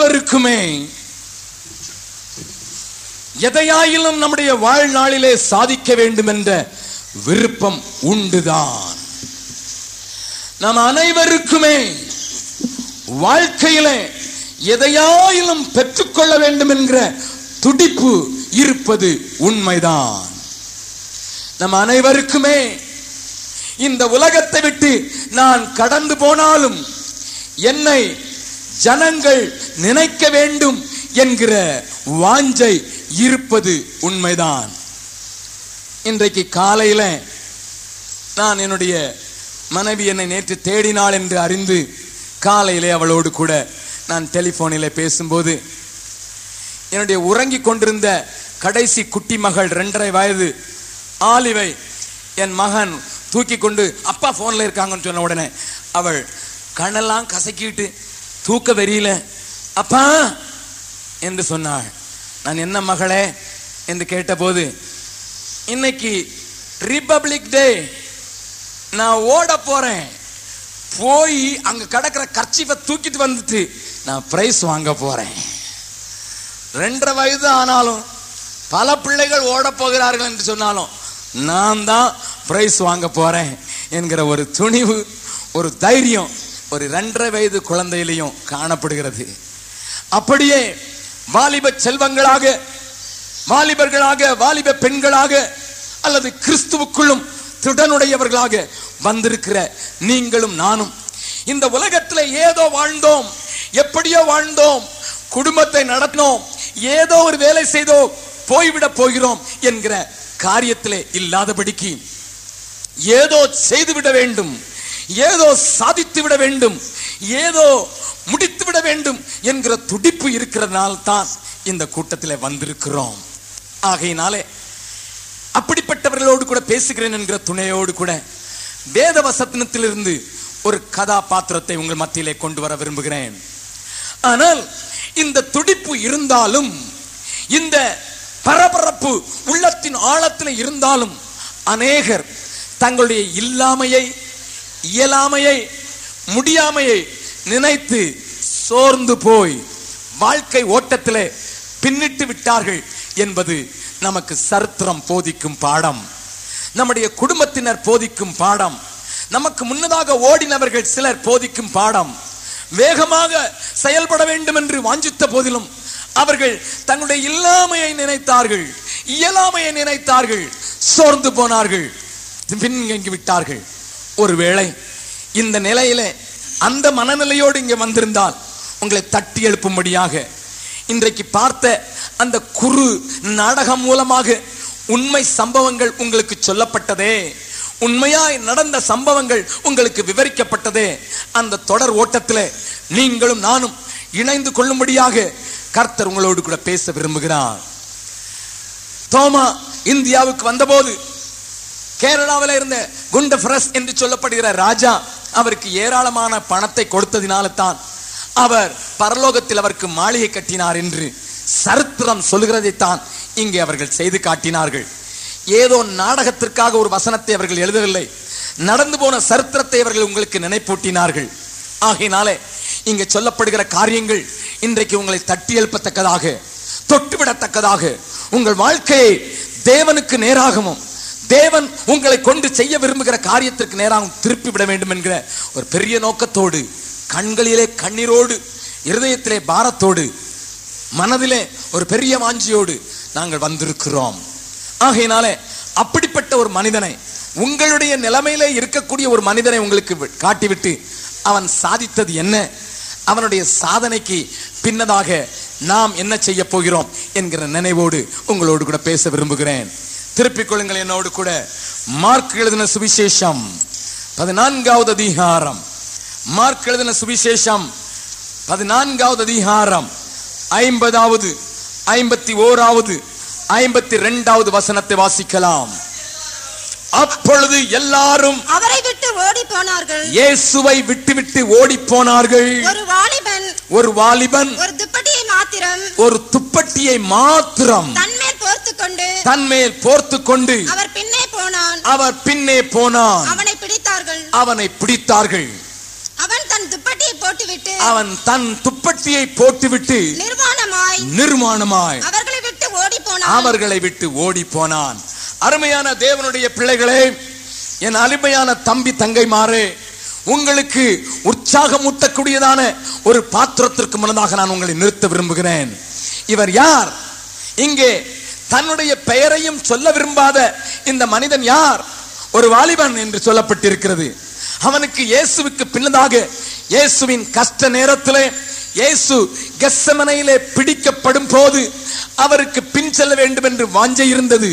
அனைவருக்குமே எதையாயிலும் நம்முடைய வாழ்நாளிலே சாதிக்க வேண்டும் என்ற விருப்பம் உண்டுதான். நம் அனைவருக்குமே வாழ்க்கையிலே எதையாயிலும் பெற்றுக்கொள்ள வேண்டும் என்கிற துடிப்பு இருப்பது உண்மைதான். நம் அனைவருக்குமே இந்த உலகத்தை விட்டு நான் கடந்து போனாலும் என்னை ஜனங்கள் நினைக்க வேண்டும் என்கிற வாஞ்சை இருப்பது உண்மைதான். இன்றைக்கு காலையில நான் என்னுடைய மனைவி என்னை நேற்று தேடினாள் என்று அறிந்து காலையிலே அவளோடு கூட நான் டெலிபோனிலே பேசும்போது என்னுடைய உறங்கிக் கொண்டிருந்த கடைசி குட்டி மகள் 2.5 வயது ஆலிவை என் மகன் தூக்கி கொண்டு அப்பா போன்ல இருக்காங்கன்னு சொன்ன உடனே அவள் கண்ணெல்லாம் கசக்கிட்டு தூக்க வெறியில அப்பா என்று சொன்னாள். நான் என்ன மகளே என்று கேட்டபோது, இன்னைக்கு ரிபப்ளிக் டே, நான் ஓட போறேன், போய் அங்க கிடக்கிற கர்ச்சீஃபை தூக்கிட்டு வந்துட்டு நான் பிரைஸ் வாங்க போறேன். 2.5 வயது ஆனாலும் பல பிள்ளைகள் ஓட போகிறார்கள் என்று சொன்னாலும் நான் தான் பிரைஸ் வாங்க போறேன் என்கிற ஒரு துணிவு, ஒரு தைரியம் ஒரு 2.5 வயது குழந்தையிலையும் காணப்படுகிறது. அப்படியே வாலிப செல்வங்களாக, வாலிபர்களாக, வாலிப பெண்களாக அல்லது கிறிஸ்துவுக்குள்ளும் திடனுடையவர்களாக வந்திருக்கிற நீங்களும் நானும் இந்த உலகத்தில் ஏதோ வாழ்ந்தோம், எப்படியோ வாழ்ந்தோம், குடும்பத்தை நடத்தினோம், ஏதோ ஒரு வேலை செய்தோ போய்விட போகிறோம் என்கிற காரியத்திலே இல்லாதபடிக்கு ஏதோ செய்துவிட வேண்டும், ஏதோ சாதித்து விட வேண்டும், ஏதோ முடித்து விட வேண்டும் என்கிற துடிப்பு இருக்கிறதுனால தான் இந்த கூட்டத்திலே வந்திருக்கிறோம். ஆகையினாலே அப்படிப்பட்டவர்களோடு கூட பேசுகிறேன் என்கிற துணையோடு கூட வேத வசனத்திலிருந்து ஒரு கதாபாத்திரத்தை உங்கள் மத்தியிலே கொண்டு வர விரும்புகிறேன். ஆனால் இந்த துடிப்பு இருந்தாலும், இந்த பரபரப்பு உள்ளத்தின் ஆழத்தில் இருந்தாலும் அநேகர் தங்களுடைய இல்லாமையை, இயலாமையை, முடியாமையை நினைத்து சோர்ந்து போய் வாழ்க்கை ஓட்டத்திலே பின்னிட்டு விட்டார்கள் என்பது நமக்கு சரித்திரம் போதிக்கும் பாடம், நம்முடைய குடும்பத்தினர் போதிக்கும் பாடம், நமக்கு முன்னதாக ஓடினவர்கள் சிலர் போதிக்கும் பாடம். வேகமாக செயல்பட வேண்டும் என்று வாஞ்சித்த போதிலும் அவர்கள் தங்களுடைய இல்லாமையை நினைத்தார்கள், இயலாமையை நினைத்தார்கள், சோர்ந்து போனார்கள், பின்தங்கி விட்டார்கள். ஒருவேளை இந்த நிலையிலே அந்த மனநிலையோடு இங்கே வந்திருந்தால் உங்களை தட்டி எழுப்பும்படியாக இன்றைக்கு பார்த்த அந்த குறு நாடகம் மூலமாக உண்மை சம்பவங்கள் உங்களுக்கு சொல்லப்பட்டதே, உண்மையாய் நடந்த சம்பவங்கள் உங்களுக்கு விவரிக்கப்பட்டதே, அந்த தொடர் ஓட்டத்தில் நீங்களும் நானும் இணைந்து கொள்ளும்படியாக கர்த்தர் உங்களோடு கூட பேச விரும்புகிறார். தோமா இந்தியாவுக்கு வந்தபோது கேரளாவில் இருந்த குண்டஃபரஸ் என்று சொல்லப்படுகிற ராஜா அவருக்கு ஏராளமான பணத்தை கொடுத்ததினால தான் அவர் பரலோகத்தில் அவருக்கு மாளிகை கட்டினார் என்று சரித்திரம் சொல்கிறதைத்தான் இங்கே அவர்கள் செய்து காட்டினார்கள். ஏதோ நாடகத்திற்காக ஒரு வசனத்தை அவர்கள் எழுதவில்லை, நடந்து போன சரித்திரத்தை அவர்கள் உங்களுக்கு நினைப்பூட்டினார்கள். ஆகையினாலே இங்கே சொல்லப்படுகிற காரியங்கள் இன்றைக்கு உங்களை தட்டி எழுப்பத்தக்கதாக, தொட்டுவிடத்தக்கதாக, உங்கள் வாழ்க்கையை தேவனுக்கு நேராகவும் தேவன் உங்களை கொண்டு செய்ய விரும்புகிற காரியத்திற்கு நேராகவும் திருப்பி விட வேண்டும் என்கிற ஒரு பெரிய நோக்கத்தோடு, கண்களிலே கண்ணீரோடு, இருதயத்திலே பாரத்தோடு, மனதிலே ஒரு பெரிய வாஞ்சியோடு நாங்கள் வந்திருக்கிறோம். ஆகையினாலே அப்படிப்பட்ட ஒரு மனிதனை, உங்களுடைய நிலைமையிலே இருக்கக்கூடிய ஒரு மனிதனை உங்களுக்கு காட்டிவிட்டு அவன் சாதித்தது என்ன, அவனுடைய சாதனைக்கு பின்னதாக நாம் என்ன செய்ய போகிறோம் என்கிற நினைவோடு உங்களோடு கூட பேச விரும்புகிறேன். திருப்பிக் கொள்ளுங்கள் என்னோடு கூட. மார்க் எழுதின சுவிசேஷம் 14வது அதிகாரம், மார்க் எழுதின சுவிசேஷம் 14வது அதிகாரம் 50வது 51வது 52வது வசனத்தை வாசிக்கலாம். அப்பொழுது எல்லாரும் அவரை விட்டு ஓடி போனார்கள், இயேசுவை விட்டுவிட்டு ஓடி போனார்கள். ஒரு வாலிபன் ஒரு துப்பட்டியை மாத்திரம் தன்மேல் போர்த்துக்கொண்டு அவர் பின்னே போனான். அவனை பிடித்தார்கள். அவன் அவன் தன் துப்பட்டியை போட்டுவிட்டு நிர்வாணமாய் அவர்களை விட்டு ஓடி போனான். அருமையான தேவனுடைய பிள்ளைகளே, என் அருமையான தம்பி தங்கைமாரே, உங்களுக்கு உற்சாகமூட்டக்கூடியதான ஒரு பாத்திரத்திற்கு முன்னதாக நான் உங்களை நிறுத்த விரும்புகிறேன். இவர் யார்? இங்கே தன்னுடைய பெயரையும் சொல்ல விரும்பாத இந்த மனிதன் யார்? ஒரு வாலிபன் என்று சொல்லப்பட்டிருக்கிறது. அவனுக்கு இயேசுவுக்கு பின்னதாக இயேசுவின் கஷ்ட நேரத்திலே இயேசு கெத்செமனையிலே பிடிக்கப்படும் போது அவருக்கு பின் செல்ல வேண்டும் என்று வாஞ்சை இருந்தது.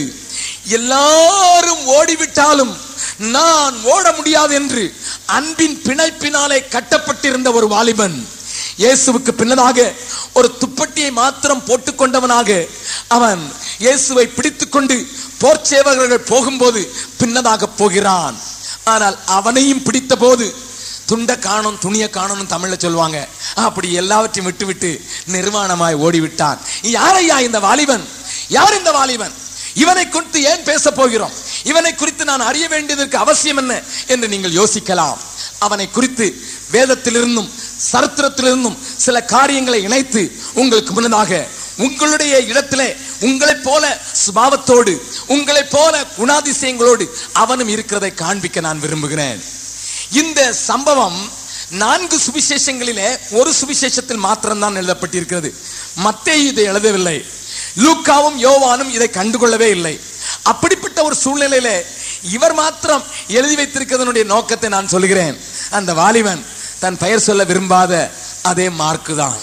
எல்லாரும் ஓடிவிட்டாலும் நான் ஓட முடியாது என்று அன்பின் பிணைப்பினாலே கட்டப்பட்டிருந்த ஒரு வாலிபன் இயேசுவுக்கு பின்னதாக ஒரு துப்பட்டியை மாத்திரம் போட்டுக்கொண்டவனாக அவன் இயேசுவை பிடித்துக் கொண்டு போர் சேவகர்கள் போகும்போது பின்னதாக போகிறான். ஆனால் அவனையும் பிடித்த போது துண்ட காணும் துணிய காணும் தமிழ்ல சொல்லுவாங்க, அப்படி எல்லாவற்றையும் விட்டு விட்டு நிர்வாணமாய் ஓடிவிட்டான். யாரையா இந்த வாலிபன்? யார் இந்த வாலிபன்? இவனை குறித்து ஏன் பேச போகிறோம்? இவனை குறித்து நான் அறிய வேண்டியதற்கு அவசியம் என்ன என்று நீங்கள் யோசிக்கலாம். அவனை குறித்து வேதத்திலிருந்தும் சரித்திரத்திலிருந்தும் சில காரியங்களை இணைத்து உங்களுக்கு முன்னதாக உங்களுடைய இடத்திலே உங்களைப் போல சுபாவத்தோடு உங்களைப் போல குணாதிசயங்களோடு அவனும் இருக்கிறதை காண்பிக்க நான் விரும்புகிறேன். இந்த சம்பவம் 4 சுவிசேஷங்களிலே ஒரு சுவிசேஷத்தில் மாத்திரம்தான் எழுதப்பட்டிருக்கிறது. மத்தேயு இதை எழுதவில்லை, லூக்காவும் யோவானும் இதை கண்டுகொள்ளவே இல்லை. அப்படிப்பட்ட ஒரு சூழ்நிலையில இவர் மாத்திரம் எழுதி வைத்திருக்கிறதனுடைய நோக்கத்தை நான் சொல்கிறேன். அந்த வாலிபன் தன் பெயர் சொல்ல விரும்பாத அதே மார்க்கு தான்.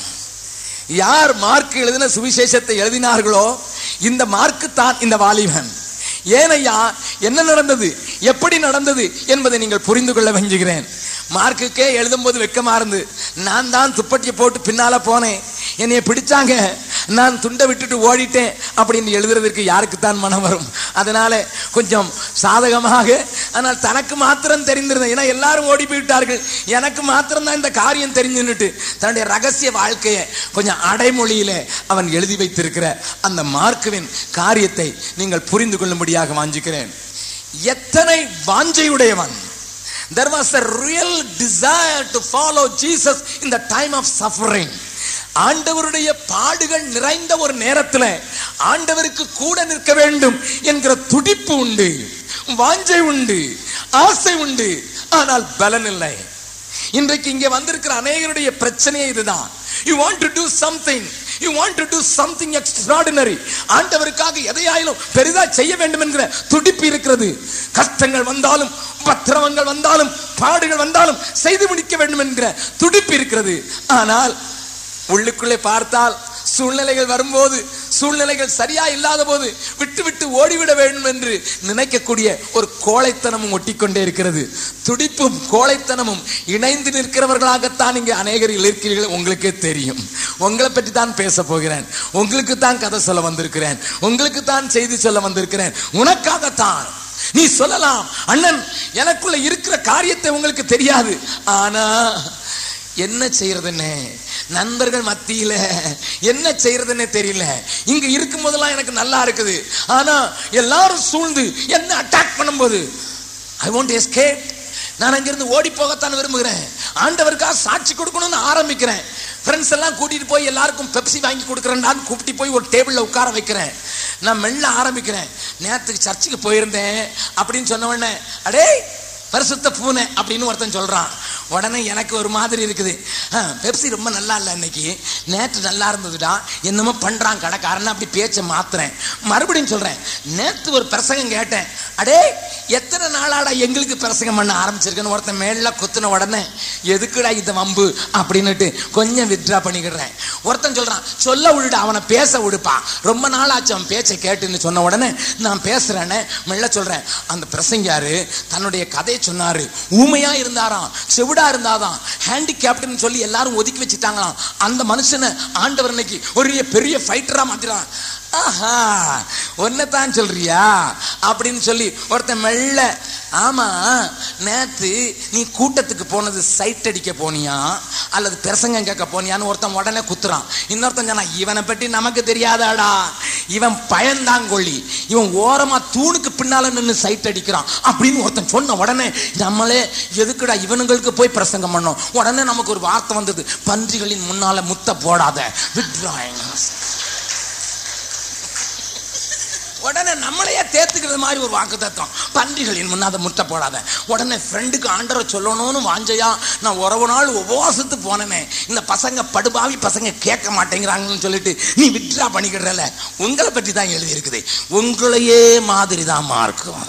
யார் மார்க் எழுதின சுவிசேஷத்தை எழுதினார்களோ இந்த மார்க்கு தான் இந்த வாலிபன். ஏனையா என்ன நடந்தது, எப்படி நடந்தது என்பதை நீங்கள் புரிந்து கொள்ள வேண்டுகிறேன். மார்க்குக்கே எழுதும் போது வெக்கமா இருந்து, நான் தான் துப்பட்டியை போட்டு பின்னால போனேன், என்னைய பிடிச்சாங்க, நான் துண்டை விட்டுட்டு ஓடிட்டேன் அப்படின்னு எழுதுறதுக்கு யாருக்குத்தான் மனம் வரும்? அதனால கொஞ்சம் சாதகமாக, ஆனால் தனக்கு மாத்திரம் தெரிந்திருந்தேன், ஏன்னா எல்லாரும் ஓடி போய்விட்டார்கள், எனக்கு மாத்திரம் தான் இந்த காரியம் தெரிஞ்சுன்னுட்டு தன்னுடைய ரகசிய வாழ்க்கையை கொஞ்சம் அடைமொழியில அவன் எழுதி வைத்திருக்கிற அந்த மார்க்குவின் காரியத்தை நீங்கள் புரிந்து கொள்ளும்படியாக வாஞ்சிக்கிறேன். எத்தனை வாஞ்சையுடையவன்! There was a real desire to follow Jesus in the time of suffering. ஆண்டவருடைய பாடுகள் நிறைந்த ஒரு நேரத்தில் ஆண்டவருக்கு கூட நிற்க வேண்டும் என்கிற துடிப்பு உண்டு, வாஞ்சை உண்டு, ஆசை உண்டு, ஆனால் பலன் இல்லை. இன்றைக்கு இங்கே வந்திருக்கிற அநேகருடைய பிரச்சனையே இதுதான். You want to do something, you want to do something extraordinary. ஆண்டவருக்காக எதையாயிலும் பெரிதா செய்ய வேண்டும் என்கிற துடிப்பு இருக்கிறது. கஷ்டங்கள் வந்தாலும், உபத்திரவங்கள் வந்தாலும், பாடுகள் வந்தாலும் செய்து முடிக்க வேண்டும் என்கிற துடிப்பு இருக்கிறது. ஆனால் உள்ளுக்குள்ளே பார்த்தால் சூழ்நிலைகள் வரும்போது, சூழ்நிலைகள் சரியா இல்லாத போது விட்டு விட்டு ஓடிவிட வேண்டும் என்று நினைக்கக்கூடிய ஒரு கோழைத்தனமும் ஒட்டிக்கொண்டே இருக்கிறது. துடிப்பும் கோழைத்தனமும் இணைந்து நிற்கிறவர்களாகத்தான் இங்கே அநேகர் இருக்கிறீர்கள். உங்களுக்கே தெரியும். உங்களை பற்றி தான் பேச போகிறேன், உங்களுக்கு தான் கதை சொல்ல வந்திருக்கிறேன், உங்களுக்கு தான் செய்தி சொல்ல வந்திருக்கிறேன். உனக்காகத்தான். நீ சொல்லலாம், அண்ணன் எனக்குள்ள இருக்கிற காரியத்தை உங்களுக்கு தெரியாது, ஆனா என்ன செய்யறதுன்னு நண்பர்கள் மத்தியில என்ன செய்யறதுன்னே தெரியல. இங்க இருக்கும் போதெல்லாம் எனக்கு நல்லா இருக்குது, ஆனா எல்லாரும் சூழ்ந்து என்ன அட்டாக் பண்ணும்போது ஐ வாண்ட் டு எஸ்கேப். நான் அங்கிருந்து ஓடி போகத்தான் விரும்புகிறேன். ஆண்டவருக்காக சாட்சி கொடுக்கணும்னு ஆரம்பிக்கிறேன். ஃப்ரெண்ட்ஸ் எல்லாம் கூட்டிட்டு போய் எல்லாருக்கும் பெப்சி வாங்கி கொடுக்குறேன், கூப்பிட்டு போய் ஒரு டேபிள்ல உட்கார வைக்கிறேன். நான் மெல்ல ஆரம்பிக்கிறேன். நேரத்துக்கு சர்ச்சுக்கு போயிருந்தேன் அப்படின்னு சொன்ன உடனே, அடே பரிசுத்த பூனை அப்படின்னு ஒருத்தன் சொல்றான். உடனே எனக்கு ஒரு மாதிரி இருக்குது, பெப்சி ரொம்ப நல்லா இல்லை, இன்னைக்கு நேற்று நல்லா இருந்ததுடா, என்னமோ பண்றான் கடைக்காரன். அப்படி பேச்சை மாத்துறேன். மறுபடியும் சொல்றேன், நேற்று ஒரு பிரசங்கம் கேட்டேன், அடே எத்தனை நாளாடா எங்களுக்கு பிரசங்கம் பண்ண ஆரம்பிச்சிருக்கேன்னு ஒருத்தன் மேல குத்துன உடனே எதுக்குடா இந்த வம்பு அப்படின்னுட்டு கொஞ்சம் வித்ரா பண்ணிக்கிடுறேன். ஒருத்தன் சொல்றான், சொல்ல விடுடா, அவனை பேச விடுப்பா, ரொம்ப நாள் ஆச்சு அவன் பேச்சை கேட்டுன்னு சொன்ன உடனே நான் பேசுறேன்னு மெல்ல சொல்றேன். அந்த பிரசங்கியாரு தன்னுடைய கதையை சொன்னாரு. ஊமையா இருந்தாராம், செவிடா இருந்தாதான், ஹேண்டிகேப்ட்னு சொல்லி எல்லாரும் ஒதுக்கி வச்சுட்டாங்களாம். அந்த மனுஷனை ஆண்டவர் இன்னைக்கு ஒரு பெரிய ஃபைட்டரா மாத்திரான். ஆஹா, ஒன்னதான் சொல்றியா அப்படின்னு சொல்லி ஒருத்தன் மெல்ல ஆமா, நேத்து நீ கூட்டத்துக்கு போனது சைட் அடிக்க போனியா அல்லது பிரசங்கம் கேட்க போனியான்னு ஒருத்தன் உடனே குத்துறான். இன்னொருத்தன் சொன்னா, இவனை பற்றி நமக்கு தெரியாதாடா, இவன் பயந்தாங்கொள்ளி, இவன் ஓரமா தூணுக்கு பின்னால நின்று சைட் அடிக்கிறான் அப்படின்னு ஒருத்தன் சொன்ன உடனே நம்மளே எதுக்குடா இவனுங்களுக்கு போய் பிரசங்கம் பண்ணோம். உடனே நமக்கு ஒரு வார்த்தை வந்தது, பன்றிகளின் முன்னால முத்த போடாத, வித்ராயிங். உடனே நம்மளையே தேத்துக்கிறது மாதிரி ஒரு வாக்கு தத்துவம், பன்றிகளின் முன்னாத முட்டை போடாத. உடனே ஃப்ரெண்டுக்கு ஆண்டரை சொல்லணும்னு வாஞ்சையா நான் ஒரு நாள் உபவாசத்து போனேனே, இந்த பசங்க படுபாவி பசங்க கேட்க மாட்டேங்கிறாங்கன்னு சொல்லிட்டு நீ வித்ரா பண்ணிக்கிடுறல. உங்களை பற்றி தான் எழுதி இருக்குது, உங்களையே மாதிரி தான் மார்க்கும்.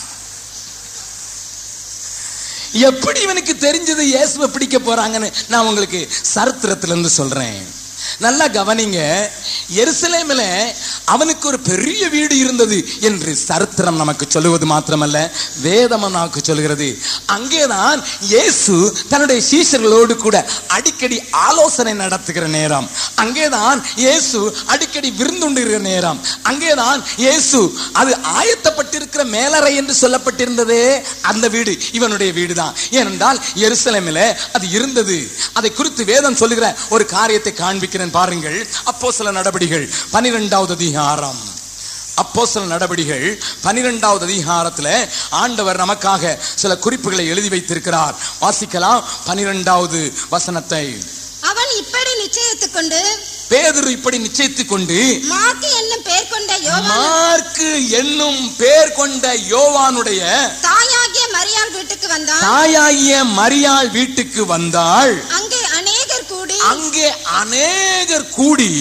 எப்படி இவனுக்கு தெரிஞ்சது இயேசுவை பிடிக்க போறாங்கன்னு நான் உங்களுக்கு சரித்திரத்திலிருந்து சொல்றேன். நல்லா கவனிங்க. எருசலேமில் அவனுக்கு ஒரு பெரிய வீடு இருந்தது என்று சரித்திரம் நமக்கு சொல்லுவது மாத்திரமல்ல, வேதம் நமக்கு சொல்கிறது. அங்கேதான் இயேசு தன்னுடைய சீஷர்களோடு கூட அடிக்கடி ஆலோசனை நடத்துகிற நேரம், அங்கேதான் இயேசு அடிக்கடி விருந்துண்டிருக்கிற நேரம், அங்கேதான் இயேசு அது ஆயத்தப்பட்டிருக்கிற மேலறை என்று சொல்லப்பட்டிருந்ததே அந்த வீடு இவனுடைய வீடுதான். ஏனென்றால் எருசலேமில் அது இருந்தது. அதை குறித்து வேதம் சொல்லுகிற ஒரு காரியத்தை காண்பிக்கிறேன் பாருங்கள். அப்போஸ்தல நடபடிகள் 12வது அதிகாரம். அப்போஸ்தல நடபடிகள் 12வது அதிகாரத்தில் ஆண்டவர் நமக்காக சில குறிப்புகளை எழுதி வைத்திருக்கிறார். வாசிக்கலாம் 12வது வசனத்தை. அவன் இப்படி நிச்சயித்துக் கொண்டு, பேதுரு இப்படி நிச்சயித்துக் கொண்டு, மார்க்கு என்னும் பேர் கொண்ட யோவானுடைய தாயாகிய மரியாள் வீட்டுக்கு வந்தான். தாயாகிய மரியாள் வீட்டுக்கு வந்தாள். அங்கே அநேகர் கூடி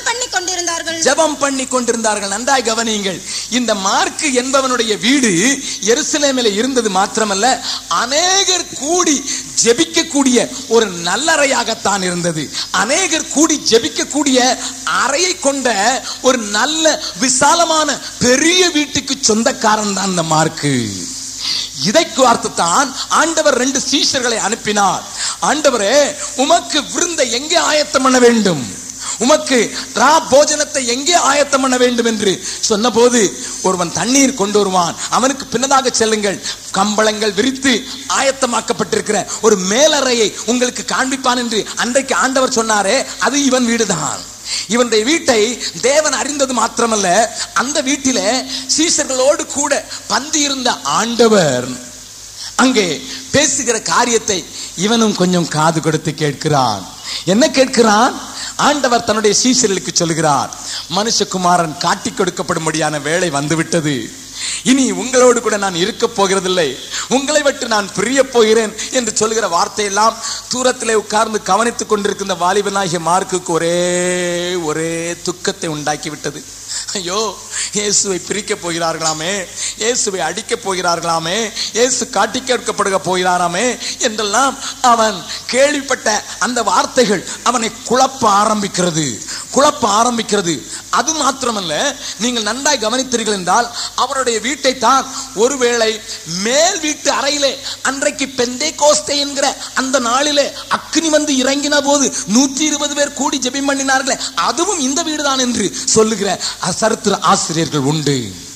ஜெபம் பண்ணி கொண்டிருந்தார்கள். நன்றாய் கவனியுங்கள். இந்த மார்க்கு என்பவனுடைய வீடு எருசலேமில் இருந்தது மாத்திரமல்ல, அநேகர் கூடி ஜெபிக்கக்கூடிய ஒரு நல்லறையாகத்தான் இருந்தது. அநேகர் கூடி ஜெபிக்கக்கூடிய அறையை கொண்ட ஒரு நல்ல விசாலமான பெரிய வீட்டுக்கு சொந்தக்காரன் தான் இந்த மார்க்கு. இதை பார்த்துத்தான் ஆண்டவர் 2 சீஷர்களை அனுப்பினார். ஆண்டவரே, உமக்கு விருந்தை எங்கே ஆயத்தம் பண்ண வேண்டும், உமக்கு போஜனத்தை எங்கே ஆயத்தம் பண்ண வேண்டும் என்று சொன்னபோது, ஒருவன் தண்ணீர் கொண்டு வருவான், அவனுக்கு பின்னதாக செல்லுங்கள், கம்பளங்கள் விரித்து ஆயத்தமாக்கப்பட்டிருக்கிற ஒரு மேலறையை உங்களுக்கு காண்பிப்பான் என்று அன்றைக்கு ஆண்டவர் சொன்னாரே, அது இவன் வீடுதான். இவனுடைய வீட்டை தேவன் அறிந்தது மாத்திரமல்ல, அந்த வீட்டிலே சீஷர்களோடு கூட பந்தி இருந்த ஆண்டவர் அங்கே பேசுகிற காரியத்தை இவனும் கொஞ்சம் காது கொடுத்து கேட்கிறான். என்ன கேட்கிறான்? ஆண்டவர் தன்னுடைய சீஷர்களுக்கு சொல்கிறார், மனுஷகுமாரன் காட்டி கொடுக்கப்படும்படியான வேளை வந்துவிட்டது. இனி உங்களோடு கூட நான் இருக்க போகிறதில்லை, உங்களை விட்டு நான் பிரிய போகிறேன் என்று சொல்கிற வார்த்தையெல்லாம் தூரத்திலே உட்கார்ந்து கவனித்துக் கொண்டிருக்கிற வாலிபனாகிய மார்க்குக்கு ஒரே துக்கத்தை உண்டாக்கி விட்டது. ஐயோ, இயேசுவை பிரிக்க போகிறார்களாமே, இயேசுவை அடிக்க போகிறார்களாமே, இயேசு காட்டி கேட்கப்படுக போகிறாராமே என்றெல்லாம் அவன் கேள்விப்பட்ட அந்த வார்த்தைகள் அவனை குழப்ப ஆரம்பிக்கிறது. அது மாத்திரமல்ல, நீங்கள் நன்றாய் கவனித்தீர்கள் என்றால் அவருடைய வீட்டை தான் ஒருவேளை மேல் வீட்டு அறையிலே அன்றைக்கு பெந்தேகோஸ்தே என்கிற அந்த நாளிலே அக்கினி வந்து இறங்கின போது 120 பேர் கூடி ஜெபம் பண்ணினார்களே, அதுவும் இந்த வீடுதான் என்று சொல்லுகிற சரித்திர ஆசிரியர்கள் உண்டு.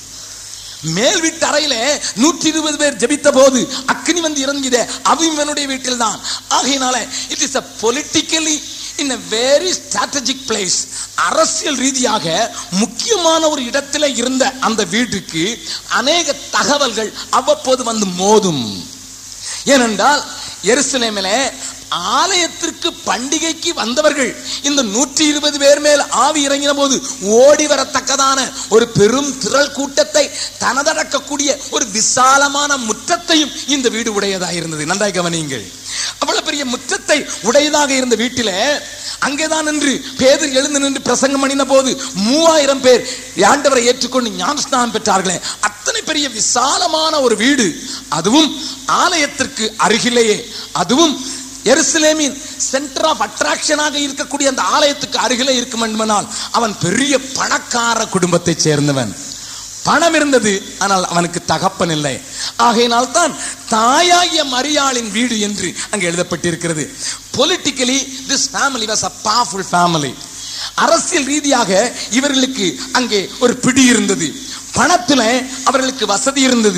மேல் வீட்டு அறையிலே 120 பேர் ஜெபித்த போது அக்கினி வந்து இறங்கியதே, அதுவும் இவனுடைய வீட்டில் தான். ஆகையினால it is a politically in a very strategic place, அரசியல் ரீதியாக முக்கியமான ஒரு இடத்திலே இருந்த அந்த வீட்டுக்கு அநேக தகவல்கள் அவ்வப்போது வந்து மோதும். ஏனென்றால் எருசலேமிலே ஆலயத்திற்கு பண்டிகைக்கு வந்தவர்கள் இந்த 120 பேர் மேல் ஆவி இறங்கின போது ஓடி வரத்தக்கதான ஒரு பெரும் திரள் கூட்டத்தை தனதடக்கக்கூடிய ஒரு விசாலமான முற்றத்தையும் இந்த வீடு உடையதாக இருந்தது. நன்றாய் கவனியுங்கள். அவ்வளவு பெரிய முற்றத்தை உடையதாக இருந்த வீட்டிலே அங்கேதான் நின்று பேதுரு எழுந்து நின்று பிரசங்கம் பண்ணின போது 3000 பேர் ஆண்டவரை ஏற்றுக்கொண்டு ஞானஸ்நானம் பெற்றார்களே, அத்தனை பெரிய விசாலமான ஒரு வீடு, அதுவும் ஆலயத்திற்கு அருகிலேயே, அதுவும் எருசலேமின் சென்டர் ஆஃப் அட்ராக்ஷனாக இருக்கக்கூடிய அந்த ஆலயத்துக்கு அருகிலே இருக்கும் என்பதால் அவன் பெரிய பணக்கார குடும்பத்தை சேர்ந்தவன். பணம் இருந்தது, ஆனால் அவனுக்கு தகப்பன் இல்லை. ஆகையினால் தான் தாயாகிய மரியாளின் வீடு என்று அங்கே எழுதப்பட்டிருக்கிறது. Politically this family was a powerful family. அரசியல் ரீதியாக இவர்களுக்கு அங்கே ஒரு பிடி இருந்தது, பணத்தில் அவர்களுக்கு வசதி இருந்தது.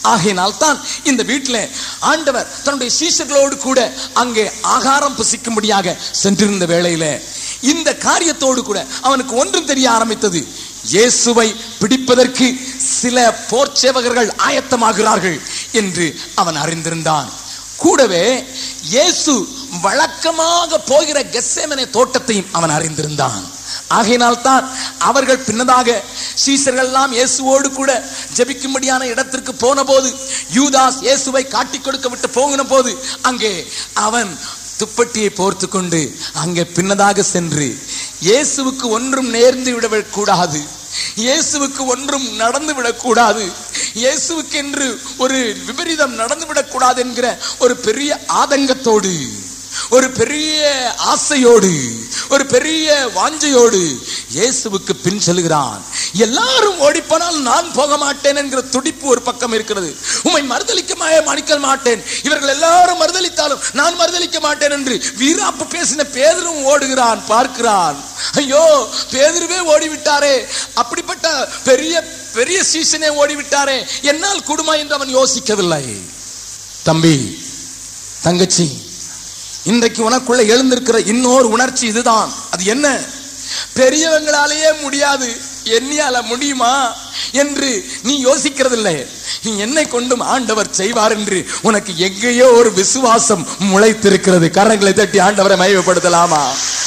ஆகையினால் தான் இந்த வீட்டில் ஆண்டவர் தன்னுடைய சீஷர்களோடு கூட அங்கே ஆகாரம் புசிக்கும்படியாக சென்றிருந்த வேளையில இந்த காரியத்தோடு கூட அவனுக்கு ஒன்றும் தெரிய ஆரம்பித்தது. இயேசுவை பிடிப்பதற்கு சில போர் சேவகர்கள் ஆயத்தமாகிறார்கள் என்று அவன் அறிந்திருந்தான். கூடவே இயேசு வழக்கமாக போகிற கெத்செமனே தோட்டத்தையும் அவன் அறிந்திருந்தான். ஆகையினால் தான் அவர்கள் பின்னதாக சீஷர்கள் எல்லாம் இயேசுவோடு கூட ஜெபிக்கும்படியான இடத்திற்கு போன போது, யூதாஸ் இயேசுவை காட்டிக் கொடுக்க விட்டு போகின போது, அங்கே அவன் துப்பட்டியை போர்த்து கொண்டு அங்கே பின்னதாக சென்று இயேசுவுக்கு ஒன்றும் நேர்ந்து விடக்கூடாது, இயேசுவுக்கு ஒன்றும் நடந்து விடக்கூடாது, இயேசுவுக்கு என்று ஒரு விபரீதம் நடந்து விடக்கூடாது என்கிற ஒரு பெரிய ஆதங்கத்தோடு, ஒரு பெரிய ஆசையோடு, ஒரு பெரிய வாஞ்சையோடு இயேசுவுக்கு பின் செல்கிறான். எல்லாரும் ஓடிப்போனால் நான் போக மாட்டேன் என்கிற துடிப்பு ஒரு பக்கம் இருக்கிறது. உம்மை மறுதலிக்க மாட்டேன், இவர்கள் எல்லாரும் மறுதலித்தாலும் நான் மறுதலிக்க மாட்டேன் என்று வீராப்பு பேசின பேதுரும் ஓடுகிறான். பார்க்கிறான், ஐயோ பேதுருவே ஓடிவிட்டாரே, அப்படிப்பட்ட பெரிய பெரிய சீசனே ஓடிவிட்டாரே, என்னால் குடுமா என்று அவன் யோசிக்கவில்லை. தம்பி, தங்கச்சி, இன்றைக்கு உனக்குள்ள எழுந்திருக்கிற இன்னொரு உணர்ச்சி இதுதான். அது என்ன? பெரியவங்களாலேயே முடியாது, என்னையால முடியுமா என்று நீ யோசிக்கிறதில்லை. நீ என்னை கொண்டும் ஆண்டவர் செய்வார் என்று உனக்கு எங்கேயோ ஒரு விசுவாசம் முளைத்திருக்கிறது. கரங்களை தட்டி ஆண்டவரை மகிமைப்படுத்தலாமா?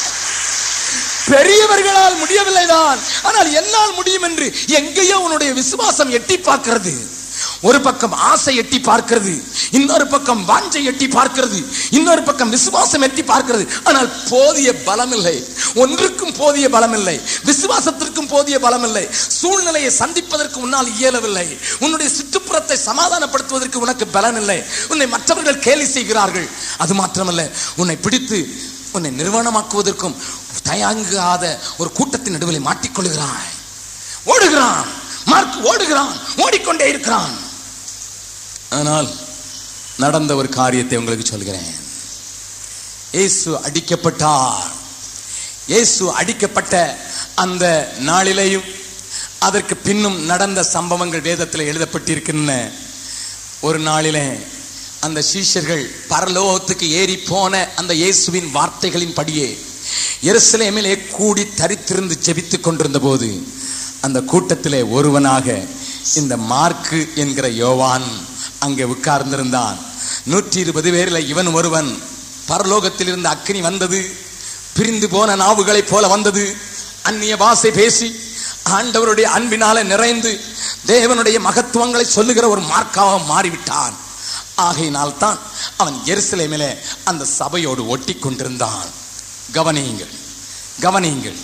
பெரியவர்களால் முடியவில்லைதான், ஆனால் என்னால் முடியும் என்று எங்கேயோ உன்னுடைய விசுவாசம் எட்டி பார்க்கிறது. ஒரு பக்கம் ஆசை எட்டி பார்க்கிறது, இன்னொரு பக்கம் வாஞ்சை எட்டி பார்க்கிறது, இன்னொரு பக்கம் விசுவாசம் எட்டி பார்க்கிறது. ஆனால் போதிய பலம் இல்லை, ஒன்றுக்கும் போதிய பலம் இல்லை, விசுவாசத்திற்கும் போதிய பலம் இல்லை. சூழ்நிலையை சந்திப்பதற்கு உன்னால் இயலவில்லை, உன்னுடைய சுற்றுப்புறத்தை சமாதானப்படுத்துவதற்கு உனக்கு பலன் இல்லை. உன்னை மற்றவர்கள் கேலி செய்கிறார்கள். அது மாத்திரமல்ல, உன்னை பிடித்து உன்னை நிர்வாணமாக்குவதற்கும் தயங்காத ஒரு கூட்டத்தின் நடுவில் மாட்டிக்கொள்கிறாய். ஓடுகிறான், மார்க் ஓடுகிறான், ஓடிக்கொண்டே இருக்கிறான். ஆனால் நடந்த ஒரு காரியத்தை உங்களுக்கு சொல்கிறேன். இயேசு அடிக்கப்பட்டார். இயேசு அடிக்கப்பட்ட அந்த நாளிலேயும் அதற்கு பின்னும் நடந்த சம்பவங்கள் வேதத்தில் எழுதப்பட்டிருக்கின்றன. ஒரு நாளிலே அந்த சீஷர்கள் பரலோகத்துக்கு ஏறி போன அந்த இயேசுவின் வார்த்தைகளின் படியே எருசலேமிலே கூடி தரித்திருந்து ஜெபித்துக் கொண்டிருந்த போது அந்த கூட்டத்திலே ஒருவனாக இந்த மார்க்கு என்கிற யோவான் அங்கே உட்கார்ந்திருந்தான். 120 பேரில் இவன் ஒருவன். பரலோகத்தில் இருந்த அக்கினி வந்தது, பிரிந்து போன நாவுகளைப் போல வந்தது, அந்நிய பாஷை பேசி ஆண்டவருடைய அன்பினால நிறைந்து தேவனுடைய மகத்துவங்களை சொல்லுகிற ஒரு மார்க்காக மாறிவிட்டான். ஆகையினால் தான் அவன் எருசலேமிலே அந்த சபையோடு ஒட்டி கொண்டிருந்தான். கவனியுங்கள், கவனியுங்கள்.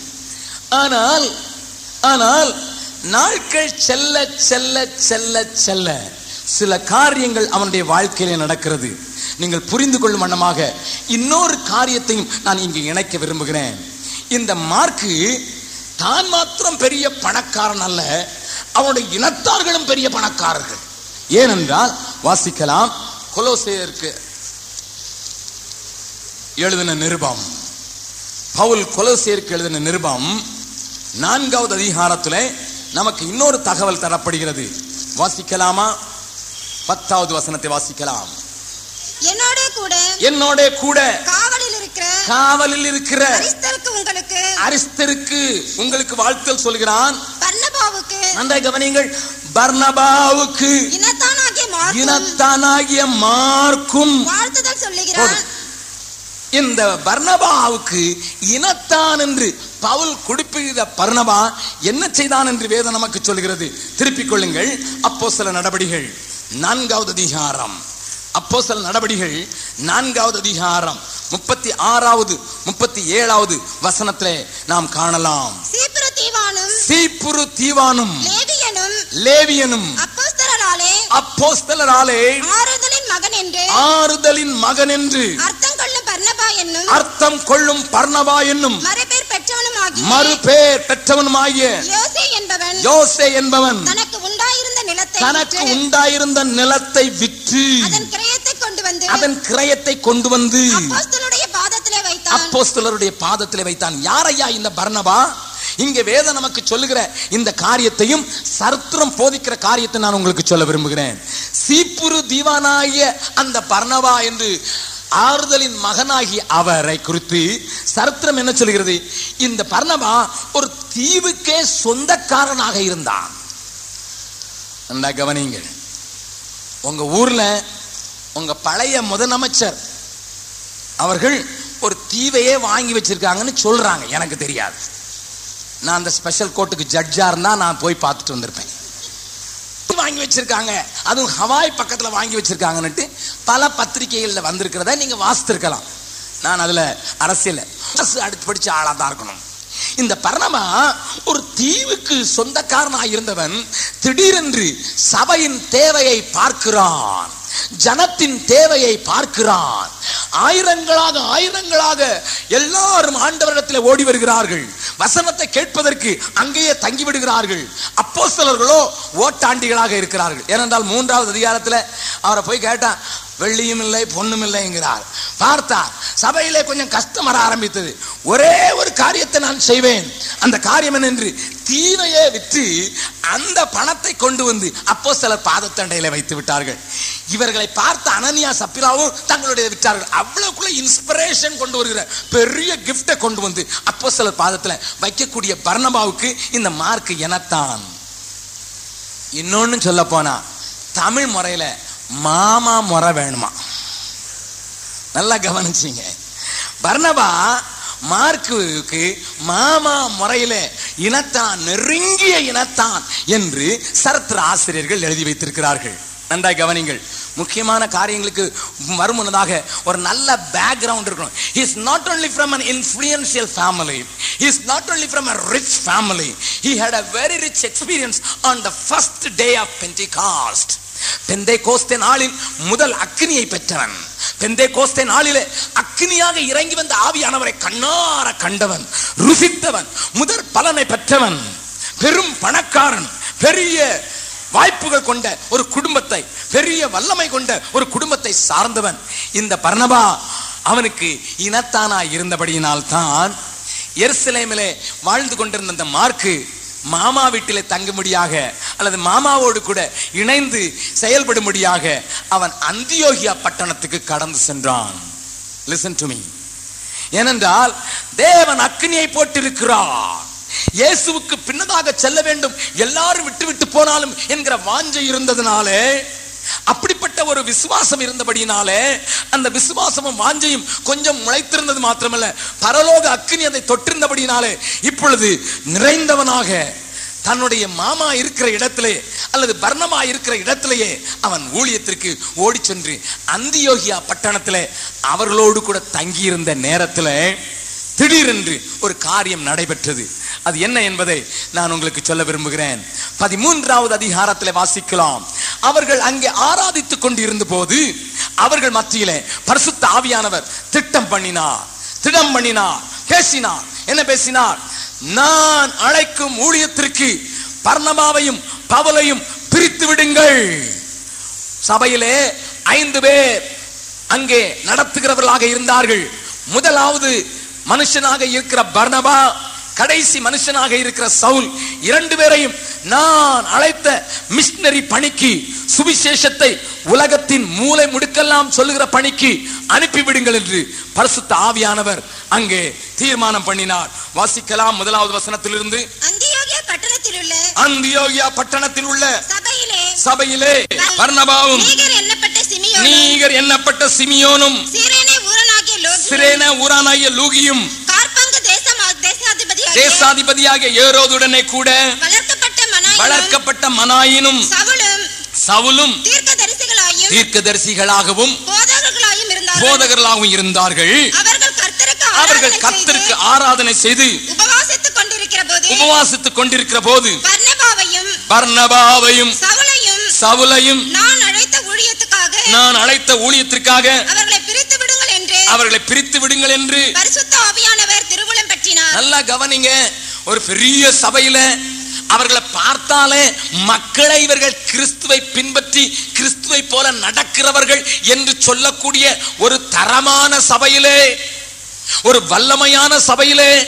ஆனால் நாட்கள் செல்ல செல்ல செல்ல செல்ல சில காரியங்கள் அவனுடைய வாழ்க்கையிலே நடக்கிறது. நீங்கள் புரிந்து கொள்ளும் வண்ணமாக இன்னொரு காரியத்தையும் நான் இங்கு இணைக்க விரும்புகிறேன். இந்த மார்க்கு தான் மாத்திரம் பெரிய பணக்காரன் அல்ல, அவனுடைய இனத்தார்களும் பெரிய பணக்காரர்கள். ஏனென்றால் வாசிக்கலாம், கொலோசேயருக்கு எழுதின நிருபம், பவுல் கொலோசேயருக்கு எழுதின நிருபம் 4வது அதிகாரத்திலே நமக்கு இன்னொரு தகவல் தரப்படுகிறது. வாசிக்கலாமா? 10வது வசனத்தை வாசிக்கலாம். என்னோட கூட காவலில் இருக்கிற அரிஸ்தருக்கு உங்களுக்கு வாழ்த்துதல் சொல்கிறான். நன்றாய் கவனியுங்கள். பர்னபாவுக்கு இனத்தானாகிய மார்க்கும் வாழ்த்துதல் சொல்லுகிறான். இந்த பர்னபாவுக்கு இனத்தான் என்று பவுல் குறிப்பிட்ட பர்னபா என்ன செய்தான் என்று வேதம் நமக்கு சொல்கிறது. திருப்பிக் கொள்ளுங்கள். அப்போஸ்தல நடபடிகள் 4வது அதிகாரம், அப்போஸ்தல நடபடிகள் 4வது அதிகாரம் 36வது 37வது வசனத்திலே நாம் காணலாம். சீப்புரு தீவானும் லேவியனும் அப்போஸ்தலராலே ஆறுதலின் மகன் என்று அர்த்தம் கொள்ளும் பர்னபா என்னும் மறுபேர் பெற்றவனுமாகிய யோசே என்பவன் தனக்கு உண்டாயிருந்த நிலத்தை விற்று அதன் கிரயத்தை கொண்டு வந்து அப்போஸ்தலருடைய பாதத்திலே வைத்தான். யாரையா இந்த பர்னபா? இங்கே வேதம் நமக்கு சொல்லுகிற இந்த காரியத்தையும் சரித்திரம் போதிக்கிற காரியத்தை நான் உங்களுக்கு சொல்ல விரும்புகிறேன். சீப்புரு தீவானாகிய அந்த பர்னபா என்று ஆறுதலின் மகனாகிய அவரை குறித்து சரித்திரம் என்ன சொல்கிறது? இந்த பர்னபா ஒரு தீவுக்கே சொந்தக்காரனாக இருந்தான். நல்லா கவனிங்கள். உங்க ஊர்ல உங்க பழைய முதலமைச்சர் அவர்கள் ஒரு தீவையே வாங்கி வச்சிருக்காங்கன்னு சொல்றாங்க. எனக்கு தெரியாது. நான் அந்த ஸ்பெஷல் கோர்ட்டுக்கு ஜட்ஜா இருந்தா நான் போய் பார்த்துட்டு வந்திருப்பேன். வாங்கி வச்சிருக்காங்க, அதுவும் ஹவாய் பக்கத்துல வாங்கி வச்சிருக்காங்கன்னு பல பத்திரிகைகள்ல வந்திருக்கிறத நீங்க வாசித்திருக்கலாம். நான் அதுல அரசியல் அடுத்து படிச்ச ஆளா தான் இருக்கணும். இந்த பர்னபா ஒரு தீவுக்கு சொந்தக்காரனாக இருந்தவன் திடீரென்று சபையின் தேவையை பார்க்கிறான், ஜனத்தின் தேவையை பார்க்கிறான். ஆயிரங்களாக எல்லாரும் ஆண்டவரிடத்தில் ஓடி வருகிறார்கள். வசனத்தை கேட்பதற்கு அங்கேயே தங்கி விடுகிறார்கள். அப்போஸ்தலர்களோ ஓட்டாண்டிகளாக இருக்கிறார்கள். ஏனென்றால் 3வது அதிகாரத்தில் அவரை போய் கேட்டா வெள்ளியும் இல்லை பொண்ணும் இல்லைங்கிறார். பார்த்தா சபையிலே கொஞ்சம் கஷ்டம் வர ஆரம்பித்தது. ஒரே ஒரு காரியத்தை நான் செய்வேன். அந்த காரியம் என்னென்று தீவையே விற்று அந்த பணத்தை கொண்டு வந்து அப்போஸ்தலர் பாதத்தண்டையில வைத்து விட்டார்கள். இவர்களை பார்த்த அனனியா சப்பிராவும் தங்களுடைய விட்டார்கள். அவ்வளவுக்குள்ள இன்ஸ்பிரேஷன் கொண்டு வருகிற பெரிய கிஃப்டை கொண்டு வந்து அப்போஸ்தலர் பாதத்துல வைக்கக்கூடிய பர்னபாவுக்கு இந்த மார்க் எனத்தான். இன்னொன்னு சொல்ல போனா தமிழ் முறையில மாமா முறை வேணுமா? நல்லா கவனிச்சீங்க. பர்னபா மார்க்குக்கு மாமா முறையில இனத்தான், நெருங்கிய இனத்தான் என்று சரித்திர ஆசிரியர்கள் எழுதி வைத்திருக்கிறார்கள். நன்றாய் கவனிங்கள். முக்கியமான காரியங்களுக்கு மறுமுன்னதாக ஒரு நல்ல பேக்ரவுண்ட் இருக்கணும். He is not only from an influential family, he is not only from a rich family, he had a very rich experience on the first day of Pentecost. Pentecost நாளில் முதல் அக்கினியை பெற்றவன், பெந்தேகோஸ்தே நாளிலே அக்கினியாக இறங்கி வந்த ஆவியானவரை கண்ணார கண்டவன், ருசித்தவன், முதற் பலனை பெற்றவன், பெரும் பணக்காரன், பெரிய வாய்ப்புகள் கொண்ட ஒரு குடும்பத்தை, பெரிய வல்லமை கொண்ட ஒரு குடும்பத்தை சார்ந்தவன். இந்த பர்னபா அவனுக்கு இனத்தானா இருந்தபடியினால் தான் எருசலேமிலே வாழ்ந்து கொண்டிருந்த அந்த மார்க்கு மாமா வீட்டிலே தங்கும்படியாக அல்லது மாமாவோடு கூட இணைந்து செயல்படும்படியாக அவன் அந்தியோகியா பட்டணத்துக்கு கடந்து சென்றான். Listen to me. ஏனென்றால் தேவன் அக்கினியை போட்டிருக்கிறார். இயேசுவுக்கு பின்னதாக செல்ல வேண்டும், எல்லாரும் விட்டு விட்டு போனாலும் என்கிற வாஞ்சை இருந்ததினாலே, அப்படிப்பட்ட ஒரு விசுவாசம் இருந்தபடியினாலே, அந்த விசுவாசமும் வாஞ்சையும் கொஞ்சம் முளைத்திருந்தது மாத்திரமல்ல, பரலோக அக்கினி அதை தொட்டிருந்தபடியினாலே இப்பொழுது நிறைந்தவனாக தன்னுடைய மாமா இருக்கிற இடத்திலே அல்லது பர்னபா இருக்கிற இடத்திலேயே அவன் ஊழியத்திற்கு ஓடி சென்று அந்தியோகியா பட்டணத்திலே அவர்களோடு கூட தங்கியிருந்த நேரத்திலே திடீரென்று ஒரு காரியம் நடைபெற்றது. அது என்ன என்பதை நான் உங்களுக்கு சொல்ல விரும்புகிறேன். 13வது அதிகாரத்தில் வாசிக்கலாம். அவர்கள் அங்கே ஆராதித்துக் கொண்டிருந்த போது அவர்கள் மத்தியிலே பரிசுத்த ஆவியானவர் திட்டம் பண்ணினார், பேசினார். என்ன பேசினார்? நான் அழைக்கும் ஊழியத்திற்கு பர்னபாவையும் பவுலையும் பிரித்து விடுங்கள். சபையிலே 5 பேர் அங்கே நடத்துகிறவர்களாக இருந்தார்கள். முதலாவது மனுஷனாக இருக்கிற பர்னபா, கடைசி மனுஷனாக இருக்கிற சவுல், 2 பேரையும் நான் அழைத்த மிஷனரி பணிக்கு, சுவிசேஷத்தை உலகத்தின் மூலை முடுக்கெல்லாம் சொல்லுகிற பணிக்கு அனுப்பிவிடுங்கள் என்று பரிசுத்த ஆவியானவர் அங்கே தீர்மானம் பண்ணினார். வாசிக்கலாம் 1வது வசனத்திலிருந்து. அந்தியோகியா பட்டணத்தில் உள்ள சபையிலே பர்னபாவும் நீகர் எண்ணப்பட்ட சிமியோனும் சிரேனே ஊரானாகிய லூகியும் தேசாதிபதியாக ஏரோதுடனே கூட வளர்க்கப்பட்ட மனாயினும் சவுலும் தீர்க்கதரிசிகளாகவும் போதகர்களாகவும் இருந்தார்கள். அவர்கள் கர்த்தருக்கு ஆராதனை செய்து உபவாசித்துக் கொண்டிருக்கிற போது பர்னபாவையும் சவுலையும் நான் அழைத்த ஊழியத்திற்காக அவர்களை பிரித்து விடுங்கள் என்று பரிசுத்த ஆவியானவர் திருவுளம் பற்றினார். நல்லா கவனிங்க. ஒரு பெரிய சபையில அவர்களை பார்த்தாலே மக்களை இவர்கள் கிறிஸ்துவை பின்பற்றி கிறிஸ்துவை போல நடக்கிறவர்கள் என்று சொல்லக்கூடிய ஒரு தரமான சபையிலே, ஒரு வல்லமையான சபையிலே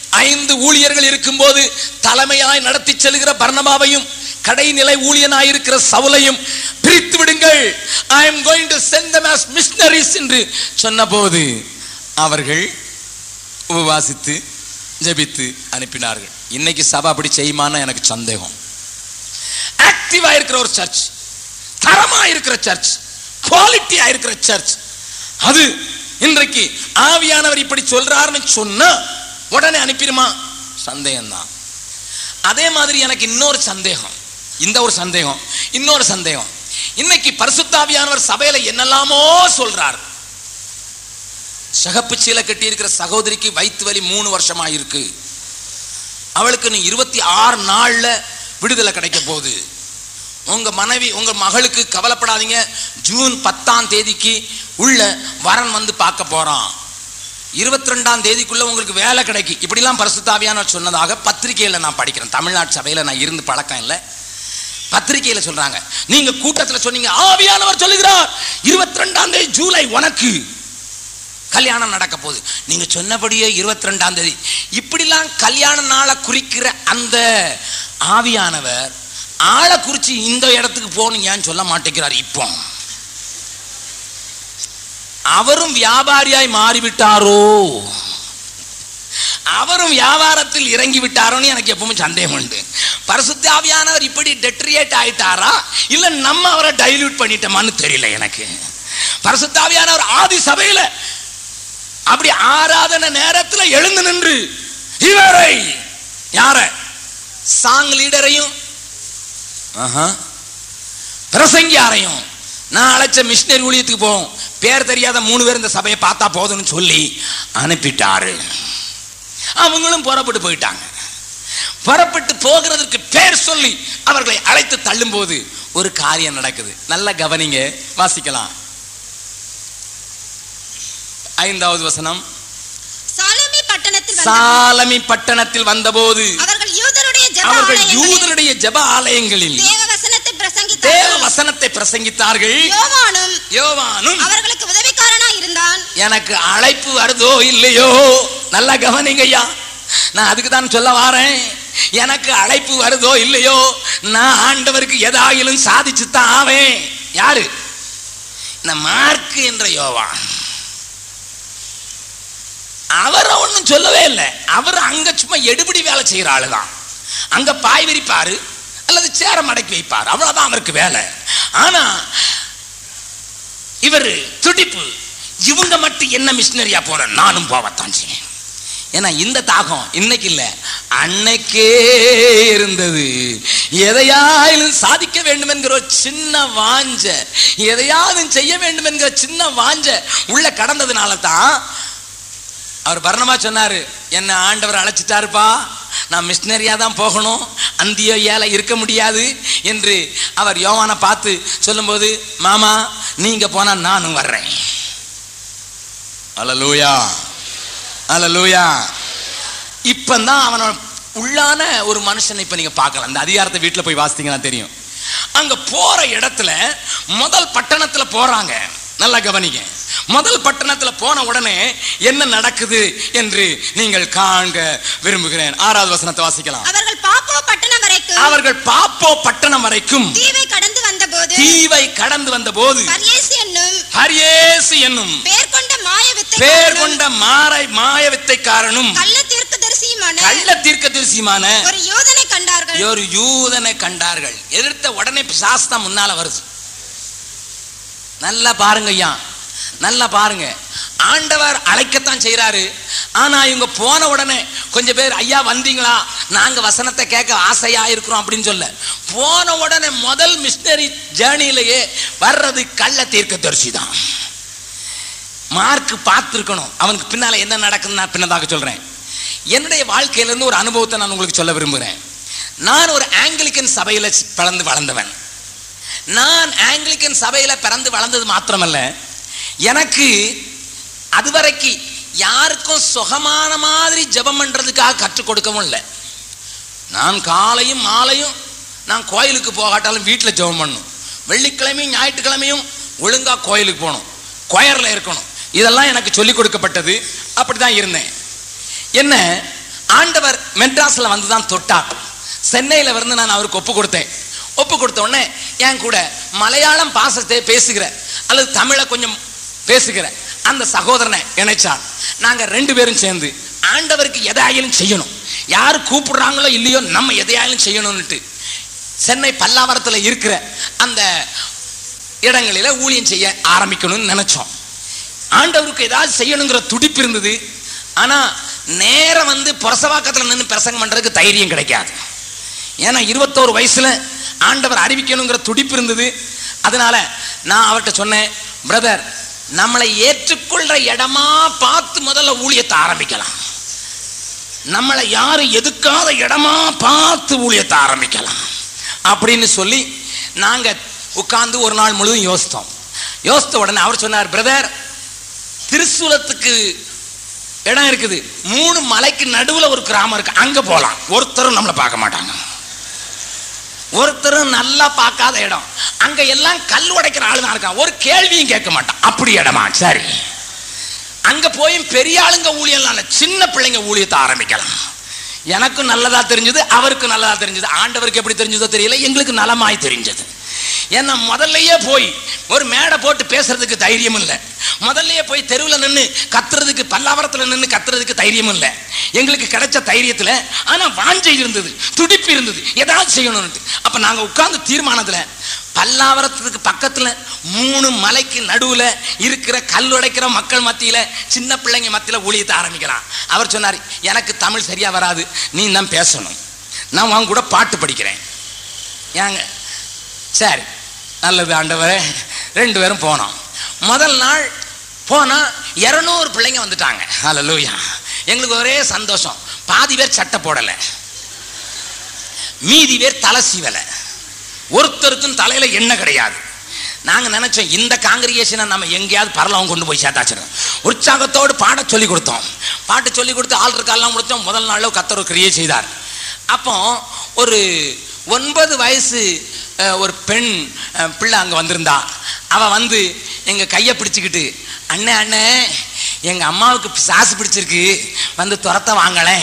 5 ஊழியர்கள் இருக்கும்போது தலைமையாய் நடத்தி செல்கிற பர்னபாவையும் கடைநிலை ஊழியனாய் இருக்கிற சவுலையும் பிரித்து விடுங்கள், I am going to send them as missionaries என்று சொன்னபோது அவர்கள் உபவாசித்து ஜெபித்து அனுப்பினார்கள். இன்னைக்கு சபை அப்படி செய்யுமான்னு எனக்கு சந்தேகம். ஆக்டிவா இருக்கிற ஒரு சர்ச், தரமா இருக்கிற சர்ச், குவாலிட்டியா இருக்கிற சர்ச், அது இன்றைக்கு ஆவியானவர் இப்படி சொல்றாருன்னு சொன்னா உடனே அனுப்பிடுமா? சந்தேகம் தான். அதே மாதிரி எனக்கு இன்னொரு சந்தேகம், இந்த ஒரு சந்தேகம், இன்னொரு சந்தேகம். இன்னைக்கு பரிசுத்த ஆவியானவர் சபையில என்னெல்லாமோ சொல்றார். சகப்பு சீலை கட்டி இருக்கிற சகோதரிக்கு வயிற்று வலி 3 வருஷமா இருக்கு, அவளுக்கு நீ 26 நாள்ல விடுதலை கிடைக்க போகுது. உங்க மனைவி உங்க மகளுக்கு கவலைப்படாதீங்க, ஜூன் 10ஆம் தேதிக்கு உள்ள வரன் வந்து பார்க்க போறான், 22ஆம் தேதிக்குள்ள உங்களுக்கு வேலை கிடைக்கும். இப்படிலாம் பரிசுத்த ஆவியானவர் சொன்னதாக பத்திரிகையில நான் படிக்கிறேன். தமிழ்நாட்டு சபையில நான் இருந்து பழக்கம் இல்லை, பத்திரிகையில சொல்றாங்க. நீங்க கூட்டத்தில் சொன்னீங்க ஆவியானவர் சொல்லுகிறார் 22ஆம் தேதி ஜூலை உனக்கு கல்யாணம் நடக்க போகுது. நீங்க சொன்னபடியே 22ஆம் தேதி. இப்படிலாம் கல்யாண நாளை குறிக்கிற அந்த ஆவியானவர் ஆளை குறிச்சு இந்த இடத்துக்கு போகணும் ஏன் சொல்ல மாட்டேங்கிறார்? இப்போ அவரும் வியாபாரியாய் மாறிவிட்டாரோ, அவரும் வியாபாரத்தில் இறங்கி விட்டாரோன்னு எனக்கு எப்பவுமே சந்தேகம் உண்டு. பரிசுத்த ஆவியானவர் இப்படி டெட்ரியேட் ஆயிட்டாரா இல்ல நம்ம அவரை டைல்யூட் பண்ணிட்டோமான்னு தெரியல எனக்கு. பரிசுத்த ஆவியானவர் ஆதி சபையில அப்படி ஆராதனை நேரத்தில் எழுந்து நின்று இவரை யார சாங் லீடரையும் பிரசங்கியாரையும் நான் அழைச்ச மிஷினரி ஊழியத்துக்கு போவோம், பேர் தெரியாத 3 பேர் இந்த சபையை பார்த்தா போதும்னு சொல்லி அனுப்பிட்டாரு. அவங்களும் புறப்பட்டு போயிட்டாங்க. புறப்பட்டு போகிறதுக்கு பேர் சொல்லி அவர்களை அழைத்து தள்ளும் போது ஒரு காரியம் நடக்குது. நல்ல கவனிங்க, வாசிக்கலாம். 5வது வசனம். சாலமி பட்டணத்தில் வந்தபோது அவர்கள் யூதருடைய ஜெப ஆலயங்களில் தேவ வசனத்தை பிரசங்கித்தார்கள். யோவானும் அவர்களுக்கு உதவிக்காரனாய் இருந்தான். எனக்கு அழைப்பு வருதோ இல்லையோ, நல்லா கவனிங்க ஐயா, நான் அதுக்கு தான் சொல்ல வாரேன். எனக்கு அழைப்பு வருதோ இல்லையோ, நான் ஆண்டவருக்கு எதாயிலும் சாதிச்சுத்தான் ஆவேன். யாரு? இந்த மார்க்கு என்ற யோவான். அவரை ஒன்னும் சொல்லவே இல்லை. அவர் அங்க சும்மா எடுபடி வேலை செய்யற ஆளுதான். அங்க பாய் விரிப்பாரு அல்லது சேர மடக்கி வைப்பார், அவ்வளவுதான் அவருக்கு வேலை. ஆனா இவர் துடிப்பு, இவங்க மட்டும் என்ன மிஷினரியா போற, நானும் போவத்தான் செய்வேன். ஏன்னா இந்த தாகம் இன்னைக்கு இல்ல, அன்னைக்கே இருந்தது. எதையாயிலும் சாதிக்க வேண்டும் என்கிற ஒரு சின்ன வாஞ்ச, எதையாவது செய்ய வேண்டும் என்கிற சின்ன வாஞ்ச உள்ள கடந்ததுனால தான் அவர் பர்னபா சொன்னாரு, என்ன ஆண்டவர் அழைச்சிட்டாருப்பா, நான் மிஷினரியா தான் போகணும், அந்தியோயால இருக்க முடியாது என்று அவர் யோவானை பார்த்து சொல்லும்போது, மாமா நீங்க போனா நானும் வர்றேன். அல்லேலூயா, அல்லேலூயா. இப்பதான் அவனோட உள்ளான ஒரு மனுஷனை இப்ப நீங்க பார்க்கலாம். அந்த அதிகாரத்தை வீட்டுல போய் வாசித்தீங்கன்னா தெரியும். அங்க போற இடத்துல முதல் பட்டணத்துல போறாங்க. நல்லா கவனிங்க. முதல் பட்டணத்துல போன உடனே என்ன நடக்குது என்று நீங்கள் காண்க விரும்புகிறேன். 6வது வசனத்தை வாசிக்கலாம். அவர்கள் பாப்போ பட்டணம் வரைக்கும் தீவை கடந்து வந்தபோது ஹரியேசு என்னும் பேர் கொண்ட மாய வித்தைக்காரனும் கள்ள தீர்க்கதரிசியுமான ஒரு யூதனை கண்டார்கள். எதிர்த்த உடனே பிசாசு தான் முன்னால வருது. நல்லா பாருங்க ஐயா, நல்லா பாருங்க. ஆண்டவர் அழைக்கத்தான் செய்யறாரு. ஆனா இவங்க போன உடனே கொஞ்சம் பேர் ஐயா வந்தீங்களா, நாங்க வசனத்தை கேட்க ஆசையா இருக்கிறோம் அப்படின்னு சொல்ல, போன உடனே முதல் மிஷினரி ஜேர்னிலேயே வர்றது கள்ள தீர்க்கதரிசி தான். மார்க் பார்த்திருக்கணும் அவனுக்கு பின்னால என்ன நடக்குதுன்னு நான் பின்னதாக சொல்றேன். என்னுடைய வாழ்க்கையிலிருந்து ஒரு அனுபவத்தை நான் உங்களுக்கு சொல்ல விரும்புகிறேன். நான் ஒரு ஆங்கிலிக்கன் சபையில பிறந்து வளர்ந்தவன். நான் ஆங்கிலிக்கன் சபையில பிறந்து வளர்ந்தது மாத்திரமல்ல, எனக்கு அதுவரைக்கு யாருக்கும் சுகமான மாதிரி ஜெபம் பண்றதுக்காக கற்றுக் கொடுக்கவும் இல்லை. நான் காலையும் மாலையும் நான் கோயிலுக்கு போகாட்டாலும் வீட்டில் ஜெபம் பண்ணணும். வெள்ளிக்கிழமையும் ஞாயிற்றுக்கிழமையும் ஒழுங்கா கோயிலுக்கு போகணும், கொயர்ல இருக்கணும். இதெல்லாம் எனக்கு சொல்லிக் கொடுக்கப்பட்டது. அப்படிதான் இருந்தேன். என்ன ஆண்டவர் மெட்ராஸ்ல வந்துதான் தொட்டார். சென்னையில வந்து நான் அவருக்கு ஒப்பு கொடுத்தேன். ஒப்பு கொடுத்த உடனே என் கூட மலையாளம் பாசத்தை பேசுகிற அல்லது தமிழை கொஞ்சம் பேசுகிற அந்த சகோதரனை இணைச்சார். நாங்க 2 பேரும் சேர்ந்து ஆண்டவருக்கு எதையாலும் செய்யணும், யாரு கூப்பிடுறாங்களோ இல்லையோ நம்ம எதையாலும் செய்யணும்னுட்டு சென்னை பல்லாவரத்தில் இருக்கிற அந்த இடங்களில ஊழியம் செய்ய ஆரம்பிக்கணும்னு நினைச்சோம். ஆண்டவருக்கு ஏதாவது செய்யணுங்கிற துடிப்பு இருந்தது. ஆனா நேரம் வந்து புரசவாக்கத்தில் நின்று பிரசங்கம் பண்றதுக்கு தைரியம் கிடைக்காது. ஏன்னா 21 வயசுல ஆண்டவர் அறிவிக்கணுங்கிற துடிப்பு இருந்தது. அதனால நான் அவர்கிட்ட சொன்னேன், பிரதர், நம்மளை ஏற்றுக்கொள்ற இடமா பார்த்து முதல்ல ஊழியத்தை ஆரம்பிக்கலாம். நம்மளை யாரும் எதுக்காத இடமா பார்த்து ஊழியத்தை ஆரம்பிக்கலாம் அப்படின்னு சொல்லி நாங்க உட்கார்ந்து ஒரு நாள் முழுவதும் யோசித்த உடனே அவர் சொன்னார், பிரதர், திருசூலத்துக்கு இடம் இருக்குது, 3 மலைக்கு நடுவுல ஒரு கிராமம் இருக்கு, அங்க போலாம். ஒருத்தரும் நம்மளை பார்க்க மாட்டாங்க, ஒருத்தரும் நல்லா பார்க்காத இடம், அங்க எல்லாம் கல் உடைக்கிற ஆளு தான் இருக்கான், ஒரு கேள்வியும் கேட்க மாட்டான், அப்படி இடமா? சரி, அங்க போய் பெரிய ஆளுங்க ஊழியம், சின்ன பிள்ளைங்க ஊழியத்தை ஆரம்பிக்கலாம். எனக்கும் நல்லதா தெரிஞ்சது, அவருக்கு நல்லதா தெரிஞ்சது. ஆண்டவருக்கு எப்படி தெரிஞ்சதோ தெரியல, எங்களுக்கு நலமாய் தெரிஞ்சது. ஏன்னா முதல்லயே போய் ஒரு மேடை போட்டு பேசுறதுக்கு தைரியம் இல்லை, முதல்லயே போய் தெருவில் நின்று கத்துறதுக்கு, பல்லாவரத்தில் நின்று கத்துறதுக்கு தைரியம் இல்லை. எங்களுக்கு கிடைச்ச தைரியத்தில் ஆனா வாஞ்சை இருந்தது, துடிப்பு இருந்தது, ஏதாவது செய்யணும்னு. அப்ப நாங்க உட்கார்ந்து தீர்மானத்துல பல்லாவரத்துக்கு பக்கத்துல 3 மலைக்கு நடுவுல இருக்கிற கல் உடைக்கிற மக்கள் மத்தியில, சின்ன பிள்ளைங்க மத்தியில ஊழியத்தை ஆரம்பிக்கலாம். அவர் சொன்னார், எனக்கு தமிழ் சரியா வராது, நீ தான் பேசணும், நான் அவங்க கூட பாட்டு படிக்கிறேன். ஏங்க, சரி, நல்லது ஆண்டவரே. 2 பேரும் போனோம். முதல் நாள் போனா 200 பிள்ளைங்க வந்துட்டாங்க. ஹல்லேலூயா. எங்களுக்கு ஒரே சந்தோஷம். பாதி பேர் சட்டை போடல, மீதி பேர் தலை சீவல, ஒருத்தருக்கும் தலையில எண்ணெய் கிடையாது. நாங்க நினைச்சோம், இந்த காங்கிரிகேஷனை நம்ம எங்கேயாவது பரலவங்க கொண்டு போய் சேர்த்தாச்சிடும். உற்சாகத்தோடு பாட சொல்லி கொடுத்தோம். பாட்டு சொல்லி கொடுத்து ஆள்றதுக்கெல்லாம் கொடுத்தோம். முதல் நாள் கர்த்தர் கிரியை செய்தார். அப்போ ஒரு 9 வயசு ஒரு பெண் பிள்ளை அங்க வந்திருந்தா. அவ வந்து எங்க கையை பிடிச்சுக்கிட்டு, அண்ணே அண்ணே, எங்க அம்மாவுக்கு பிசாசு பிடிச்சிருக்கு, வந்து துரத்த வாங்கலேன்.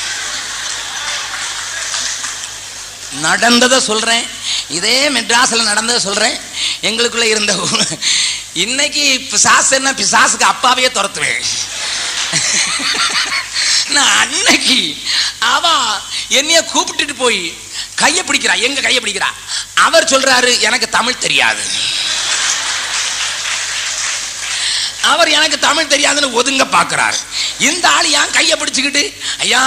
நடந்ததை சொல்றேன், இதே மெட்ராஸ்ல நடந்ததை சொல்றேன். எங்களுக்குள்ள இருந்த இன்னைக்கு பிசாசு என்ன, பிசாசுக்கு அப்பாவையே துரத்துவேன். நான் அன்னைக்கு அவ என்னைய கூப்பிட்டுட்டு போய் கையை பிடிக்கிறா, எங்க கையை பிடிக்கிறா. அவர் சொல்றாரு, எனக்கு தமிழ் தெரியாது, அவர் எனக்கு தமிழ் தெரியாதுன்னு ஒதுங்க பாக்குறாரு. இந்த ஆள் என் கையை பிடிச்சுக்கிட்டு, ஐயா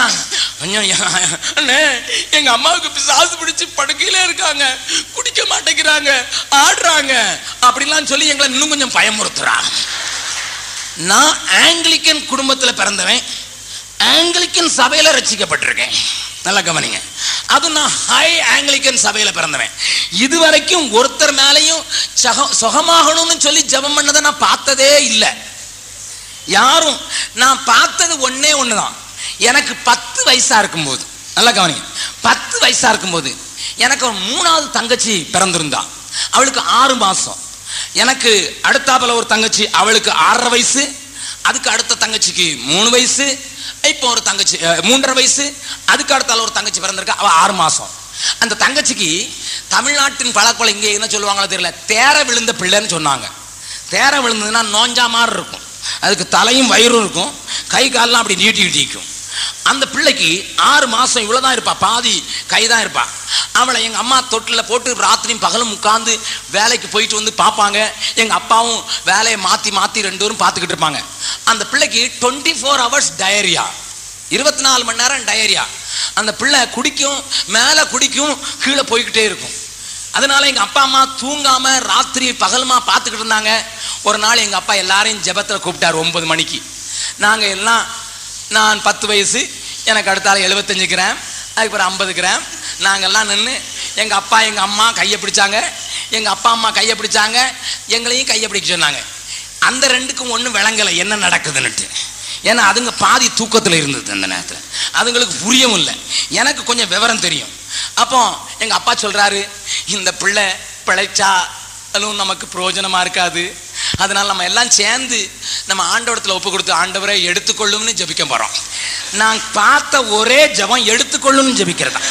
அண்ணே, எங்க அம்மாவுக்கு பிசாசு பிடிச்சு படுக்கையில இருக்காங்க, குடிக்க மாட்டேங்கிறாங்க, ஆடுறாங்க அப்படிலாம் சொல்லி எங்களை இன்னும் கொஞ்சம் பயமுறுத்துறா. நான் ஆங்கிலிக்கன் குடும்பத்தில் பிறந்தவன், ஆங்கிலிக்கன் சபையில ரட்சிக்கப்பட்டிருக்கேன். நல்லா கவனிங்க, அது நான் ஹை ஆங்கிலிக்கன் சபையில பிறந்தவன். இதுவரைக்கும் ஒருத்தர் மேலையும் சுகமாகணும்னு சொல்லி ஜெபம் பண்ணதை நான் பார்த்ததே இல்லை. யாரும் நான் பார்த்தது ஒன்னே ஒண்ணுதான். எனக்கு 10 வயசா இருக்கும்போது, நல்லா கவனிங்க, 10 வயசா இருக்கும்போது எனக்கு ஒரு 3வது தங்கச்சி பிறந்திருந்தா. அவளுக்கு 6 மாசம். எனக்கு அடுத்தாப்புல ஒரு தங்கச்சி, அவளுக்கு 6.5 வயசு. அதுக்கு அடுத்த தங்கச்சிக்கு 3 வயசு. இப்போ ஒரு தங்கச்சி 3.5 வயசு. அதுக்கு அடுத்தால ஒரு தங்கச்சி பிறந்திருக்கா, அவ 6 மாசம். அந்த தங்கச்சிக்கு தமிழ்நாட்டின் பழக்கொலை இங்கே என்ன சொல்லுவாங்களோ தெரியல, தேர விழுந்த பிள்ளைன்னு சொன்னாங்க. தேர விழுந்ததுன்னா நோஞ்சா மாதிரி இருக்கும், அதுக்கு தலையும் வயிறும் இருக்கும், கை காலெல்லாம் அப்படி நீட்டி நீட்டிக்கும். அந்த பிள்ளைக்கு 6 மாசம் இவ்வளவுதான் இருப்பா, பாதி கைதான் இருப்பா. அவளை எங்க அம்மா தொட்டில போட்டு ராத்திரியும் பகலும் உட்கார்ந்து வேலைக்கு போயிட்டு வந்து பார்ப்பாங்க. எங்க அப்பாவும் வேலையை மாத்தி மாத்தி 2 பேரும் பார்த்துக்கிட்டு இருப்பாங்க. அந்த பிள்ளைக்கு 24 hours டயரியா, 24 மணி நேரம் டயரியா. அந்த பிள்ளை குடிக்கும், மேல குடிக்கும், கீழே போய்கிட்டே இருக்கும். அதனால எங்க அப்பா அம்மா தூங்காம ராத்திரி பகலுமா பார்த்துக்கிட்டு இருந்தாங்க. ஒரு நாள் எங்க அப்பா எல்லாரையும் ஜெபத்துல கூப்பிட்டார் 9 மணிக்கு. நாங்க எல்லாம், நான் 10 வயசு, எனக்கு அடுத்தால 75 கிராம், அதுக்கப்புறம் 50 கிராம். நாங்கெல்லாம் நின்று எங்க அப்பா எங்க அம்மா கையை பிடிச்சாங்க, எங்க அப்பா அம்மா கையை பிடிச்சாங்க, எங்களையும் கையை பிடிக்க சொன்னாங்க. அந்த 2க்கும் ஒன்றும் விளங்கலை என்ன நடக்குதுன்னுட்டு. ஏன்னா அதுங்க பாதி தூக்கத்தில் இருந்தது அந்த நேரத்தில், அதுங்களுக்கு புரியவும் இல்லை. எனக்கு கொஞ்சம் விவரம் தெரியும். அப்போ எங்க அப்பா சொல்றாரு, இந்த பிள்ளை பிழைச்சாலும் நமக்கு பிரயோஜனமா இருக்காது, அதனால நம்ம எல்லாம் சேர்ந்து நம்ம ஆண்டவரத்துல ஒப்பு கொடுத்து ஆண்டவரை எடுத்துக்கொள்ளும்னு ஜெபிக்க போறோம். நான் பார்த்த ஒரே ஜெபம் எடுத்துக்கொள்ளும் ஜெபிக்கிறதா.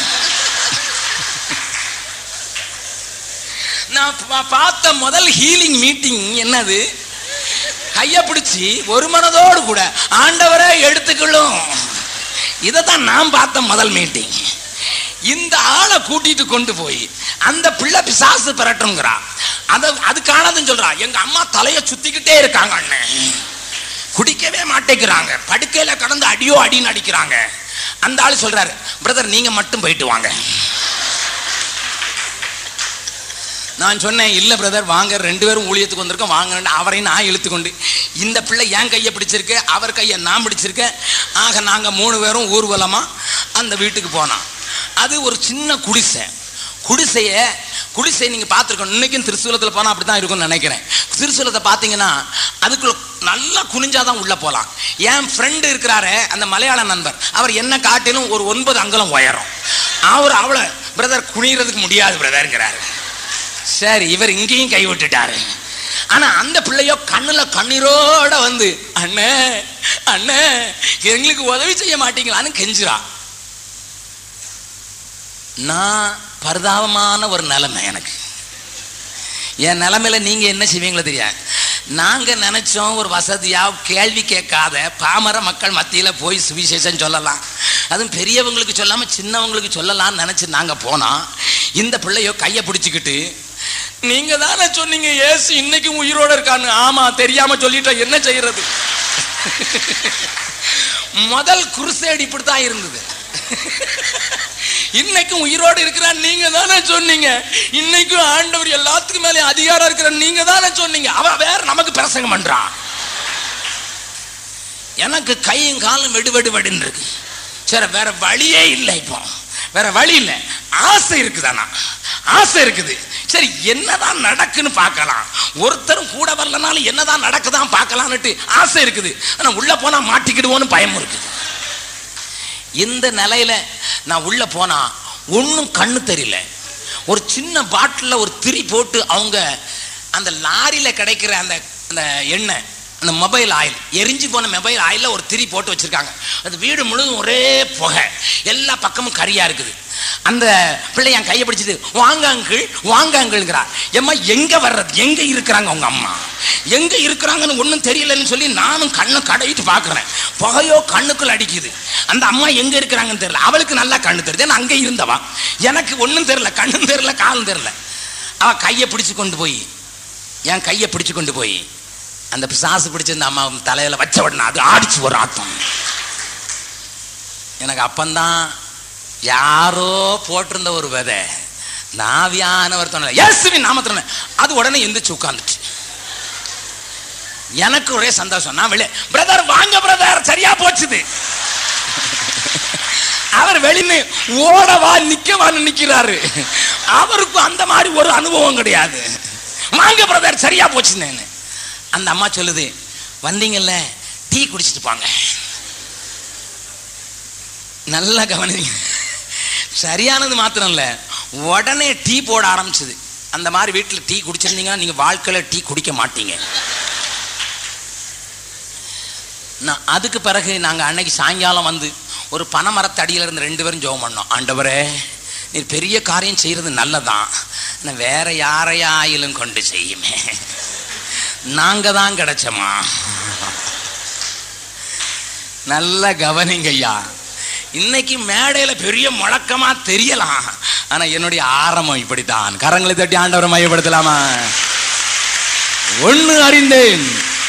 நான் பார்த்த முதல் ஹீலிங் மீட்டிங் என்னது? கைய பிடிச்சி ஒரு மனதோடு கூட ஆண்டவரை எடுத்துக்கொள்ளும். இதைத்தான் நான் பார்த்த முதல் மீட்டிங். இந்த ஆளை கூட்டிட்டு கொண்டு போய் அந்த பிள்ளை பிசாசு பெறட்டும்ங்கிறா. அது காணாதுன்னு சொல்றா. எங்க அம்மா தலையை சுத்திக்கிட்டே இருக்காங்க, அண்ணன் குடிக்கவே மாட்டேங்கிறாங்க, படுக்கையில கடந்து அடியோ அடின்னு அடிக்கிறாங்க. அந்த ஆள் சொல்றாரு, பிரதர் நீங்க மட்டும் போயிட்டு வாங்க. நான் சொன்னேன், இல்ல பிரதர் வாங்க, 2 பேரும் ஊழியத்துக்கு வந்திருக்கோம் வாங்க. அவரையும் நான் இழுத்துக்கொண்டு, இந்த பிள்ளை என் கையை பிடிச்சிருக்கு, அவர் கையை நான் பிடிச்சிருக்கேன். ஆக நாங்க 3 பேரும் ஊர்வலமா அந்த வீட்டுக்கு போனோம். அது ஒரு சின்ன குடிசையை நீங்க பார்த்துருக்கணும். இன்னைக்கும் திருசூலத்தில் போனா அப்படித்தான் இருக்கும்னு நினைக்கிறேன். திருசூலத்தை பார்த்தீங்கன்னா அதுக்குள்ள நல்லா குனிஞ்சாதான் உள்ள போலாம். என் ஃப்ரெண்டு இருக்கிறாரு, அந்த மலையாள நண்பர், அவர் என்ன காட்டிலும் ஒரு 9 அங்குலம் உயரம். அவர் அவளை பிரதர் குனிறதுக்கு முடியாது பிரதர்ங்கிறாரு. சரி, இவர் இங்கேயும் கை விட்டுட்டாரு. ஆனா அந்த பிள்ளையோ கண்ணீரோட வந்து, அண்ணே அண்ணே எங்களுக்கு உதவி செய்ய மாட்டீங்களான்னு கெஞ்சுறா. நான் பரிதாபமான ஒரு நிலைமை எனக்கு. என் நிலைமையில நீங்க என்ன செய்வீங்களோ தெரியாது. நாங்க நினைச்சோம் ஒரு வசதியா கேள்வி கேட்காத பாமர மக்கள் மத்தியில போய் சுவிசேஷம் சொல்லலாம், அதுவும் பெரியவங்களுக்கு சொல்லாம சின்னவங்களுக்கு சொல்லலாம்னு நினைச்சு நாங்க போனோம். இந்த பிள்ளையோ கையை பிடிச்சுக்கிட்டு, நீங்க தானே சொன்னீங்க ஏசு இன்னைக்கும் உயிரோட இருக்கான்னு. ஆமா, தெரியாம சொல்லிட்டா என்ன செய்யறது. முதல் குருசேடு இப்படித்தான் இருந்தது. இன்னைக்கும் உயிரோடு இருக்கிறான் நீங்க தானே சொன்னீங்க, இன்னைக்கும் ஆண்டவர் எல்லாத்துக்கும் மேலே அதிகாரம் இருக்கிற நீங்க தானே சொன்னீங்க. அவ வேற நமக்கு பிரசங்கம் பண்றான். எனக்கு கையும் காலும் வெடுன்னு இருக்கு. சரி, வேற வழியே இல்லை. இப்போ வேற வழி இல்லை. ஆசை இருக்குதானா? ஆசை இருக்குது. சரி, என்னதான் நடக்குன்னு பார்க்கலாம். ஒருத்தரும் கூட வரலனாலும் என்னதான் நடக்குதான் பார்க்கலான்னுட்டு ஆசை இருக்குது. ஆனா உள்ள போனா மாட்டிக்கிடுவோன்னு பயம் இருக்குது. இந்த நிலையில நான் உள்ள போனா ஒன்னும் கண்ணு தெரியல. ஒரு சின்ன பாட்டில ஒரு திரி போட்டு அவங்க அந்த லாரியில கிடைக்கிற அந்த எண்ணெய், அந்த மொபைல் ஆயில், எரிஞ்சு போன மொபைல் ஆயில ஒரு திரி போட்டு வச்சிருக்காங்க. அது வீடு முழுவதும் ஒரே புகை, எல்லா பக்கமும் கரியா இருக்குது. அந்த பிள்ளை என் கையை பிடிச்சது, வாங்க அங்கிள்ங்கிறா. எம்மா எங்க வர்றது, எங்க இருக்கிறாங்க உங்க அம்மா, எங்க இருக்கிறாங்கன்னு ஒன்னும் தெரியலன்னு சொல்லி நானும் கண்ணை கடையிட்டு பாக்குறேன். புகையோ கண்ணுக்குள்ள அடிக்குது. அந்த அம்மா எங்க இருக்கிறாங்கன்னு தெரியல. அவளுக்கு நல்லா கண்ணு தெரியுது, நான் அங்கே இருந்தவா. எனக்கு ஒன்னும் தெரியல, கண்ணும் தெரியல, காலும் தெரியல. அவ கையை பிடிச்சு கொண்டு போய், என் கையை பிடிச்சு கொண்டு போய் அந்த பிசாசு பிடிச்சிருந்த அம்மா தலையில வச்ச உடனே அது ஆடிச்சு ஒரு ஆட்டம். எனக்கு அப்பந்தான் யாரோ போட்டிருந்த ஒரு விதை நாவியான ஒருத்தன இயேசுவின் நாமத்துல அது உடனே எந்திரிச்சு உட்கார்ந்துச்சு. எனக்கு ஒரே சந்தோஷம். நான் வெளியே, பிரதர் வாங்க பிரதர், சரியா போச்சுது. அவர் வெளியே ஓடவா நிக்கவான்னு நிக்கிறாரு. அவருக்கு அந்த மாதிரி ஒரு அனுபவம் கிடையாது. வாங்க பிரதர், சரியா போச்சுன்னு. அந்த அம்மா சொல்லுது, வந்தீங்கல்ல டீ குடிச்சிட்டு போங்க. நல்லா கவனிங்க. சரியானது மாத்திரம் இல்ல, உடனே டீ போட ஆரம்பிச்சது. அந்த மாதிரி வீட்டில் டீ குடிச்சிருந்தீங்கன்னா நீங்க வாழ்க்கையில டீ குடிக்க மாட்டீங்க. நான் அதுக்கு பிறகு நாங்க அன்னைக்கு சாயங்காலம் வந்து ஒரு பனைமரத்தடியில இருந்து 2 பேரும் ஜெபம் பண்ணோம். ஆண்டவரே, நீர் பெரிய காரியம் செய்யறது நல்லதான், நான் வேற யாரையாயிலும் கொண்டு செய்யுமே, நாங்க தான் கிடைச்சோமா. நல்ல கவனிங்க ஐயா. இன்னைக்கு மேடையில பெரிய முழக்கமா தெரியலாம், ஆனா என்னுடைய ஆரம்பம் இப்படித்தான். கரங்களை தட்டி ஆண்டவரை மையப்படுத்தலாமா? ஒன்று அறிந்தேன்,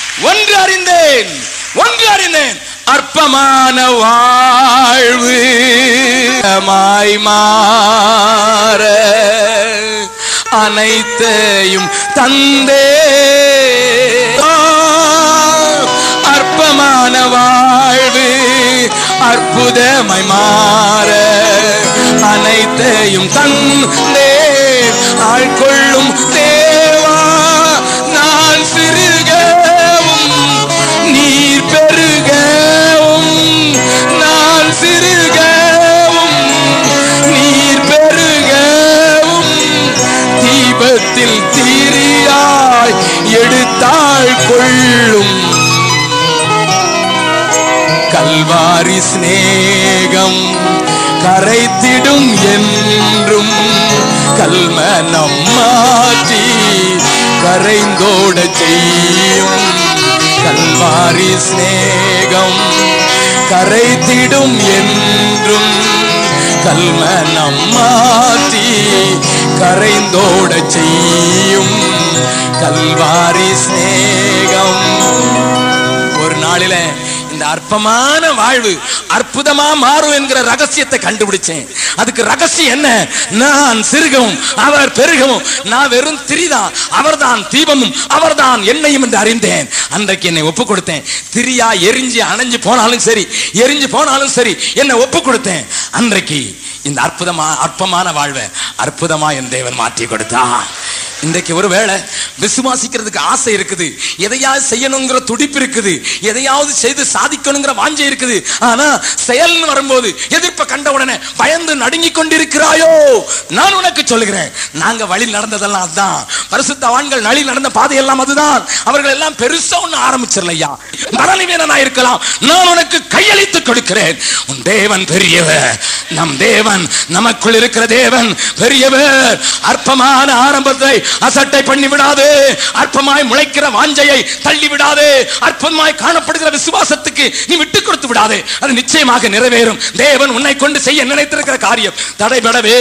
அற்பமான வாழ்வு மாற அனைத்தையும் தந்தே. அற்பமான வாழ்வு அற்புதமாய் மாற அனைத்தையும் தந்தே. ஆட்கொள்ளும் தேவா, நான் சிறுகவும் நீர் பெருகவும், நான் சிறுகவும் நீர் பெருகவும், தீபத்தில் தீரியாய் எடுத்தாள் கல்வாரி சிநேகம் கரைத்திடும் என்றும் கல்மனம் மாற்றி கரைந்தோட செய்யும். கல்வாரி சிநேகம் கரைத்திடும் என்றும் கல்மனம் மாற்றி கரைந்தோட செய்யும். கல்வாரி சிநேகம். ஒரு நாளில இந்த அற்பமான வாழ்வு அற்புதமா மாறும் என்கிற ரகசியத்தை கண்டுபிடிச்சேன். அதுக்கு ரகசியம் என்ன? நான் சிறுகவும் அவர் பெருகவும், நான் வெறும் திரிதான், அவர்தான் தீபமும் அவர்தான் எண்ணெயும் என்று அறிந்தேன். அன்றைக்கு என்னை ஒப்பு கொடுத்தேன். திரியா எரிஞ்சு அணைஞ்சு போனாலும் சரி, எரிஞ்சு போனாலும் சரி, என்னை ஒப்பு கொடுத்தேன். அன்றைக்கு இந்த அற்பமான வாழ்வை அற்புதமா என் தேவன் மாற்றி கொடுத்தான். இன்றைக்கு ஒருவேளை விசுவாசிக்கிறதுக்கு ஆசை இருக்குது, எதையாவது செய்யணுங்கிற துடிப்பு இருக்குது, எதையாவது செய்து சாதிக்கணுங்கிற வாஞ்சை இருக்குது. ஆனா செயல் வரும்போது எதிர்ப்பை கண்ட உடனே பயந்து நடுங்கிக் கொண்டிருக்கிறாயோ? நான் உனக்கு சொல்லுகிறேன், நாங்க வழி நடந்ததெல்லாம் அதுதான். பரிசுத்தவான்கள் வழி நடந்த பாதையெல்லாம் அதுதான். அவர்கள் எல்லாம் பெருசா ஒண்ணு ஆரம்பிச்சிடலையா, பலவீனனா இருக்கலாம். நான் உனக்கு கையளித்து கொடுக்கிறேன். உன் தேவன் பெரியவர். நம் தேவன், நமக்குள் இருக்கிற தேவன் பெரியவர். அற்பமான ஆரம்பத்தை அசட்டை பண்ணி விடாது. அற்பமாய் முளைக்கிற வாஞ்சையை தள்ளி விடாது. அற்பமாய் காணப்படுகிற விசுவாசத்துக்கு நீ விட்டு கொடுத்து விடாது. அது நிச்சயமாக நிறைவேறும். தேவன் உன்னை கொண்டு செய்ய நினைத்திருக்கிற காரியம் தடைபடவே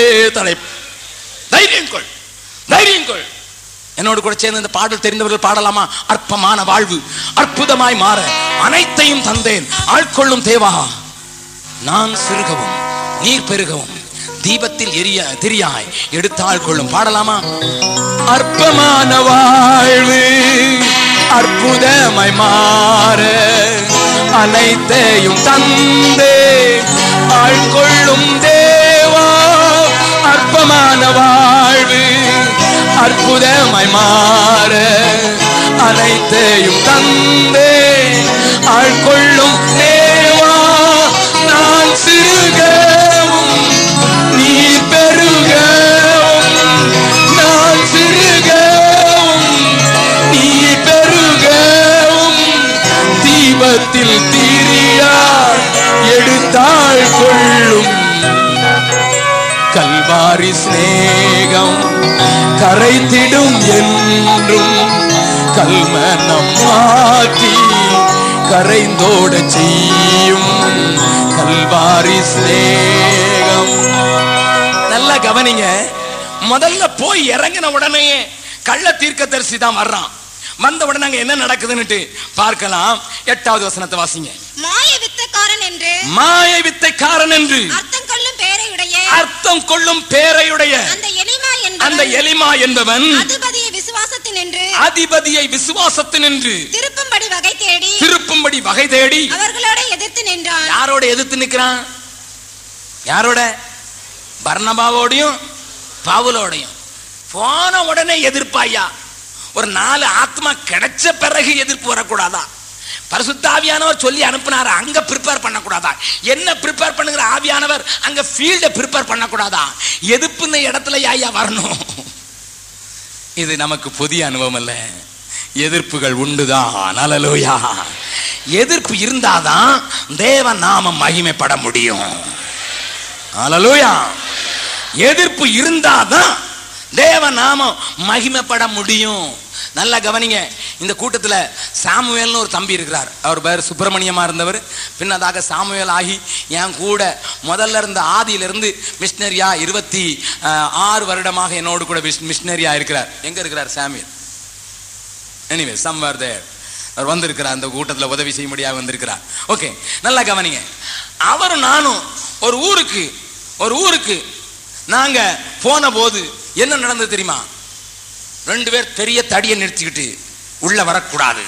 தைரியம் கொள், தைரியம் கொள். என்னோடு கூட சேர்ந்து இந்த பாடல் தெரிந்தவர்கள் பாடலாமா? அற்பமான வாழ்வு அற்புதமாய் மாற அனைத்தையும் தந்தேன், ஆட்கொள்ளும் தேவா. நான் சிறுகவும் நீர் பெருகவும், தீபத்தில் திரியாய் எடுத்தாள் கொள்ளும். பாடலாமா? அற்பமான வாழ்வு அற்புதமாய் மாற அனைத்தையும் தந்தே ஆட்கொள்ளும் தேவா. அற்பமான வாழ்வு அற்புதமாய் மாற அனைத்தையும் தந்தே ஆட்கொள்ளும் தேவா. நான் சிறுகவும் நீர் பெருகவும், நான் சிறுகவும் நீர் பெருகவும், தீபத்தில் திரியாய் எடுத்தாள் கொள்ளும். கல்வாரி சிநேகம் கரைத்திடும் என்றும் கல்மனம் மாற்றி கரைந்தோட செய்யும். கல்வாரி சிநேகம். நல்லா கவனிங்க. முதல்ல போய் இறங்கின உடனே கள்ள தீர்க்கதரிசி தான் வர்றான். வந்த உடனே அங்க என்ன நடக்குதுன்னு பார்க்கலாம். 8வது வசனத்தை வாசிங்க. மாய வித்தைக்காரன் என்று, மாய வித்தைக்காரன் என்று அர்த்தம் கொள்ளும் பேரையுடைய அந்த எலிமா என்பவன் அதிபதியை விசுவாசத்தின் என்று திருப்பும்படி வகை தேடி அவர்களோட எதிர்த்து நின்றான். யாரோட எதிர்த்து நிற்கிறான்? யாரோட? பர்னபாவோடையும் பவுலோடையும். போன உடனே எதிர்ப்பாயா? ஒரு 4 ஆத்மா கிடைச்ச பிறகு எதிர்ப்பு வரக்கூடாதா? பரிசுத்த ஆவியானவர் சொல்லி அனுப்பினாரா? அங்க ப்ரிப்பேர் பண்ணக்கூடாதா? என்ன ப்ரிப்பேர் பண்ணுகிற ஆவியானவர் அங்க ஃபீல்ட ப்ரிப்பேர் பண்ணக்கூடாதா? எதிர்ப்பு இடத்துல யாயா வரணும்? இது நமக்கு புதிய அனுபவம் அல்ல. எதிர்ப்புகள் உண்டுதான். ஹல்லேலூயா. எதிர்ப்பு இருந்தாதான் தேவ நாமம் மகிமைப்பட முடியும். ஹல்லேலூயா. எதிர்ப்பு இருந்தாதான் தேவ நாமம் மகிமைப்பட முடியும். நல்லா கவனிங்க. இந்த கூட்டத்துல சாமுவேல்னு ஒரு தம்பி இருக்கிறார். அவர் பேர் சுப்பிரமணியமா இருந்தவர். பின்னதாக சாமுவேல் ஆகி என் கூட முதல்ல இருந்த ஆதியிலிருந்து மிஷினரியா 26 வருடமாக என்னோடு கூட மிஷினரியா இருக்கிறார். எங்க இருக்கிறார் சாமுவேல்? Anyway somewhere there. அவர் வந்திருக்கிறார். அந்த கூட்டத்தில் உதவி செய்ய முடியாது வந்திருக்கிறார். ஓகே, நல்லா கவனிங்க. அவரும் நானும் ஒரு ஊருக்கு நாங்க போன போது என்ன நடந்தது தெரியுமா? 2 பேர் பெரிய தடியை நிறுத்திக்கிட்டு உள்ள வரக்கூடாது.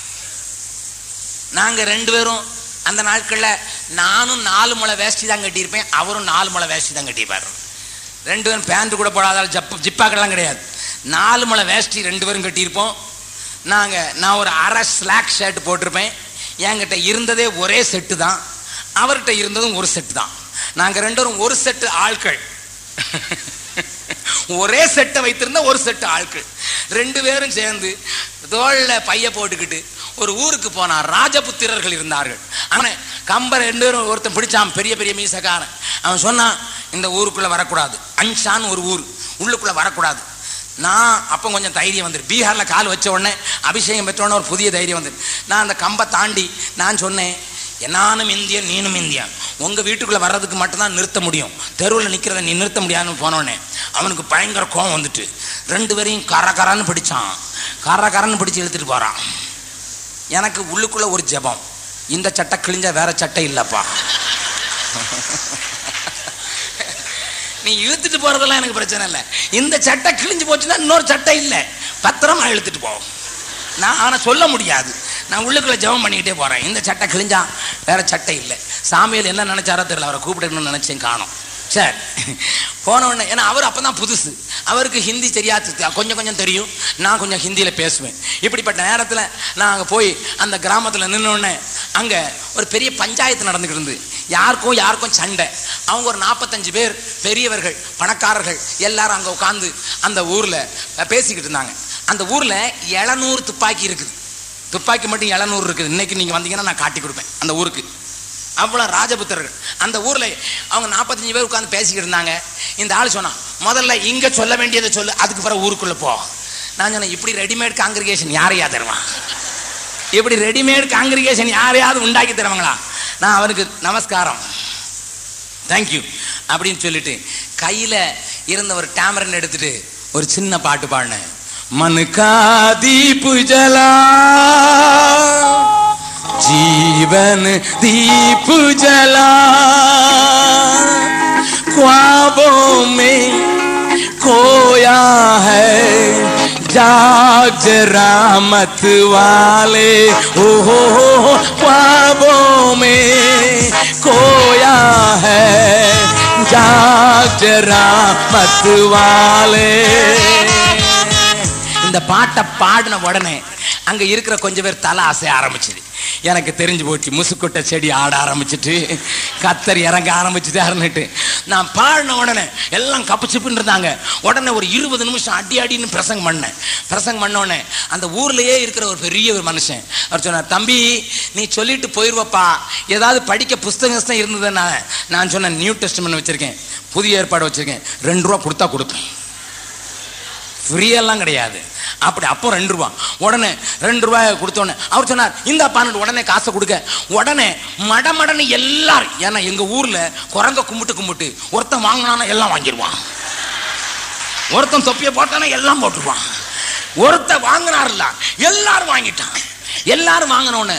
நாங்க 2 பேரும் அந்த நாட்கள்ல நானும் 4 முளை வேஷ்டி தான் கட்டியிருப்பேன், அவரும் 4 முளை வேஷ்டி தான் கட்டிப்பாரு. 2 பேரும் பேண்ட் கூட போடாத ஜிப்பாக்கெல்லாம் கிடையாது. 4 முளை வேஷ்டி 2 பேரும் கட்டியிருப்போம். நான் ஒரு அரை ஸ்லாக் ஷர்ட் போட்டிருப்பேன். என்கிட்ட இருந்ததே ஒரே செட்டு தான், அவர்கிட்ட இருந்ததும் ஒரு செட்டு தான். நாங்க 2 பேரும் ஒரு செட்டு ஆட்கள். ஒரே செட்டை வைத்திருந்த ஒரு செட்டு ஆட்கள். 2 பேரும் சேர்ந்து தோல்ல பைய போட்டுக்கிட்டு ஒரு ஊருக்கு போனா, ராஜபுத்திரர்கள் இருந்தார்கள். அவன் கம்பர் 2 பேரும் ஒருத்தன் பிடிச்சான், பெரிய பெரிய மீசக்காரன். அவன் சொன்னான், இந்த ஊருக்குள்ள வரக்கூடாது, அன்ஷான் ஒரு ஊர், உள்ளுக்குள்ள வரக்கூடாது. நான் அப்போ கொஞ்சம் தைரியம் வந்துடு, பீகார்ல கால் வச்ச உடனே அபிஷேகம் பெற்ற உடனே ஒரு புதிய தைரியம் வந்து நான் அந்த கம்பை தாண்டி நான் சொன்னேன், நானும் இந்தியன் நீனும் இந்தியன், உங்க வீட்டுக்குள்ள வர்றதுக்கு மட்டும்தான் நிறுத்த முடியும், தெருவில் நிக்கிறத நீ நிறுத்த முடியாதுன்னு போனோடனே அவனுக்கு பயங்கர கோவம் வந்துட்டு 2 பேரையும் கரன்னு பிடிச்சான். கரன்னு பிடிச்சு இழுத்துட்டு போறான். எனக்கு உள்ளுக்குள்ள ஒரு ஜெபம், இந்த சட்டை கிழிஞ்சா வேற சட்டை இல்லப்பா, நீ இழுத்துட்டு போறதெல்லாம் எனக்கு பிரச்சனை இல்லை, இந்த சட்டை கிழிஞ்சு போச்சுன்னா இன்னொரு சட்டை இல்லை, பத்திரமா இழுத்துட்டு போவோம். நான் ஆனா சொல்ல முடியாது, நான் உள்ளுக்குள்ள ஜெபம் பண்ணிக்கிட்டே போறேன், இந்த சட்டை கிழிஞ்சா வேற சட்டை இல்லை. சாமியால் என்ன நினைச்சாரோ தெரியல, அவரை கூப்பிடணும்னு நினைச்சேன், காணோம். சரி, போன உடனே, ஏன்னா அவர் அப்பதான் புதுசு, அவருக்கு ஹிந்தி தெரியாது, கொஞ்சம் தெரியும், நான் கொஞ்சம் ஹிந்தியில பேசுவேன். இப்படிப்பட்ட நேரத்தில் நான் அங்கே போய் அந்த கிராமத்தில் நின்னோடனே அங்கே ஒரு பெரிய பஞ்சாயத்து நடந்துக்கிட்டு இருந்து, யாருக்கும் சண்டை. அவங்க ஒரு 45 பேர் பெரியவர்கள், பணக்காரர்கள் எல்லாரும் அங்கே உட்காந்து அந்த ஊர்ல பேசிக்கிட்டு இருந்தாங்க. அந்த ஊர்ல 700 துப்பாக்கி இருக்குது, துப்பாக்கி மட்டும் 700 இருக்குது. இன்னைக்கு நீங்க வந்தீங்கன்னா நான் காட்டி கொடுப்பேன் அந்த ஊருக்கு. அவ்வளவு ராஜபுத்திரர்கள் அந்த ஊர்ல. அவங்க 45 பேர் உட்கார்ந்து பேசிக்கிட்டு இருந்தாங்க. இந்த ஆள் சொன்னான், முதல்ல இங்க சொல்ல வேண்டியதை சொல்லு, அதுக்கு பிறகு ஊருக்குள்ள போ. நான் சொன்னேன், இப்படி ரெடிமேட் காங்கிரிகேஷன் யாரையா தருவான், இப்படி ரெடிமேட் காங்கிரிகேஷன் யாரையாவது உண்டாக்கி தருவாங்களா? நான் அவனுக்கு நமஸ்காரம், தேங்க்யூ அப்படின்னு சொல்லிட்டு கையில இருந்த ஒரு டேமரன் எடுத்துட்டு ஒரு சின்ன பாட்டு பாடினேன். மனுக்கா தீப் ஜலா जीवन दीप जला, ख्वाबों में खोया है, जाग जरा मत वाले, ओ हो ख्वाबों में खोया है, जाग जरा मत वाले. இந்த பாட்டை பாடின உடனே அங்க இருக்கிற கொஞ்சம் பேர் தலை அசைய ஆரம்பிச்சது. எனக்கு தெரிஞ்சு போச்சு, முசுக்கொட்டை செடி ஆட ஆரம்பிச்சுட்டு, கத்தர் இறங்க ஆரம்பிச்சுட்டாருன்னுட்டு. நான் பாடின உடனே எல்லாம் கப்புச்சிப்புன்னு இருந்தாங்க. உடனே ஒரு 20 நிமிஷம் அடின்னு பிரசங்கம் பண்ணேன். பிரசங்கம் பண்ண உடனே அந்த ஊர்லயே இருக்கிற ஒரு பெரிய ஒரு மனுஷன் அவர் சொன்னார், தம்பி நீ சொல்லிட்டு போயிருவப்பா, ஏதாவது படிக்க புஸ்தகம் இருந்ததுன்னா. நான் சொன்னேன், நியூ டெஸ்டமென்ட் வச்சிருக்கேன், புதிய ஏற்பாடு வச்சிருக்கேன், 2 ரூபா கொடுத்தா கொடுப்பேன், ஃப்ரீயெல்லாம் கிடையாது. அப்படி அப்போ 2 ரூபா. உடனே 2 ரூபாய் கொடுத்தோன்னே அவர் சொன்னார், இந்த பானு உடனே காசை கொடுக்க. உடனே மடமடன்னு எல்லாரும், ஏன்னா எங்க ஊர்ல குரங்க கும்பிட்டு ஒருத்தன் வாங்கினானா எல்லாம் வாங்கிடுவான், ஒருத்தன் தொப்பியை போட்டானா எல்லாம் போட்டுருவான். ஒருத்தன் வாங்கினார்ல எல்லாரும் வாங்கிட்டான். எல்லாரும் வாங்கினோன்னு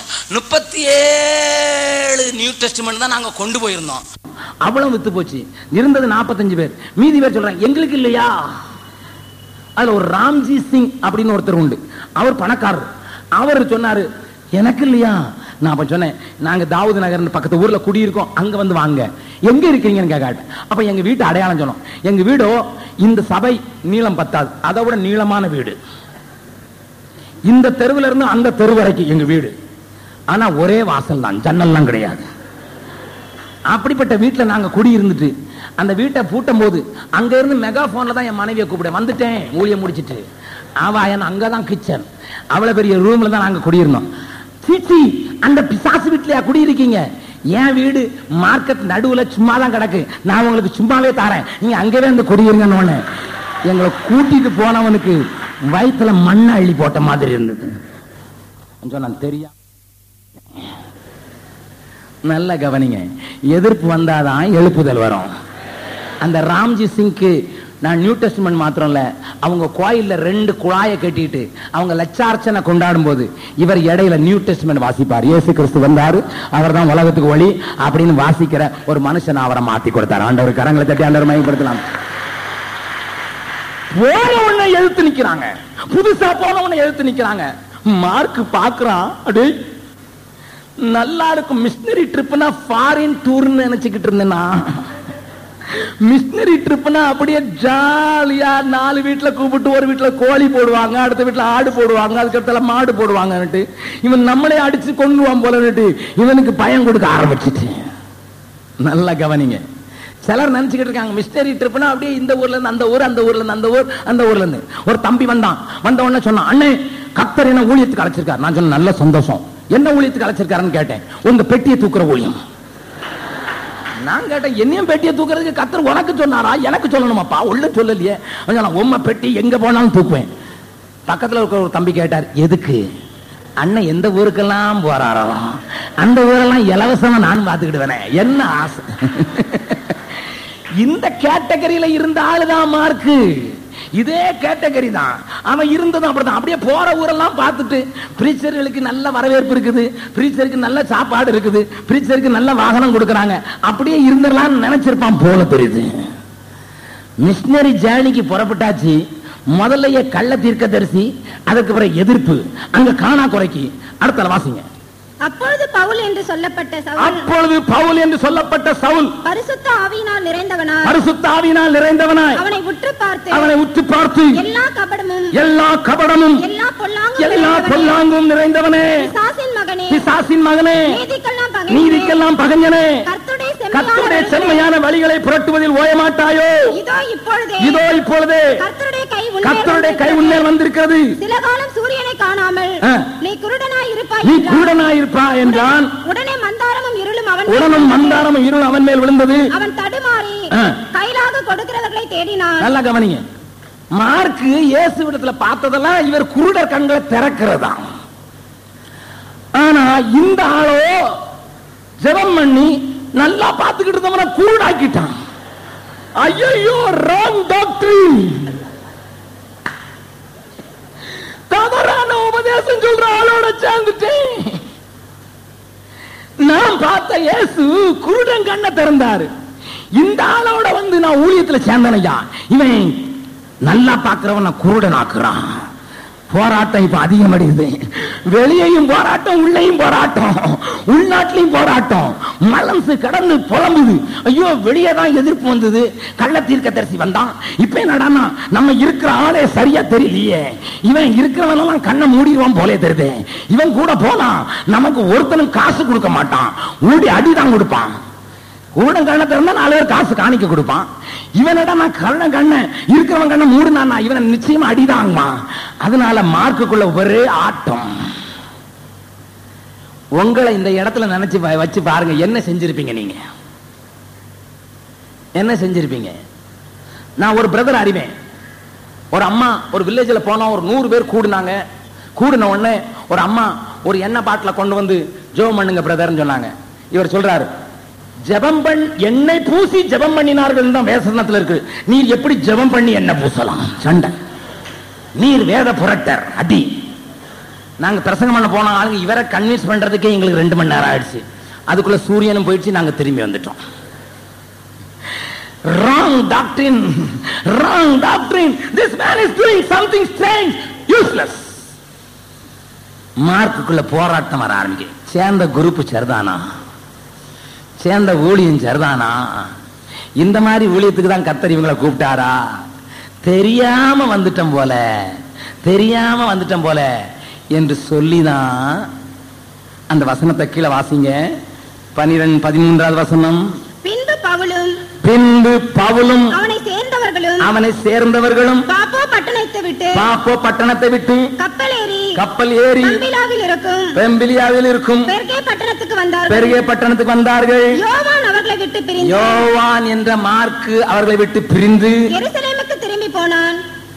37 நியூ டெஸ்டமென்ட் தான் நாங்க கொண்டு போயிருந்தோம். அவ்வளவு வித்து போச்சு. இருந்தது 45 பேர். மீதி பேர் சொல்றாங்க, எங்களுக்கு இல்லையா? அதுல ஒரு ராம்ஜி சிங் அப்படின்னு ஒருத்தர் உண்டு, அவர் பணக்காரர். அவர் சொன்னாரு, எனக்கு இல்லையா? நான் அப்ப சொன்னேன், நாங்க தாவூத் நகர் பக்கத்து ஊர்ல குடியிருக்கோம், அங்க வந்து வாங்க. எங்க இருக்கீங்கன்னு கேட்காட்டேன். அப்ப எங்க வீட்டு அடையாளம் சொன்னோம். எங்க வீடோ இந்த சபை நீளம் பத்தாது, அதை விட நீளமான வீடு. இந்த தெருவில் இருந்து அந்த தெரு வரைக்கும் எங்க வீடு. ஆனா ஒரே வாசல் தான், ஜன்னல்லாம் கிடையாது. அப்படிப்பட்ட வீட்டுல நாங்க குடியிருந்துட்டு அந்த வீட்டை பூட்டும் போது அங்க இருந்து மெகாபோன்ல தான் என் மனைவியை கூப்பிட வந்துட்டேன், ஊழியம் முடிச்சிட்டு. அங்கதான் கிச்சன், அவ்வளவு பெரிய ரூம்ல தான் நாங்க குடியிருந்தோம். சிச்சி, அந்த பிசாசு வீட்லயா குடியிருக்கீங்க? என் வீடு மார்க்கெட் நடுவுல சும்மா தான் கிடக்கு, நான் உங்களுக்கு சும்மாவே தரேன், நீங்க அங்கவே வந்து குடியிருங்கன்னு. எங்களை கூட்டிட்டு போனவனுக்கு வயிற்றுல மண்ணை அள்ளி போட்ட மாதிரி இருந்தது. நான் தெரியா, நல்ல கவனிங்க, எதிர்ப்பு வந்தாதான் எழுப்புதல் வரும். அந்த ராம்ஜி சிங்க்கு நான் நியூ டெஸ்டமென்ட் மாத்திரம் இல்ல, அவங்க கோயில்ல 2 குழாயை கட்டிட்டு அவங்க லட்சார்ச்சனை கொண்டாடும் போது இவர் இடையில நியூ டெஸ்டமென்ட் வாசிப்பார். இயேசு கிறிஸ்து வந்தாரு, அவர் தான் உலகத்துக்கு ஒளி அப்படின்னு வாசிக்கிற ஒரு மனுஷன் அவரை மாத்தி கொடுத்தார். ஆண்டவர் கரங்களை தட்டி ஆண்டவர் மகிமைப்படுத்தலாம். போனவனை எதிர்த்து நிக்கிறாங்க, புதுசா போனவனை எதிர்த்து நிக்கிறாங்க. மார்க் பாக்குறான், அடே நல்லா இருக்கும், மிஷனரி ட்ரிப்னா ஃபாரின் டூர்னு நினைச்சுக்கிட்டு இருந்தேன்னா, மிஷனரி ட்ரிப்னா அப்படியே ஜாலியா 4 வீட்டுல கூப்பிட்டு, ஒரு வீட்டுல கோழி போடுவாங்க, அடுத்த வீட்டுல ஆடு போடுவாங்க, அதுக்கடுத்த மாடு போடுவாங்க. இவன் நம்மளே அடிச்சு கொண்டுவான் போலன்னுட்டு இவனுக்கு பயம் கொடுக்க ஆரம்பிச்சுட்டு. நல்லா கவனிங்க, சிலர் நினைச்சுக்கிட்டு இருக்காங்க மிஷனரி ட்ரிப்னா அப்படியே இந்த ஊர்ல இருந்து அந்த ஊர், அந்த ஊர்ல இருந்து அந்த ஊர், அந்த ஊர்ல இருந்து. ஒரு தம்பி வந்த உடனே சொன்னான், அண்ணே கர்த்தர் என்ன ஊழியத்துக்கு அழைச்சிருக்காரு. நான் சொன்ன நல்ல சந்தோஷம். என்ன ஊழியத்துக்கு அழைச்சிருக்காருன்னு கேட்டேன். உங்க பெட்டியை தூக்குற ஊழியம். நான் கேட்டேன், என்னையும் பெட்டியை தூக்குறதுக்கு கர்த்தர் உனக்கு சொன்னாரா? எனக்கு சொல்லணுமாப்பா? உள்ள சொல்லலையே. உம்ம பெட்டி எங்க போனாலும் தூக்குவேன். பக்கத்துல இருக்கிற ஒரு தம்பி கேட்டார், எதுக்கு? அண்ணன் எந்த ஊருக்கெல்லாம் போறாரோ அந்த ஊரெல்லாம் இலவசமா நான் பார்த்துக்கிடுவேனே. என்ன ஆசை. இந்த கேட்டகரியில இருந்த ஆளுதான் மார்க்கு. இதே கேட்டகரி தான் அவன் இருந்ததும் அப்படிதான். அப்படியே போற ஊரெல்லாம் பார்த்துட்டு பிரீச்சர்களுக்கு நல்ல வரவேற்பு இருக்குது, பிரீச்சருக்கு நல்ல சாப்பாடு இருக்குது, பிரீச்சருக்கு நல்ல வாகனம் கொடுக்கறாங்க, அப்படியே இருந்தலாம் நினைச்சிருப்பான் போல தெரியுது. மிஷனரி ஜேர்னிக்கு புறப்பட்டாச்சு. முதல்ல கள்ள தீர்க்கதரிசி, அதுக்கு பிறகு எதிர்ப்பு, அங்க காணா குறைக்கு. அடுத்த வாசிங்க. அப்பொழுது பவுல் என்று சொல்லப்பட்ட சவுல் பரிசுத்த ஆவியினால் நிறைந்தவனாய் அவனை உற்று பார்த்து எல்லா கபடமும் எல்லா பொல்லாங்கும் நிறைந்தவனே, பிசாசின் மகனே, நீதிக்கெல்லாம் பகைஞனே, கர்த்தருடைய செம்மையான வழிகளை புரட்டுவதில் ஓயமாட்டாயோ? இதோ இப்பொழுதே கர்த்தருடைய கை உன்மேல் வந்திருக்கிறது. சில காலம் சூரியனை காணாமல் நீ குருடனாய் இருப்பாய் என்றான். உடனே மந்தாரமும் இருளும் அவன் மேல் விழுந்தது. அவன் தடுமாறி கையிலாக கொடுக்கிறவர்களை தேடினான். நல்லா கவனிங்க. மார்க்கு இயேசுவிடத்துல பார்த்ததெல்லாம் இவர் குருடர் கண்களை திறக்கிறதா. ஆனா இந்த ஆளோ ஜெபம் பண்ணி நல்லா பார்த்துக்கிட்டு இருந்தவன குருடாக்கிட்டான். ஐயோ, ராங் டாக்டரின். தவறான உபதேசம் சொல்ற ஆளோட சேர்ந்துட்டேன். நான் பார்த்த இயேசு குருடன் கண்ணை திறந்தாரு. இந்த ஆளோட வந்து நான் ஊழியத்துல சேர்ந்தனையா, இவன் நல்லா பார்க்கிறவன் குருடன் ஆக்குறான். போராட்டம் இப்ப அதிகமடையுது. வெளியையும் போராட்டம், உள்ளேயும் போராட்டம், உள்நாட்டிலையும் போராட்டம். மனசு கடந்து புலம்புது. ஐயோ, வெளியே தான் எதிர்ப்பு வந்தது, கள்ள தீர்க்கதரிசி வந்தான். இப்ப என்னடான்னா நம்ம இருக்கிற ஆளே சரியா தெரியலையே, இவன் இருக்கிறவனெல்லாம் கண்ணை மூடிடுவான் போலே தெரியுது. இவன் கூட போனா நமக்கு ஒருத்தனும் காசு கொடுக்க மாட்டான், ஊடி அடிதான் கொடுப்பான். கூடம் கண்ணை திறந்தா 4 பேர் காசு காணிக்க கொடுப்பான். இவனிடம் நான் கண்ணை இருக்கிறவன் கண்ணை மூடுனா இவனை நிச்சயமா அடிதாங்கம்மா. அதனால மார்க்குள்ள ஒரே ஆட்டம். உங்களை இந்த இடத்துல நினைச்சு வச்சு பாருங்க, என்ன செஞ்சிருப்பீங்க நீங்க? என்ன செஞ்சிருப்பீங்க? நான் ஒரு பிரதர் அறிவேன். ஒரு அம்மா ஒரு வில்லேஜில் போனா ஒரு 100 பேர் கூடுனாங்க. கூடின உடனே ஒரு அம்மா ஒரு எண்ணெய் பாட்டில கொண்டு வந்து ஜெபம் பண்ணுங்க பிரதர்ன்னு சொன்னாங்க. இவர் சொல்றாரு, ஜெபம் எண்ணெய் பூசி ஜெபம் பண்ணினார்கள் தான் வேசனத்தில் இருக்கு. நீர் எப்படி ஜெபம் பண்ணி எண்ணெய் பூசலாம்? சண்டை. நீர் வேத புரட்டர் அடி. நாங்க பிரசங்கம் பண்ண போன ஆளுங்க இவரை கன்வின்ஸ் பண்றதுக்கே எங்களுக்கு 2 மணி நேரம் ஆயிடுச்சு. அதுக்குள்ள சூரியனும் போயிடுச்சு, நாங்க திரும்பி வந்துட்டோம். Wrong doctrine, wrong doctrine. This man is doing something strange, useless. மார்க்குள்ள போராட்டம் வர ஆரம்பிக்கு. சேர்ந்த குரூப் சரிதானா? சேர்ந்த ஊழியம் சரிதானா? இந்த மாதிரி ஊழியத்துக்கு தான் கர்த்தர் இவங்களை கூப்பிட்டாரா? தெரியாம வந்துட்டோம் போல என்று சொல்லிதான் அந்த வசனத்தை கீழே வாசிங்க. 13வது வசனம். பின்பு பவுலும் அவனை சேர்ந்தவர்களும் பாப்போ பட்டணத்தை விட்டு கப்பல் ஏறி பெம்பிலியாவில் இருக்கும் பெர்கே பட்டணத்துக்கு வந்தார்கள். யோவான் என்ற மார்க்கு அவர்களை விட்டு பிரிந்து எருசலேமுக்கு திரும்பி போனான்.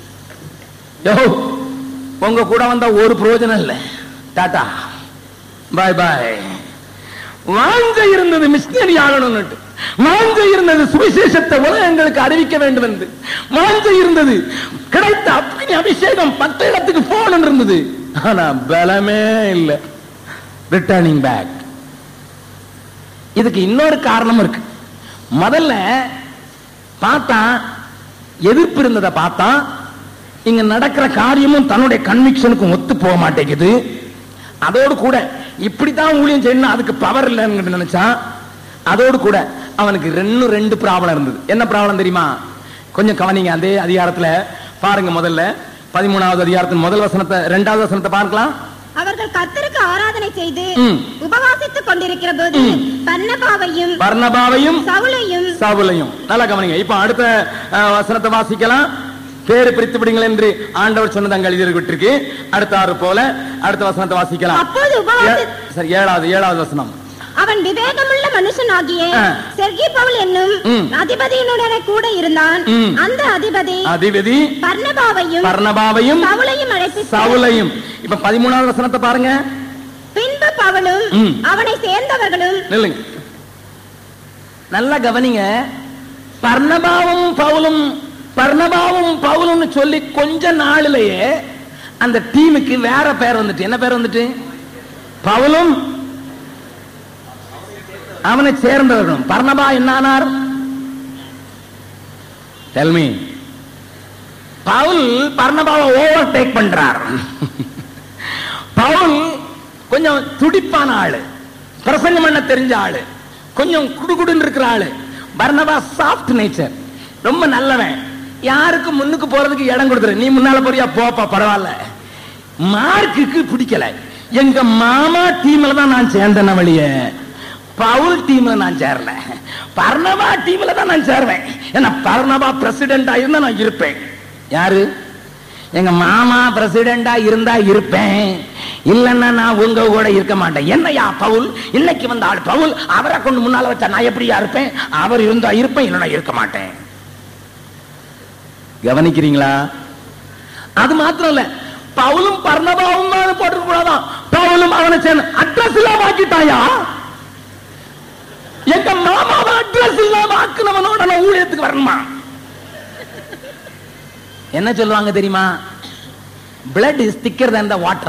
உங்க கூட வந்தா ஒரு பிரயோஜனம் இல்லை. டாடா பாய் பாய். வாஞ்ச இருந்தது மிஷனரி ஆகணும், வாஞ்ச இருந்தது சுவிசேஷத்தை உலகங்களுக்கு அறிவிக்க வேண்டும் என்று வாஞ்ச இருந்தது. கிடைத்த அக்னி அபிஷேகம் 10 இடத்துக்கு போகணும் இருந்தது. ஆனா பலமே இல்லை. Returning back. இதுக்கு இன்னொரு காரணம் இருக்கு. முதல்ல பார்த்தா எதிர்ப்பு இருந்ததை பார்த்தா இங்க நடக்கிற காரியமும் தன்னுடைய கன்விக்ஷனுக்கும் ஒத்து போக மாட்டேங்குது. அதோடு கூட இப்படித்தான் ஊழியம் செய்யணும், அதுக்கு பவர் இல்லைன்னு நினைச்சா. அதோடு கூட அவனுக்கு 2 ப்ராப்ளம் இருந்தது. என்ன ப்ராப்ளம் தெரியுமா? கொஞ்சம் கவனிங்க. அதே அதிகாரத்துல பாருங்க. முதல்ல 13வது அதிகாரத்தின் முதல் வசனத்தை 2வது வசனத்தை பார்க்கலாம். அவர்கள் கர்த்தருக்கு ஆராதனை செய்து உபவாசித்துக் கொண்டிருக்கிற போது பர்னபாவையும் சவுலையும். நல்லா கவனிங்க. இப்ப அடுத்த வசனத்தை வாசிக்கலாம். பேரு பிரித்து விடுங்கள் என்று ஆண்டவர் சொன்னது அங்க எழுதியிருக்கு. அடுத்தாறு போல அடுத்த வசனத்தை வாசிக்கலாம். சரி, ஏழாவது வசனம். அவன் விவேகமுள்ள மனுஷனாகிய செர்கி பவுல் என்னும் அதிபதியினுடனே கூட இருந்தான். அந்த அதிபதி பர்னபாவையும் சவுலையும். இப்ப 13வது வசனத்தை பாருங்க. பின்பு பவுலும் அவனை சேர்ந்தவர்களும். நல்லா கவனிங்க. பர்னபாவும் பவுலும் சொல்லி கொஞ்ச நாளிலேயே அந்த டீமுக்கு வேற பேர் வந்துட்டு. என்ன பேர் வந்துட்டு? பவுலும் அவனை சேர்ந்தவர்களும். பர்னபா என்னானார்? Tell me. பவுல் பர்னபாவை ஓவர்டேக் பண்றார். பவுல் கொஞ்சம் துடிப்பான ஆளு, பிரசங்கம் பண்ண தெரிஞ்ச ஆளு, கொஞ்சம் குடுகுடுன்னு இருக்கிற ஆளு. பர்னபா சாஃப்ட் நேச்சர், ரொம்ப நல்லவன். யாருக்கு முன்னுக்கு போறதுக்கு இடம் கொடுத்துரு. நீ முன்னால போறியா, போப்பா பரவாயில்ல. மார்க்குக்கு பிடிக்கல. எங்க மாமா டீம்ல தான் நான் சேர்ந்தேன் வழிய, பவுல் டீம்ல நான் சேரல. பர்னபா டீம்ல தான் நான் சேருவேன். ஏன்னா பர்னபா பிரசிடென்டா இருந்தா நான் இருப்பேன். யாரு? எங்க மாமா பிரசிடென்டா இருந்தா இருப்பேன், இல்லன்னா நான் உங்க கூட இருக்க மாட்டேன். என்னையா பவுல் இன்னைக்கு வந்த ஆள் பவுல், அவரை கொண்டு முன்னால வச்சா நான் எப்படியா இருப்பேன்? அவர் இருந்தா இருப்பேன், இல்லைன்னா இருக்க மாட்டேன். கவனிக்கிறீங்களா? அது மாத்திரம் இல்ல, பவுலும் பர்னபாவும் போட்டு கூடாதான். பவுலும் அவனை சேர்ந்து அட்ரஸ் இல்லாம ஆக்கிட்டாயா? எங்க மாமாவை அட்ரஸ் இல்லாம ஆக்குனவனோட நான் ஊழியத்துக்கு வரணுமா? என்ன சொல்லுவாங்க தெரியுமா? blood is thicker than the water.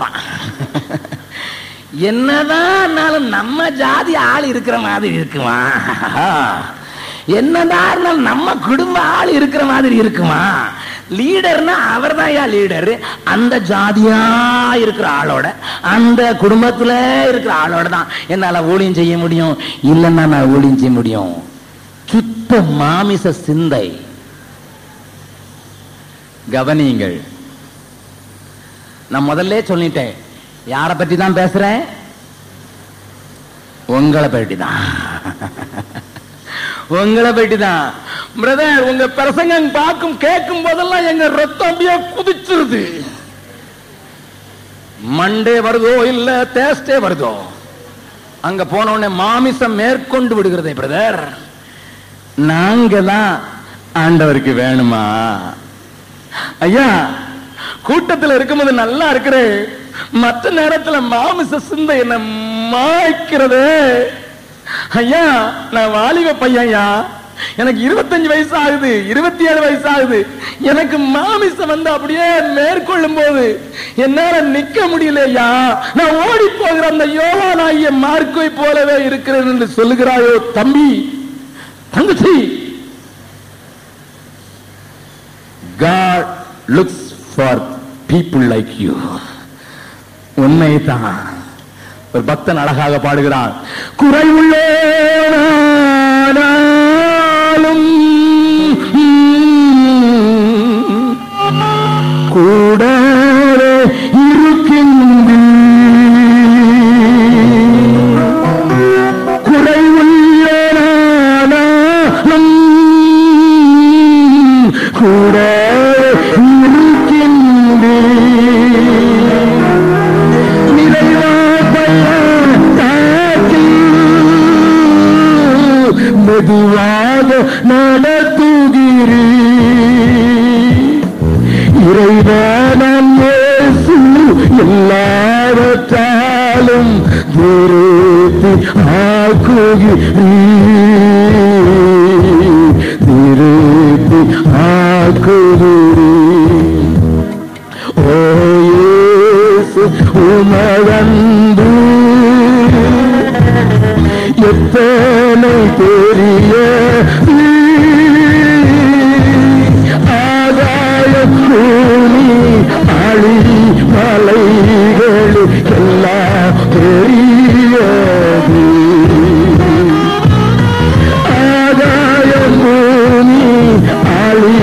என்னதான் நம்ம ஜாதி ஆள் இருக்கிற மாதிரி இருக்குமா? என்னதான் நம்ம குடும்ப ஆள் இருக்கிற மாதிரி இருக்குமா? லீடர்னா அவர் தான் லீடர். அந்த ஜாதியா இருக்கிற ஆளோட, அந்த குடும்பத்துல இருக்கிற ஆளோட தான் என்னால ஊழியம் செய்ய முடியும், இல்லைன்னா நான் ஊழியம் செய்ய முடியும். சுத்த மாமிச சிந்தை. கவனியுங்கள். நான் முதல்ல சொல்லிட்டேன், யாரை பற்றி தான் பேசுறேன்? உங்களை பற்றி தான். உங்களை பற்றி தான். பிரதர், உங்க பிரசங்கம் பார்க்கும் கேட்கும் போதெல்லாம் எங்க ரத்தம் அப்படியே குதிச்சிருது. மண்டே வருதோ இல்ல தேஸ்டே வருதோ, அங்க போன உடனே மாமிசம் மேற்கொண்டு விடுகிறதே. பிரதர், நாங்க தான் ஆண்டவருக்கு வேணுமா? ஐயா, கூட்டத்தில் இருக்கும்போது நல்லா இருக்கிறேன், மற்ற நேரத்தில் மாமிச சிந்தை என்ன மாய்க்கிறது. ஐயா, நான் வாலிப பையன்யா, எனக்கு 25 வயசு ஆகுது, 27 வயசு ஆகுது. எனக்கு மாமிசம் வந்து அப்படியே மேற்கொள்ளும் போது என்னால நிக்க முடியலையா? நான் ஓடி போகிற அந்த யோவானாகிய மார்க்கை போலவே இருக்கிறேன் என்று சொல்லுகிறாயோ தம்பி, தங்கச்சி. God looks for people like you. உண்மைதான். ஒரு பக்தன் அழகாக பாடுகிறான், குறைவுள்ளோனாலும் கூட இருக்கின்றேன், குறைவுள்ளோனாலும் கூட மெதுவாக நடத்துகிறீ இறைவன் இயேசு எல்லாவற்றாலும் திருத்தி ஆக்குகிறீ, திருத்தி ஆக்குகிறீ. ஓ இயேசு உமதன்பு எத்தனை பெரிய, ஆகாய பூமி அழி மலைகளுக்கெல்லாம் பெரியது. ஆகாய பூமி அழி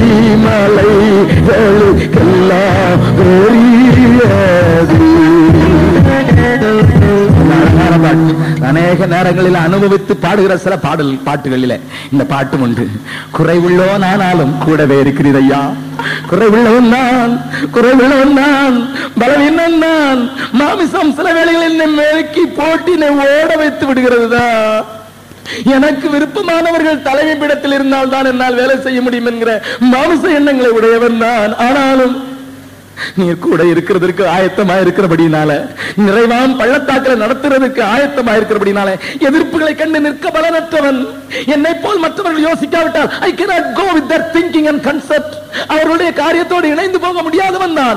மலைகளுக்கெல்லாம் பெரியது. நானே அநேக நேரங்களில் அனுபவித்து பாடுகிற சில பாட்டுகளில இந்த பாட்டு உண்டு. குறைவுள்ளோன் ஆனாலும் கூடவே இருக்கிறீர் ஐயா, குறைவுள்ளவன் நான், பலவீனன் நான், மாமிசம் சில வேளைகளில் என்னை மேற்கி போட்டினை ஓட வைத்து விடுகிறதுதான். எனக்கு விருப்பமானவர்கள் தலைமை பீடத்தில் இருந்தால் தான் என்னால் வேலை செய்ய முடியும் என்கிற மாமிச எண்ணங்களை உடையவன் தான். ஆனாலும் நீர் கூட இருக்கிறதற்கு ஆயத்தமா இருக்கிறபடினால, நிறைவாம் பள்ளத்தாக்களை நடத்துறதுக்கு ஆயத்தமா இருக்கிறபடினால, எதிர்ப்புகளை கண்டு நிற்க பலனற்றவன். என்னை போல் மற்றவர்கள் யோசிக்காவிட்டால் I cannot go with their thinking and concept. அவர்களுடைய காரியத்தோடு இணைந்து போக முடியாதவன் தான்.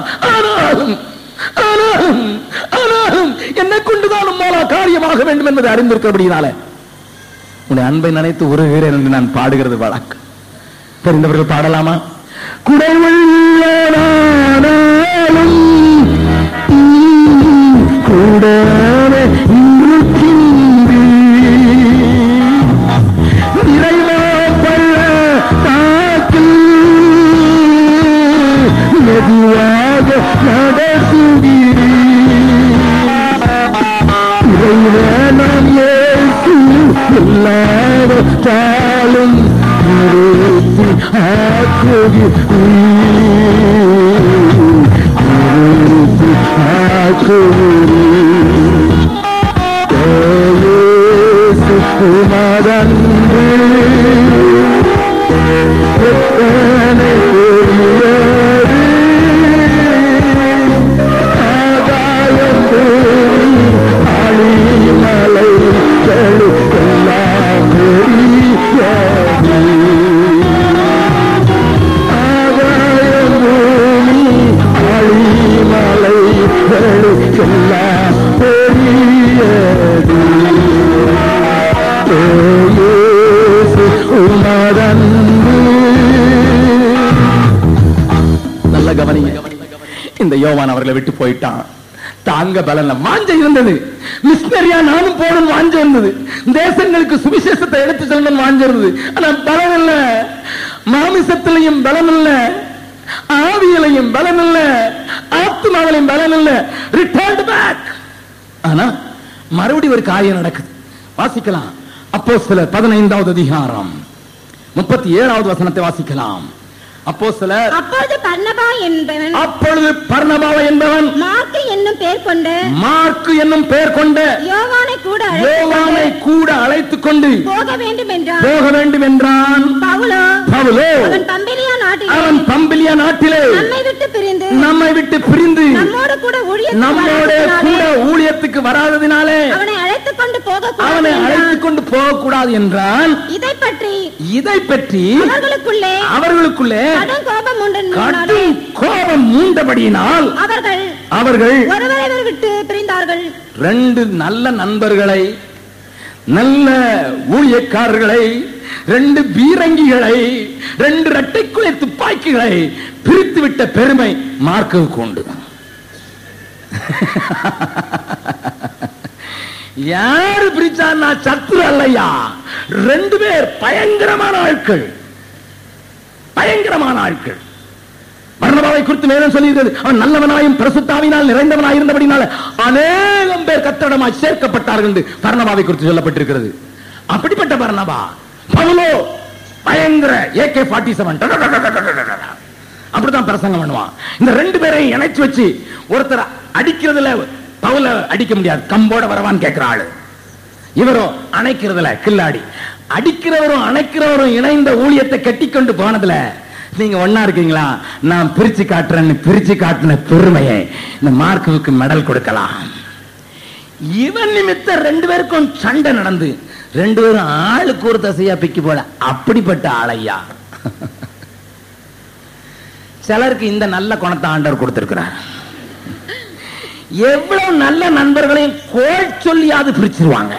ஆனாலும் என்னை கொண்டுதான் உம்மாலா காரியமாக வேண்டும் என்பதை அறிந்திருக்கிறபடினால உன்னை அன்பை நினைத்து உருகிறேன் என்று நான் பாடுகிறது வழக்கம். தெரிந்தவர்கள் பாடலாமா? குறைவுள்ளனாலும் கூடவே இறைவா பள்ளத்தாக்கில் மெதுவாக நடத்துகிறீர். இறைவனாம் இயேசு எல்லாவற்றாலும் நல்ல கவனிங்க. இந்த யோவான் அவர்களை விட்டு போயிட்டான். தாங்க பலன் வாஞ்ச இருந்தது. மிஷனரியா நானும் போகணும் வாஞ்ச இருந்தது. தேசங்களுக்கு சுவிசேஷத்தை எடுத்து செல்லணும் வாஞ்ச இருந்தது. ஆனா பலன் இல்ல, மாமிசத்திலையும் பலன் இல்ல, ஆவியிலையும் பலன் இல்ல, ஆத்மாவிலையும் பலன் இல்ல. Returned back. ஆனா மறுபடியும் ஒரு காரியம் நடக்குது. வாசிக்கலாம். அப்போஸ்தலர் 15வது அதிகாரம் 37வது வசனத்தை வாசிக்கலாம். அப்போஸ்தலர் அப்பொழுது பர்னபா என்பவன் மார்க்கு என்னும் பெயர் கொண்ட யோவானை கூட அழைத்துக் கொண்டு போக வேண்டும் என்றான். பவுலோ அவன் பம்பிலியா நாட்டிலே நம்மை விட்டு பிரிந்து நம்மோட கூட ஊழியத்துக்கு வராததினாலே அவனை அழைத்துக் கொண்டு போக கூடாது என்றான். இதை பற்றி அவர்களுக்குள்ளே கடும் கோபம் மூண்டபடியினால் அவர்கள் ஒருவரை விட்டு பிரிந்தார்கள். ரெண்டு நல்ல நண்பர்களை, நல்ல ஊழியக்காரர்களை, ரெண்டு பீரங்கிகளை, ரெண்டு இரட்டைக்குலை துப்பாக்கிகளை பிரித்து விட்ட பெருமை மார்க்குவுக்கு உண்டு. யாரு பிரிச்சான்னா சத்துரு அல்லையா, ரெண்டு பேர் பயங்கரமான ஆட்கள். பர்னபாவை குறித்து வேதம் சொல்லுகிறது, அவன் நல்லவனாயும் பரிசுத்தாவினால் நிறைந்தவனாய் இருந்தபடினால அநேகம் பேர் கர்த்தரிடமாய் சேர்க்கப்பட்டார்கள் என்று பர்னபாவை குறித்து சொல்லப்பட்டிருக்கிறது. அப்படிப்பட்ட பர்னபா, பவுலோ பயங்கர AK-47 அப்படித்தான் பிரசங்கம் பண்ணுவான். இந்த ரெண்டு பேரையும் இணைச்சு வச்சு ஒருத்தர் அடிக்கிறதுல பவுல அடிக்க முடியாது, கம்போட வரவான்னு கேட்கிற ஆளு. இவரோ அணைக்கிறதுல கில்லாடி. அடிக்கிறவரும் அணைக்கிறவரும் இணைந்த ஊழியத்தை கட்டிக்கொண்டு போனதுல நீங்க ஒன்னா இருக்கீங்களா, நான் பிரிச்சு காட்டின பெருமையை இந்த மார்க்குவுக்கு மெடல் கொடுக்கலாம். இவன் நிமித்த ரெண்டு பேருக்கும் சண்டை நடந்து ரெண்டு பேரும் ஆளுக்கு ஒரு தசையா பிக்கி போல. அப்படிப்பட்ட ஆளையா. சிலருக்கு இந்த நல்ல குணத்தை ஆண்டவர் கொடுத்திருக்கிறார். எவ்வளவு நல்ல நண்பர்களையும் கோல் சொல்லியாவது பிரிச்சிருவாங்க.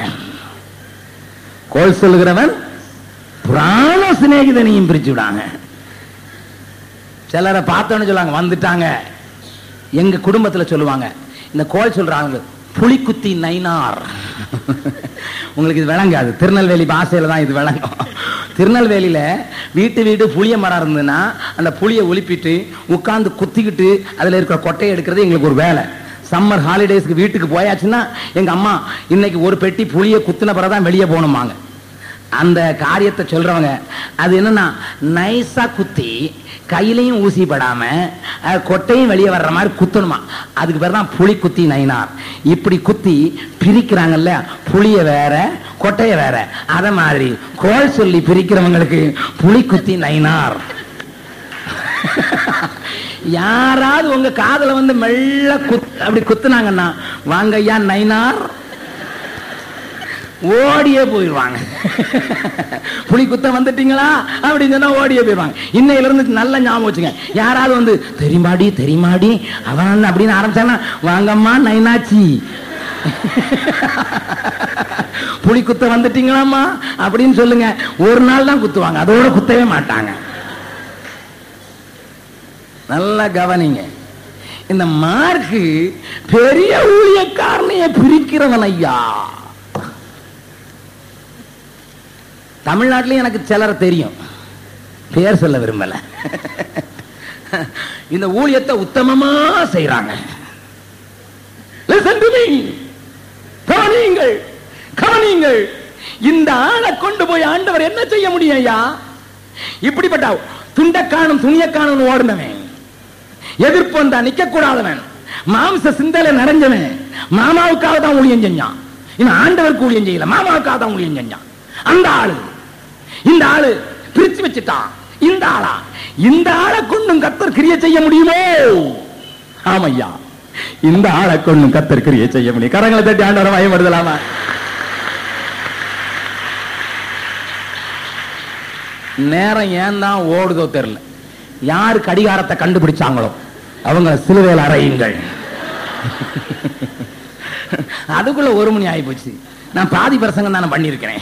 கோல் சொல்லுகிறவன் புராண சிநேகிதனையும் பிரிச்சு விடாங்க. சிலரை பார்த்தோன்னு சொல்லுவாங்க, வந்துட்டாங்க. எங்க குடும்பத்துல சொல்லுவாங்க, இந்த கோல் சொல்றாங்க புலிக்குத்தி நைனார். உங்களுக்கு இது விளங்காது, திருநெல்வேலி பாஷையில தான் இது விளங்கும். திருநெல்வேலியில வீட்டு புளிய மரம் இருந்ததுன்னா அந்த புளியை ஒலிப்பிட்டு உட்கார்ந்து குத்திக்கிட்டு அதுல இருக்கிற கொட்டையை எடுக்கிறது எங்களுக்கு ஒரு வேலை. சம்மர் ஹாலிடேஸ்க்கு வீட்டுக்கு போயாச்சுன்னா எங்க அம்மா இன்னைக்கு ஒரு பெட்டி புளிய குத்துன பிறகுதான் வெளியே போகணுமாங்க. அந்த காரியத்தை சொல்றவங்க அது என்னன்னா நைஸா குத்தி கையிலையும் ஊசி படாம கொட்டையும் வெளியே வர்ற மாதிரி குத்தணுமா. அதுக்கு பேர் தான் புளி குத்தி நைனார். இப்படி குத்தி பிரிக்கிறாங்கல்ல, புளிய வேற கொட்டைய வேற, அத மாதிரி கோல் சொல்லி பிரிக்கிறவங்களுக்கு புளி குத்தி நைனார். யாராவது உங்க காதல வந்து மெல்ல அப்படி குத்துனாங்கன்னா வாங்க ஐயா நைனார், ஓடியே போயிடுவாங்க. புலி குத்த வந்துட்டீங்களா அப்படின்னு சொன்னா ஓடியே போயிடுவாங்க. இன்னையில இருந்து நல்ல ஞாபகம் வச்சுங்க. யாராவது வந்து தெரியுமாடி அவன் அப்படின்னு ஆரம்பிச்சாங்கன்னா வாங்கம்மா நைனாச்சி, புலி குத்த வந்துட்டீங்களாமா அப்படின்னு சொல்லுங்க. ஒரு நாள் தான் குத்துவாங்க, அதோட குத்தவே மாட்டாங்க. நல்லா கவனிங்க. இந்த மார்க்கு பெரிய ஊழியக்காரனைய பிரிக்கிறவன் ஐயா. தமிழ்நாட்டிலையும் எனக்கு சிலர் தெரியும், பேர் சொல்ல விரும்பல. இந்த ஊழியத்தை உத்தமமா செய்யறாங்க. கவனியுங்கள். இந்த ஆளை கொண்டு போய் ஆண்டவர் என்ன செய்ய முடியும் ஐயா? இப்படிப்பட்ட துண்டக்கானும் துணியக்கானும் ஓடுனவன், எதிர்ப்பு வந்தா நிக்க கூடாதவன், மாம்ச சிந்தலை நிறைஞ்சவன், மாமாவுக்காக தான் ஊழியம் செஞ்சான். இன்னும் ஆண்டவருக்கு ஊழியம் செய்யல, மாமாவுக்காக தான் ஊழியம் செஞ்சான். அந்த ஆளு இந்த ஆளு பிரிச்சு வச்சுட்டான். இந்த ஆளை கொண்டும் கர்த்தர் கிரியை செய்ய முடியுமோ? ஆமையா, இந்த ஆளை கொண்டும் கர்த்தர் கிரியை செய்ய முடியும். கரங்களை தட்டி ஆண்டவரை மகிமைப்படுத்தலாமா? நேரம் ஏன் தான் ஓடுதோ தெரியல. யாரு கடிகாரத்தை கண்டுபிடிச்சாங்களோ அவங்க சிலுவையில் அறையுங்கள். அதுக்குள்ள 1 மணி ஆகி போச்சு. நான் பாதி பிரசங்கம் தானே பண்ணிருக்கிறேன்.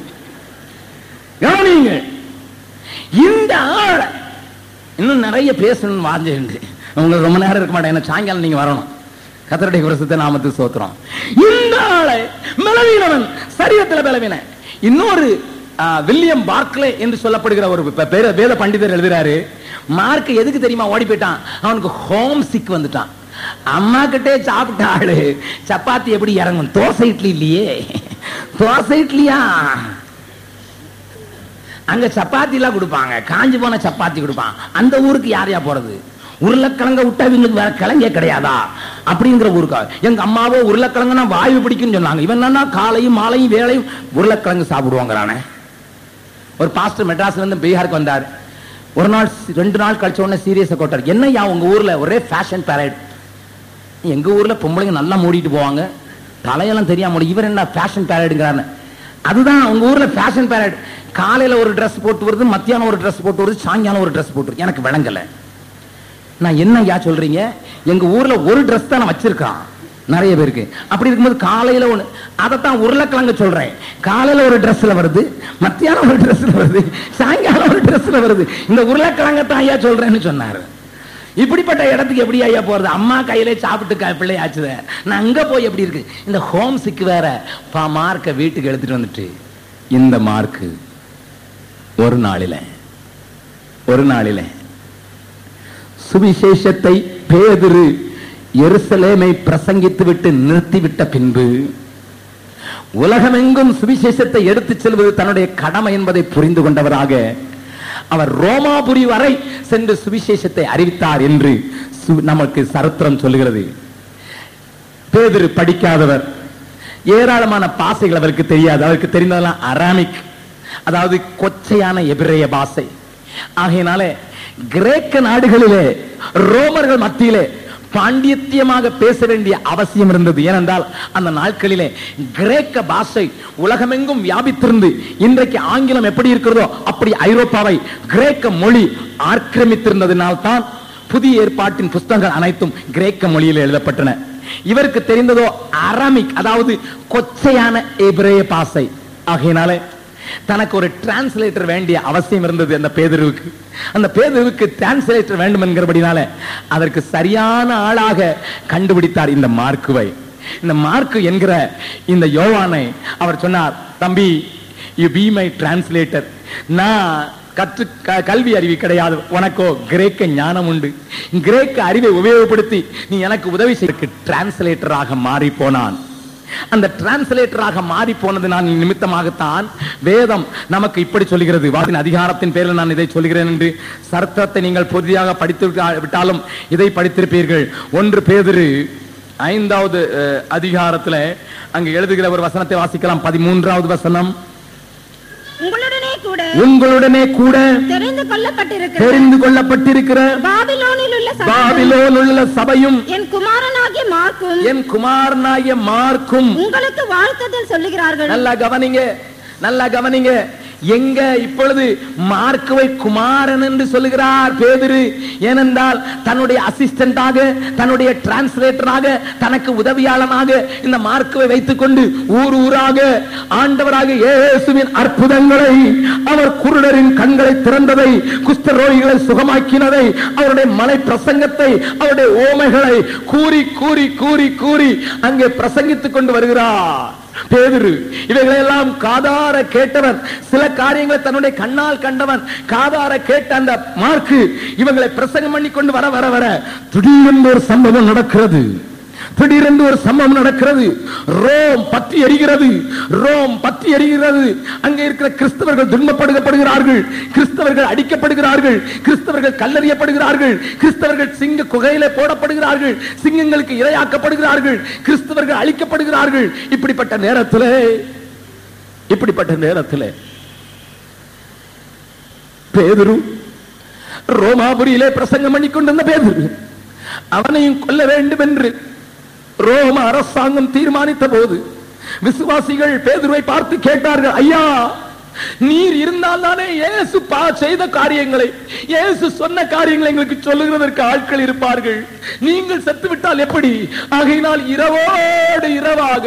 இந்த ஆளை இன்னும் நிறைய பேசணும்னு வாஞ்சு உங்களுக்கு ரொம்ப நேரம் இருக்க மாட்டேன். சாயங்காலம் நீங்க வரணும். கர்த்தருடைய பரிசுத்த நாமத்துக்கு ஸ்தோத்திரம். இந்த ஆளை பலவீனவன், சரீரத்தில் பலவீனன். இன்னொரு வில்லியம் பார்க்லே என்று சொல்லப்படுகிற ஒரு வேத பண்டிதர் எழுதுறாரு, மார்க் எதுக்கு தெரியுமா ஓடி போயிட்டான்? அவனுக்கு ஹோம் சிக் வந்துட்டான். அம்மா கிட்டே சாப்பிட்ட ஆளு சப்பாத்தி எப்படி இறங்கும்? தோசை இட்லி இல்லையே. தோசை இட்லியா? அங்க சப்பாத்தி எல்லாம் கொடுப்பாங்க, காஞ்சி போன சப்பாத்தி கொடுப்பான். அந்த ஊருக்கு யாரையா போறது? உருளைக்கிழங்க விட்டா இவங்களுக்கு வேற கிழங்கே கிடையாதா அப்படிங்கிற ஊருக்கா? எங்க அம்மாவோ உருளைக்கிழங்குனா வாயு பிடிக்குன்னு சொன்னாங்க. இவன் என்னன்னா காலையும் மாலையும் வேலையும் உருளைக்கிழங்கு சாப்பிடுவாங்கிறானே. ஒரு பாஸ்டர் மெட்ராஸ்ல இருந்து பீகாருக்கு வந்தார். ஒரு நாள் 2 நாள் கழிச்ச உடனே சீரியஸா போட்டார். என்னையா உங்க ஊர்ல ஒரே ஃபேஷன் பேரேட்? எங்க ஊர்ல பொம்பளைங்க நல்லா மூடிட்டு போவாங்க, தலையெல்லாம் தெரியாம மூடி. இவர் என்ன ஃபேஷன் பேரேடுங்கிறாரு? அதுதான் உங்க ஊர்ல ஃபேஷன் பேரேட். காலையில ஒரு ட்ரெஸ் போட்டு வருது, மத்தியானம் ஒரு ட்ரெஸ் போட்டு வருது, சாயங்காலம் ஒரு ட்ரெஸ் போட்டு. எனக்கு விளங்கல. நான் என்ன யா சொல்றீங்க? எங்க ஊர்ல ஒரு ட்ரெஸ் தான் வச்சிருக்கான் நிறைய பேருக்கு. அப்படி இருக்கும்போது காலையில ஒண்ணு, அதைத்தான் உருளைக்கிழங்கு சொல்றேன். காலையில ஒரு ட்ரெஸ்ல வருது, மத்தியானம் ஒரு ட்ரெஸ்ல வருது, சாயங்காலம் ஒரு ட்ரெஸ்ல வருது. இந்த உருளைக்கிழங்கத்தான் ஐயா சொல்றேன்னு சொன்னாரு. இப்படிப்பட்ட இடத்துக்கு எப்படி ஐயா போறது? அம்மா கையிலே சாப்பிட்டு பிள்ளை ஆச்சுத. நான் அங்க போய் எப்படி இருக்கு? இந்த ஹோம் சிக் வேற. மார்க்க வீட்டுக்கு எடுத்துட்டு வந்துட்டு, இந்த மார்க்கு ஒரு நாளில சுவிசேஷத்தை பேதுரு எருசலேமை பிரசங்கித்து விட்டு நிறுத்திவிட்ட பின்பு உலகமெங்கும் சுவிசேஷத்தை எடுத்துச் செல்வது தன்னுடைய கடமை என்பதை புரிந்து கொண்டவராக அவர் ரோமாபுரி வரை சென்று சுவிசேஷத்தை அறிவித்தார் என்று நமக்கு சரித்திரம் சொல்லுகிறது. பேதுரு படிக்காதவர், ஏராளமான பாசைகள் அவருக்கு தெரியாது. அவருக்கு தெரிந்ததெல்லாம் அராமிக், அதாவது கொச்சையான எபிரேய பாஷை. ஆகையினாலே கிரேக்க நாடுகளிலே ரோமர்கள் மத்தியிலே பாண்டித்யமாக பேச வேண்டிய அவசியம் இருந்தது. ஏனென்றால் அந்த நாட்களிலே கிரேக்க பாஷை உலகமெங்கும் வியாபித்திருந்து இன்றைக்கு ஆங்கிலம் எப்படி இருக்கிறதோ அப்படி ஐரோப்பாவை கிரேக்க மொழி ஆக்கிரமித்திருந்ததினால் தான் புதிய ஏற்பாட்டின் புஸ்தகங்கள் அனைத்தும் கிரேக்க மொழியில் எழுதப்பட்டன. இவருக்கு தெரிந்ததோ அராமிக், அதாவது கொச்சையான எபிரேய பாஷை. ஆகையினாலே தனக்கு ஒரு டிரான்ஸ்லேட்டர் வேண்டிய அவசியம் இருந்தது. அந்த பேதுருவுக்கு டிரான்ஸ்லேட்டர் வேண்டும் என்கிறபடினால அதற்கு சரியான ஆளாக கண்டுபிடித்தார் இந்த மார்க்குவை. இந்த மார்க்கு என்கிற இந்த யோவானை அவர் சொன்னார், தம்பி, யூ பி மை டிரான்ஸ்லேட்டர். நான் கல்வி அறிவு கிடையாது, உனக்கோ கிரேக்க ஞானம் உண்டு. கிரேக்க அறிவை உபயோகப்படுத்தி நீ எனக்கு உதவி செய்ய டிரான்ஸ்லேட்டராக மாறி போனான். அந்த டிரான்ஸ்லேட்டராக மாறி போனது நான் நிமித்தமாகத்தான் வேதம் நமக்கு இப்படி சொல்கிறது. வாதின் அதிகாரத்தின் பேரில் நான் இதை சொல்கிறேன் என்று சர்த்தத்தை நீங்கள் பொதுவாக படித்து விட்டாலும் இதை படித்திருப்பீர்கள். 1 பேதுரு 5வது அதிகாரத்தில் அங்கு எழுதுகிற ஒரு வசனத்தை வாசிக்கலாம். 13வது வசனம். உங்களுடனே கூட தெரிந்து கொள்ளப்பட்டிருக்கிற பாபிலோனில் உள்ள சபையும் என் குமாரனாகிய மார்க்கும் உங்களுக்கு வாழ்த்துதல் சொல்லுகிறார்கள். நல்லா கவனிங்க. எங்க இப்பொழுது மார்க்குவை குமாரன் என்று சொல்லுகிறார் பேதுரு. ஏனென்றால் தன்னுடைய அசிஸ்டன்டாக, தன்னுடைய டிரான்ஸ்லேட்டராக, தனக்கு உதவியாளனாக இந்த மார்க்குவை வைத்துக் கொண்டு ஊர் ஊராக ஆண்டவராக இயேசுவின் அற்புதங்களை, அவர் குருடரின் கண்களை திறந்ததை, குஷ்டரோகிகளை சுகமாக்கினதை, அவருடைய மலை பிரசங்கத்தை, அவருடைய ஓமைகளை கூறி கூறி கூறி கூறி அங்கே பிரசங்கித்துக் கொண்டு வருகிறார் பேதுரு. இவைகளெல்லாம் காதார கேட்டவன், சில காரியங்களை தன்னுடைய கண்ணால் கண்டவன். காதார கேட்ட அந்த மார்க்கு இவங்களை பிரசங்கம் பண்ணி கொண்டு வர வர வர திடீரென்று ஒரு சம்பவம் நடக்கிறது. ரோம் பற்றி எரிகிறது. அங்கே இருக்கிற கிறிஸ்தவர்கள் துன்பப்படுத்தப்படுகிறார்கள், கிறிஸ்தவர்கள் அடிக்கப்படுகிறார்கள், கிறிஸ்தவர்கள் கல்லறியப்படுகிறார்கள், கிறிஸ்தவர்கள் சிங்க குகையிலே போடப்படுகிறார்கள், சிங்கங்களுக்கு இரையாக்கப்படுகிறார்கள், கிறிஸ்தவர்கள் அழிக்கப்படுகிறார்கள். இப்படிப்பட்ட நேரத்தில் பேதுரு ரோமாபுரியிலே பிரசங்கம் பண்ணி கொண்டிருந்த பேதுரு, அவனையும் கொல்ல வேண்டும் என்று ரோம அரசாங்கம் தீர்மானித்த போது விசுவாசிகள் பேதுருவை பார்த்து கேட்டார்கள், ஐயா, நீர் இருந்தால் தானே இயேசு செய்த காரியங்களை, இயேசு சொன்ன காரியங்களை எங்களுக்கு சொல்லுகிறதற்கு ஆட்கள் இருப்பார்கள். நீங்கள் செத்துவிட்டால் எப்படி? ஆகையினால் இரவோடு இரவாக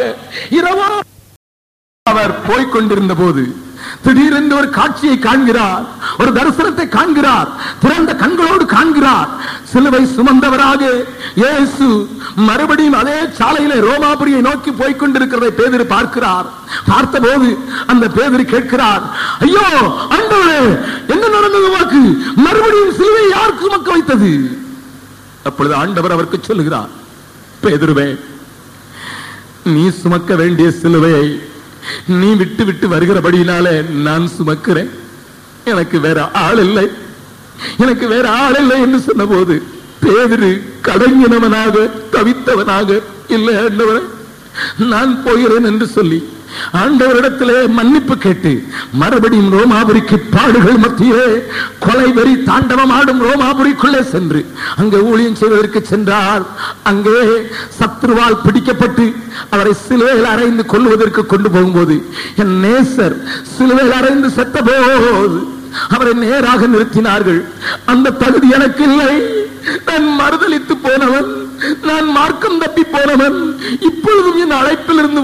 அவர் போய்கொண்டிருந்த போது திடீரென்று ஒரு காட்சியை காண்கிறார், ஒரு தரிசனத்தை காண்கிறார், திறந்த கண்களோடு காண்கிறார். சிலுவை சுமந்தவராக இயேசு மறுபடியும் அதே சாலையிலே ரோமாபுரியை நோக்கி போய்கொண்டிருக்கிறதை பேதுரு பார்க்கிறார். பார்த்தபோது அந்த பேதுரு கேட்கிறார், ஐயோ ஆண்டவரே, என்ன நடந்தது உனக்கு? மறுபடியும் சிலுவை யார் சுமக்க வைத்தது? அப்பொழுது ஆண்டவர் அவருக்கு சொல்லுகிறார், பேதுருவே, நீ சுமக்க வேண்டிய சிலுவையை நீ விட்டு விட்டு வருகிறபடியினாலே நான் சுமக்கிறேன். எனக்கு வேற ஆள் இல்லை என்று சொன்ன போது பேதுரு கடங்கினவனாக, தவித்தவனாக, இல்லை ஆண்டவரே நான் போகிறேன் என்று சொல்லி ஆண்டவரிடத்திலே மன்னிப்பு கேட்டு மறுபடியும் ரோமாபுரிக்கு பாடுகள் மத்தியே கொலை வெறி தாண்டவம் ஆடும் ரோமாபுரிக்குள்ளே சென்று அங்கே ஊழியம் செய்வதற்கு சென்றார். அங்கே சத்ருவால் பிடிக்கப்பட்டு அவரை சிலுவையில் அறைந்து கொல்லுவதற்கு கொண்டு போகும்போது என் நேசர் சிலுவையில் அறைந்து செத்த போது அவரை நேராக நிறுத்தினார்கள். அந்த தகுதி எனக்கு இல்லை. நான் மறுதலித்து போனவன், நான் மார்க்கம் தப்பி போனவன், இப்பொழுதும் என் அழைப்பிலிருந்து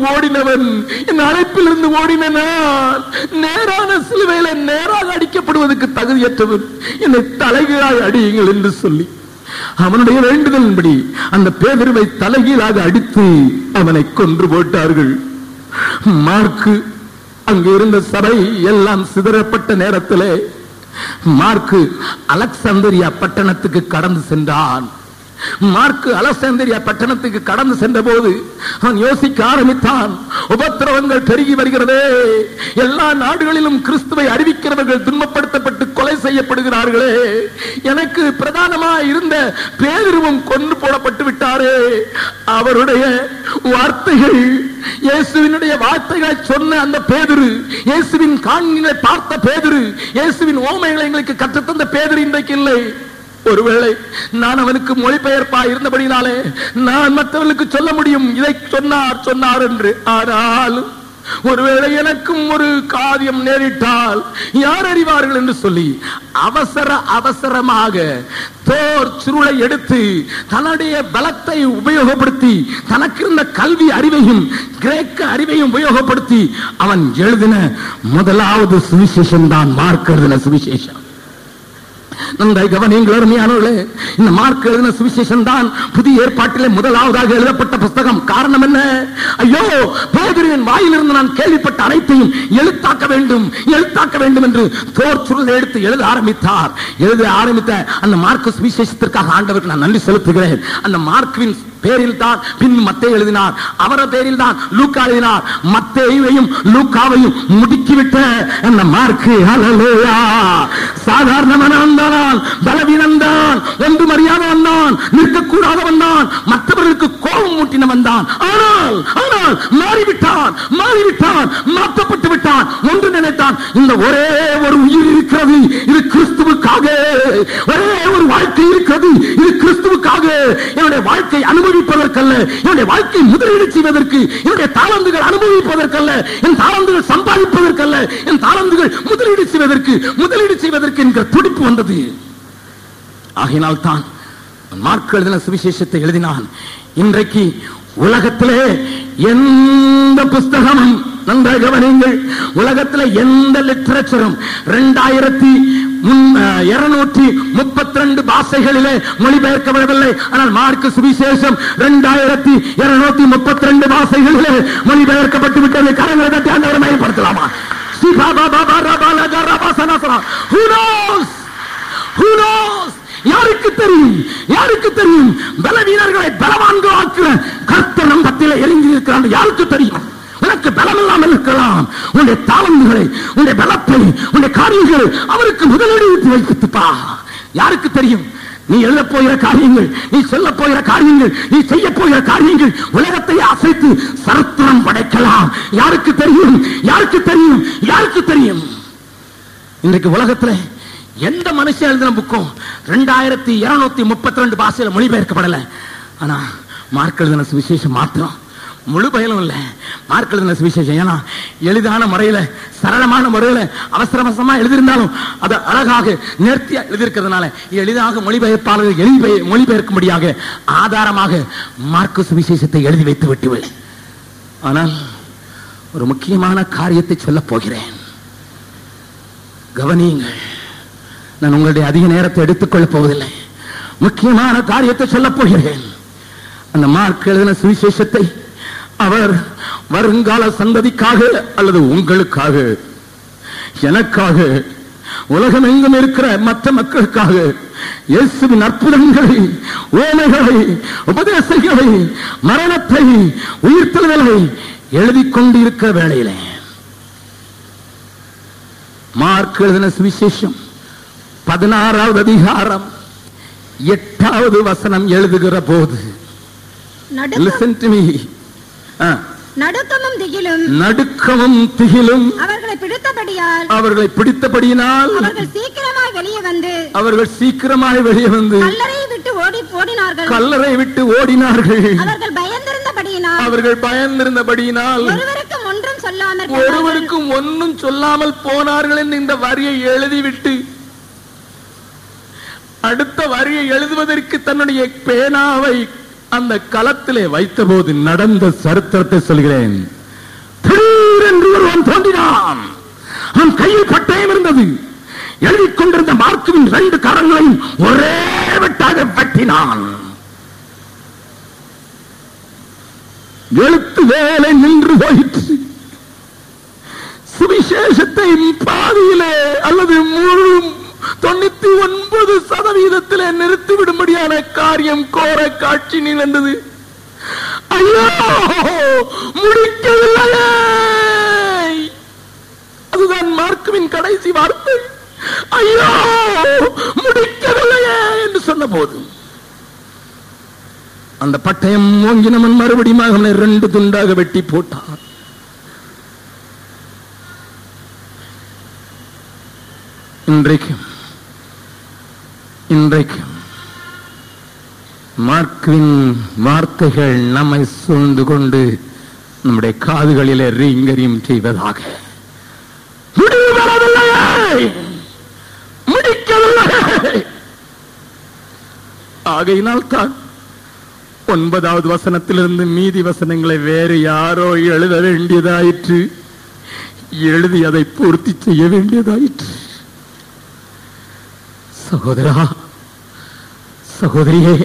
ஓடின நான் நேரான சிலுவையில நேராக அடிக்கப்படுவதற்கு தகுதியற்றவன், என்னை தலைகீழாக அடியுங்கள் என்று சொல்லி அவனுடைய வேண்டுதலின்படி அந்த பேதுருவை தலைகீழாக அடித்து அவனை கொன்று போட்டார்கள். மார்க்கு அங்கு இருந்த சபை எல்லாம் சிதறப்பட்ட நேரத்திலே மார்க்கு அலெக்சாந்திரியா பட்டணத்துக்கு கடந்து சென்றான். மார்க்கு அலெக்சாந்திரியா பட்டணத்துக்கு கடந்து சென்ற போது அவன் யோசிக்க ஆரம்பித்தான், உபத்திரவங்கள் பெருகி வருகிறதே, எல்லா நாடுகளிலும் கிறிஸ்துவை அறிவிக்கிறவர்கள் துன்பப்படுத்தப்பட்டு கொலை செய்யப்படுகிறார்களே, எனக்கு பிரதானமாக இருந்த பேதுருவும் கொன்று போடப்பட்டு விட்டாரே, அவருடைய வார்த்தைகள், இயேசுவினுடைய வார்த்தைகளை சொன்ன அந்த பேதுரு, இயேசுவின் காண்களை பார்த்த பேதுரு, இயேசுவின் ஓமைகளை எங்களுக்கு கற்றுத்தந்த பேதுரு இன்றைக்கு இல்லை. ஒருவேளை நான் அவனுக்கு மொழிபெயர்ப்பா இருந்தபடினாலே நான் மற்றவர்களுக்கு சொல்ல முடியும் இதை சொன்னார் என்று. ஆனாலும் ஒருவேளை எனக்கும் ஒரு காரியம் நேரிட்டால் யார் அறிவார்கள் என்று சொல்லி அவசரமாக தோர் சுருளை எடுத்து தன்னுடைய பலத்தை உபயோகப்படுத்தி தனக்கு இருந்த கல்வி அறிவையும் கிரேக்க அறிவையும் உபயோகப்படுத்தி அவன் எழுதின முதலாவது சுவிசேஷம் தான் மார்க் எழுதின சுவிசேஷம். நன்றாய் கவனியுங்கள் அருமையானவர்களே. இந்த மார்க் எழுதின சுவிசேஷம் தான் புதிய ஏற்பாட்டிலே முதலாவதாக எழுதப்பட்ட புஸ்தகம். காரணம் என்ன? ஐயோ, பேதுருவின் வாயிலிருந்து நான் கேள்விப்பட்ட அனைத்தையும் எழுத்தாக்க வேண்டும் என்று தோர் சுருள் எடுத்து எழுத ஆரம்பித்த அந்த மார்க் சுவிசேஷத்திற்காக ஆண்டவருக்கு நான் நன்றி செலுத்துகிறேன். அந்த மார்க்கின் பேரில் தான் பின் மத்தேயு எழுதினார், அவர பேரில் தான் லூக்கா எழுதினார். மத்தேயுவையும் லூக்காவையும் முடுக்கிவிட்ட அந்த மார்க், ஹல்லேலூயா, சாதாரணவன் தான், பலவீனன் தான், ஒன்றும் அறியாதவன் தான், நிற்கக்கூடாதவன் தான், மற்றவர்களுக்கு கோபம் மூட்டினவன் தான். ஆனால் மாறிவிட்டான், மாற்றப்பட்டு விட்டான். ஒன்று நினைத்தான், இந்த ஒரே ஒரு உயிர் இருக்கிறது, இது கிறிஸ்துவுக்காக. ஒரே ஒரு வாழ்க்கை இருக்கிறது, இது கிறிஸ்துவுக்காக. என்னுடைய வாழ்க்கை அனுபவிப்பதற்கல்ல, என்னுடைய வாழ்க்கை முதலீடு செய்வதற்கு, என்னுடைய தாளந்துகள் அனுபவிப்பதற்கல்ல, என் தாளந்துகள் சம்பாதிப்பதற்கல்ல, என் தாளந்துகள் முதலீடு செய்வதற்கு என்கிற துடிப்பு வந்தது. ஆகையினால் தான் மார்க் எழுதின சுவிசேஷத்தை எழுதினான். இன்றைக்கு உலகத்திலே எந்த புஸ்தகமும், நன்றாக கவனியுங்கள், உலகத்தில் எந்த லிட்டரேச்சரும் 2232 பாஷைகளிலே மொழிபெயர்க்கப்படவில்லை. ஆனால் மார்க் சுவிசேஷம் 2232 பாஷைகளிலே மொழிபெயர்க்கப்பட்டு விட்டது. கரங்களை தட்டி ஆண்டவரை மகிமைப்படுத்தலாமா? யாருக்கு தெரியும்? பலவீனர்களை பலவான்களாக்குற கர்த்தர் நம் மத்தியிலே இறங்கி இருக்கிறார். யாருக்கு தெரியும்? உனக்கு பலம் இல்லாமல் இருக்கலாம். உன்னுடைய தாளந்துகளை, உன்னுடைய பலத்தை, உன்னுடைய காரியங்களை அவருக்கு முதலீடு வைத்துப்பா. யாருக்கு தெரியும்? நீ எழுத போகிற காரியங்கள், நீ சொல்ல போகிற காரியங்கள், நீ செய்ய போகிற காரியங்கள் உலகத்தை அசைத்து சரித்திரம் படைக்கலாம். யாருக்கு தெரியும்? இன்றைக்கு உலகத்தில் எந்த மனுஷன் எழுதின புக்கும் 2232 பாஷையில மொழிபெயர்க்கப்படல. ஆனா மார்க் எழுதின சுவிசேஷம் மாத்திரம் முழு பயனும் இல்லை. மார்க் எழுதின சுவிசேஷம் ஏன்னா எளிதான முறையில, சரளமான முறையில, அவசரமா எழுதியிருந்தாலும் அதை அழகாக நேர்த்தியா எழுதியிருக்கிறதுனால எளிதாக மொழிபெயர்ப்பாளர்கள் மொழிபெயர்க்கும்படியாக ஆதாரமாக மார்க் சுவிசேஷத்தை எழுதி வைத்து விட்டுவிடு. ஆனால் ஒரு முக்கியமான காரியத்தை சொல்ல போகிறேன், கவனியுங்கள். நான் உங்களுடைய அதிக நேரத்தை எடுத்துக்கொள்ளப் போவதில்லை. முக்கியமான காரியத்தை சொல்ல போகிறேன். அந்த மார்க் எழுதின சுவிசேஷத்தை அவர் வருங்கால சந்ததிக்காக அல்லது உங்களுக்காக, எனக்காக, உலகம் எங்கும் இருக்கிற மற்ற மக்களுக்காக இயேசுவின் அற்புதங்களை, உவமைகளை, உபதேசங்களை, மரணத்தை, உயிர்த்தெழுதலை எழுதி கொண்டிருக்கிற வேளையிலே மார்க் எழுதின சுவிசேஷம் 16வது அதிகாரம் 8வது வசனம் எழுதுகிற போது, listen to me, நடுக்கமும் திகிலும் அவர்களை பிடித்தபடியினால் அவர்கள் சீக்கிரமாய் வெளியே வந்து கல்லறை விட்டு ஓடினார்கள். அவர்கள் பயந்திருந்தபடியினால் ஒருவருக்கும் ஒன்றும் சொல்லாமல் போனார்கள் என்று இந்த வரியை எழுதிவிட்டு அடுத்த வரியை எழுதுவதற்கு தன்னுடைய பேனாவை அந்த களத்திலே வைத்த போது நடந்த சரித்திரத்தை சொல்கிறேன். திடீரென்று ஒருவன் தோன்றினான். அவன் கையில் பட்டயம் இருந்தது. எழுதிக் கொண்டிருந்த மார்க்குவின் 2 கரங்களையும் ஒரே வெட்டாக வெட்டினான். எழுத்து வேலை நின்று போயிற்று. சுவிசேஷத்தை பாதியிலே அல்லது முழு 99% நிறுத்திவிடும்படியான காரியம், கோர காட்சி நிகழ்ந்தது. ஐயோ, முடிக்கவில்லையே. அதுதான் மார்க்குவின் கடைசி வார்த்தை. ஐயோ, முடிக்கவில்லையே என்று சொன்ன போது அந்த பட்டயம் ஓங்கினவன் மறுபடியும் அவனை 2 துண்டாக வெட்டி போட்டார். இன்றைக்கும் மார்க்கின் வார்த்தைகள் நம்மை சூழ்ந்து கொண்டு நம்முடைய காதுகளிலே ரீங்கரியம் செய்வதாக. முடிக்கவில்லை. ஆகையினால் தான் 9வது வசனத்திலிருந்து மீதி வசனங்களை வேறு யாரோ எழுத வேண்டியதாயிற்று, எழுதி அதை பூர்த்தி செய்ய வேண்டியதாயிற்று. சகோதரா, சகோதரியே,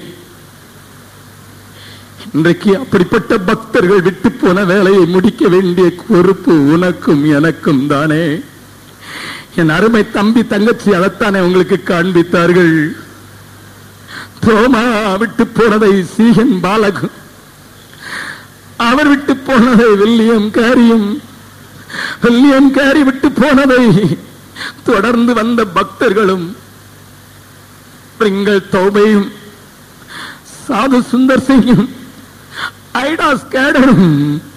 இன்றைக்கு அப்படிப்பட்ட பக்தர்கள் விட்டு போன வேலையை முடிக்க வேண்டிய பொறுப்பு உனக்கும் எனக்கும் தானே. என் அருமை தம்பி தங்கச்சி அதைத்தானே உங்களுக்கு காண்பித்தார்கள். தோமா விட்டு போனதை சீகன் பாலகு, அவர் விட்டு போனதை வில்லியம் கேரி விட்டு போனதை தொடர்ந்து வந்த பக்தர்களும் பிரிங்கல் தௌபையும் சாது சுந்தர் சிங்கும் ஐடா ஸ்கேடரும்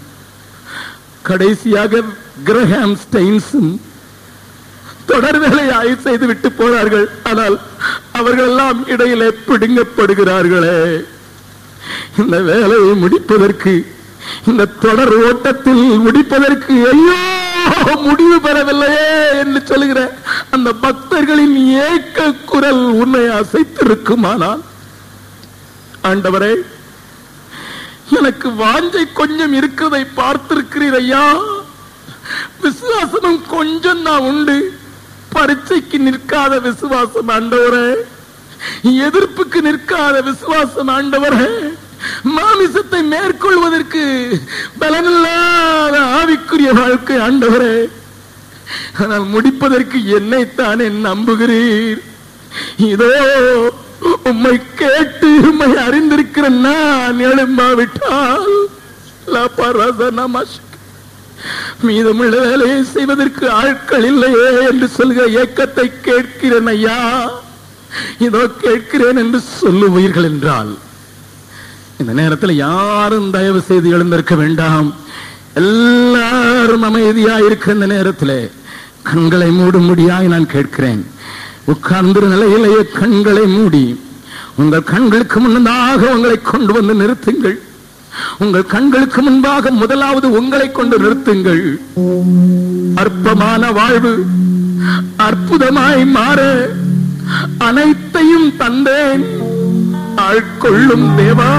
கடைசியாக கிரஹாம் ஸ்டெயின்ஸும் தொடர் வேலையை ஆய்வு செய்து விட்டு போனார்கள். ஆனால் அவர்கள் எல்லாம் இடையிலே பிடுங்கப்படுகிறார்களே. இந்த வேலையை முடிப்பதற்கு, இந்த தொடர் ஓட்டத்தில் முடிப்பதற்கு ஐயோ முடிவு பெறவில்லையே என்று சொல்லுகிற அந்த பக்தர்களின் ஏக்க குரல் உன்னை அசைத்திருக்குமானால், ஆண்டவரே, எனக்கு வாஞ்சை கொஞ்சம் இருக்கிறதை பார்த்திருக்கிறீர் ஐயா. விசுவாசமும் கொஞ்சம் தான் உண்டு. பரீட்சைக்கு நிற்காத விசுவாசம் ஆண்டவரே, எதிர்ப்புக்கு நிற்காத விசுவாசம் ஆண்டவரே, மாமிசத்தை மேற்கொள்வதற்கு பலனில்லாத ஆவிக்குரிய வாழ்க்கை ஆண்டவரே. ஆனால் முடிப்பதற்கு என்னைத்தானே நம்புகிறீர். இதோ உம்மை கேட்டு உம்மை அறிந்திருக்கிற நான் எழும்பாவிட்டால் மீதமுள்ள வேலையை செய்வதற்கு ஆட்கள் இல்லையே என்று சொல்கிற ஏக்கத்தை கேட்கிறேன் ஐயா. இதோ கேட்கிறேன் என்று சொல்லுவீர்கள் என்றால் இந்த நேரத்தில் யாரும் தயவு செய்து எழுந்திருக்க வேண்டாம். எல்லாரும் அமைதியாக இருக்கிற இந்த நேரத்தில் கண்களை மூடும்படியாய் நான் கேட்கிறேன். உட்கார்ந்த நிலையிலேயே கண்களை மூடி உங்கள் கண்களுக்கு முன்னதாக உங்களை கொண்டு வந்து நிறுத்துங்கள். உங்கள் கண்களுக்கு முன்பாக முதலாவது உங்களை கொண்டு நிறுத்துங்கள். அற்பமான வாழ்வு அற்புதமாய் மாற அனைத்தையும் தந்தேன். ஆட்கொள்ளும் தேவா,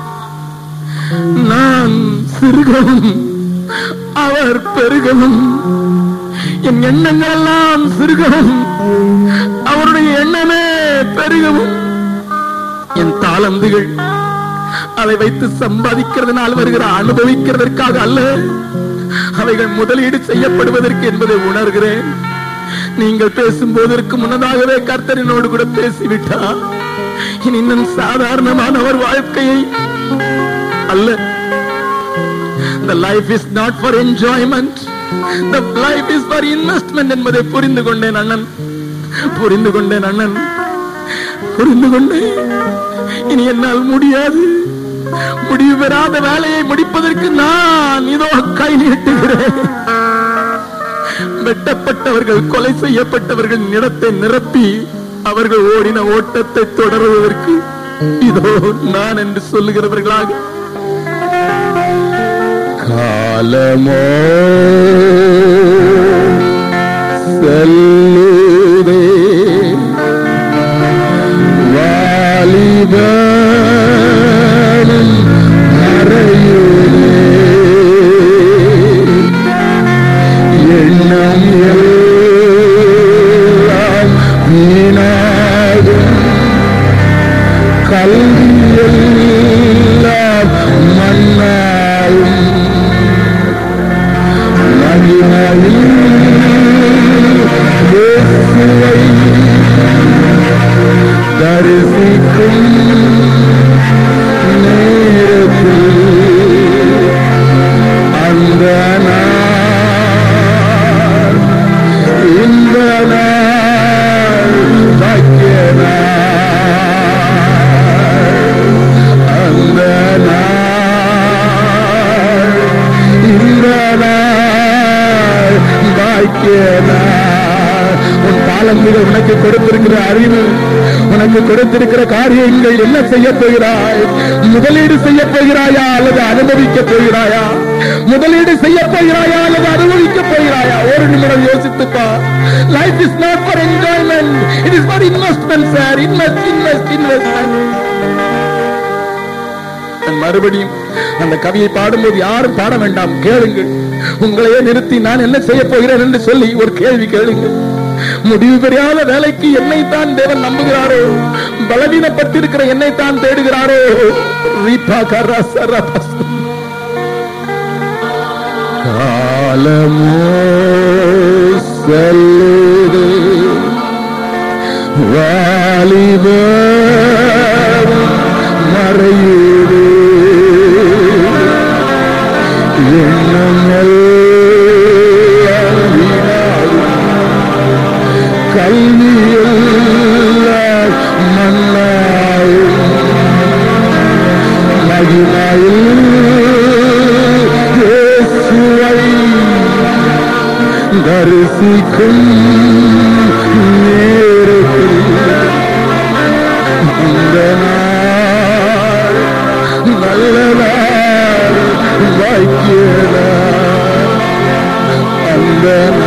நான் சிறுகவும் அவர் பெருகவும், என் எண்ணங்கள் எல்லாம் சிறுகவும் அவருடைய எண்ணமே பெருகவும். என் தாளந்துகள் அதை வைத்து சம்பாதிக்கிறதுனால் வருகிற அனுபவிக்கிறதற்காக அல்ல, அவைகள் முதலீடு செய்யப்படுவதற்கு என்பதை உணர்கிறேன். நீங்கள் பேசும்போதற்கு முன்னதாகவே கர்த்தரினோடு கூட பேசிவிட்டார். இனி இன்னும் சாதாரணமான ஒரு வாழ்க்கையை அல்ல. The life is not for enjoyment. The life is for investment என்பதை புரிந்து கொண்டேன் அண்ணன், புரிந்து கொண்டேன் அண்ணன், புரிந்து கொண்டேன். இனி என்னால் முடியாது. முடிவு பெறாத வேலையை முடிப்பதற்கு நான் இதோ கை நீட்டுகிறேன். வெட்டப்பட்டவர்கள், கொலை செய்யப்பட்டவர்கள் இடத்தை நிரப்பி அவர்கள் ஓடின ஓட்டத்தை தொடருவதற்கு இதோ நான் என்று சொல்லுகிறவர்களாக காலமோ செல்லுதே வாலிபனும் அறையுதே எண்ணம் எல்லாம் வீணாகும் கல்வி எல்லாம் மண்ணாகும் இயேசுவை தரிசிக்கும் நேரத்தில் அந்த நாள் இந்த நாள் பாக்கிய நாள், அந்த நாள் இந்த நாள் பாக்கிய நாள். உன் தாளந்துகள் உனக்கு கொடுத்திருக்கிற அறிவு, உனக்கு கொடுத்திருக்கிற காரியங்கள் என்ன செய்ய போகிறாய்? முதலீடு செய்ய போகிறாயா அல்லது அனுபவிக்க போகிறாயா? முதலீடு செய்ய போகிறாயா அல்லது அனுபவிக்க போகிறாயா? ஒரு நிமிடம் யோசித்துப்பா. Life is not for enjoyment, it is for investment sir. Investment. மறுபடியும் அந்த கவியை பாடும்போது யாரும் பாட வேண்டாம், கேளுங்கள். உங்களையே நிறுத்தி நான் என்ன செய்ய போகிறேன் என்று சொல்லி ஒரு கேள்வி கேளுங்கள். முடிவு பெறாத வேலைக்கு என்னைத்தான் தேவன் நம்புகிறாரோ, பலவீனப்பட்டிருக்கிற என்னைத்தான் தேடுகிறாரோ. காலமோ செல்லுது, வாலிப மறையுது, எண்ணங்கள் கல்வியில் மண்ணாயும் மகிமையில் இயேசுவை தரிசிக்கும் நேரத்தில் இந்த நாள் நல்ல நாள், வாய்க்கிய நாள், அந்த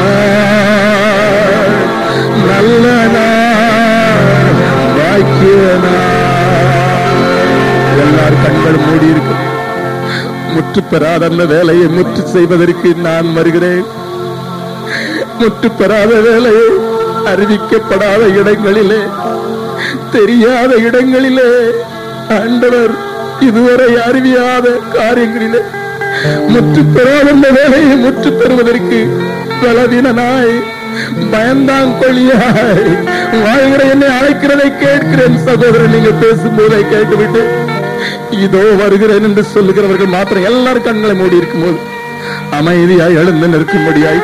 நாள் நல்ல நாள், வாய்க்கிய நாள். எல்லார் கண்கள் மூடி இருக்கு. முற்று பெறாத அந்த வேலையை முற்று செய்வதற்கு நான் வருகிறேன். முற்று பெறாத வேலையை அறிவிக்கப்படாத இடங்களிலே, தெரியாத இடங்களிலே, ஆண்டவர் இதுவரை அறிவியாத காரியங்களிலே முற்று பெறாத அந்த வேலையை முற்று பெறுவதற்கு பலவீனனாய், பயந்தாங்கொழியாய் வாழ்கிற என்னை அழைக்கிறதை கேட்கிறேன். சகோதரன், நீங்க பேசும்போதை கேட்டுவிட்டு இதோ வருகிறேன் என்று சொல்லுகிறவர்கள் மாத்திரம் எல்லாரும் கண்களை மூடி இருக்கும் போது அமைதியாய் எழுந்து நிற்கும்படியாய்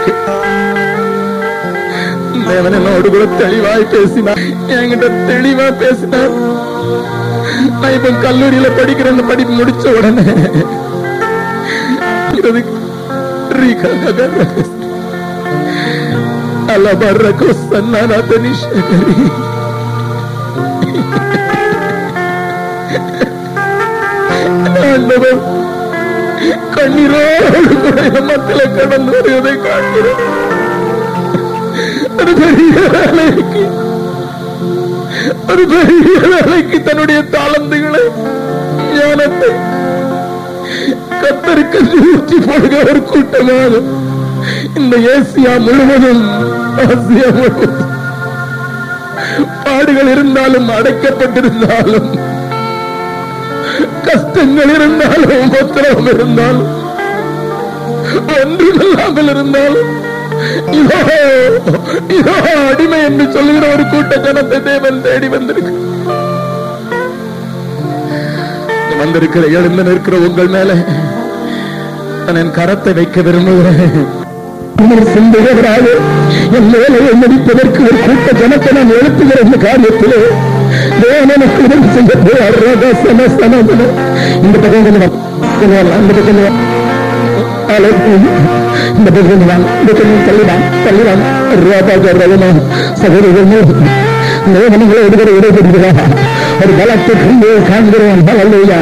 தேவன் என்னோடு கூட தெளிவாய் பேசினார், என்கிட்ட தெளிவா பேசினார். நான் இப்ப கல்லூரியில படிக்கிறேன், படிப்பு முடிச்ச உடனே கண்ணீரோடு கூட மக்கள் கடந்து வருவதை காண்கிறேன். ஒரு பெரிய வேலைக்கு தன்னுடைய தாளந்துகளை, ஞானத்தை கத்தருக்கு ஊற்றி போடுகிற ஒரு கூட்டமாக இந்த ஏசியா முழுவதும், ஆசியா முழுவதும் பாடுகள் இருந்தாலும், அடைக்கப்பட்டிருந்தாலும், கஷ்டங்கள் இருந்தாலும், உபத்திரவம் இருந்தாலும், ஒன்றுமில்லாமல் இருந்தாலும், இதோ இதோ அடிமை என்று சொல்லுகிற ஒரு கூட்ட ஜனத்தை தேவன் தேடி வந்திருக்கு. வந்திருக்கிற எழுந்து நிற்கிற உங்கள் மேல என் கரத்தை வைக்க விரும்புகிறேன். சிந்துகிறாக என் வேலையை முடிப்பதற்கு ஒரு கூட்ட ஜனத்தை நான் எழுப்புகிற இந்த காரியத்திலே தேவனுக்கு உதவி செய்ய இந்த பக்கம் அந்த பக்கம் இந்த பக்கம் தள்ளிடான் தள்ளிடான் சகோதரர்கள் தேவனங்களை எடுக்கிற இடைபெறுகிறார். ஒரு பலத்தை கண்டு காண்கிறேன். ஹல்லேலூயா.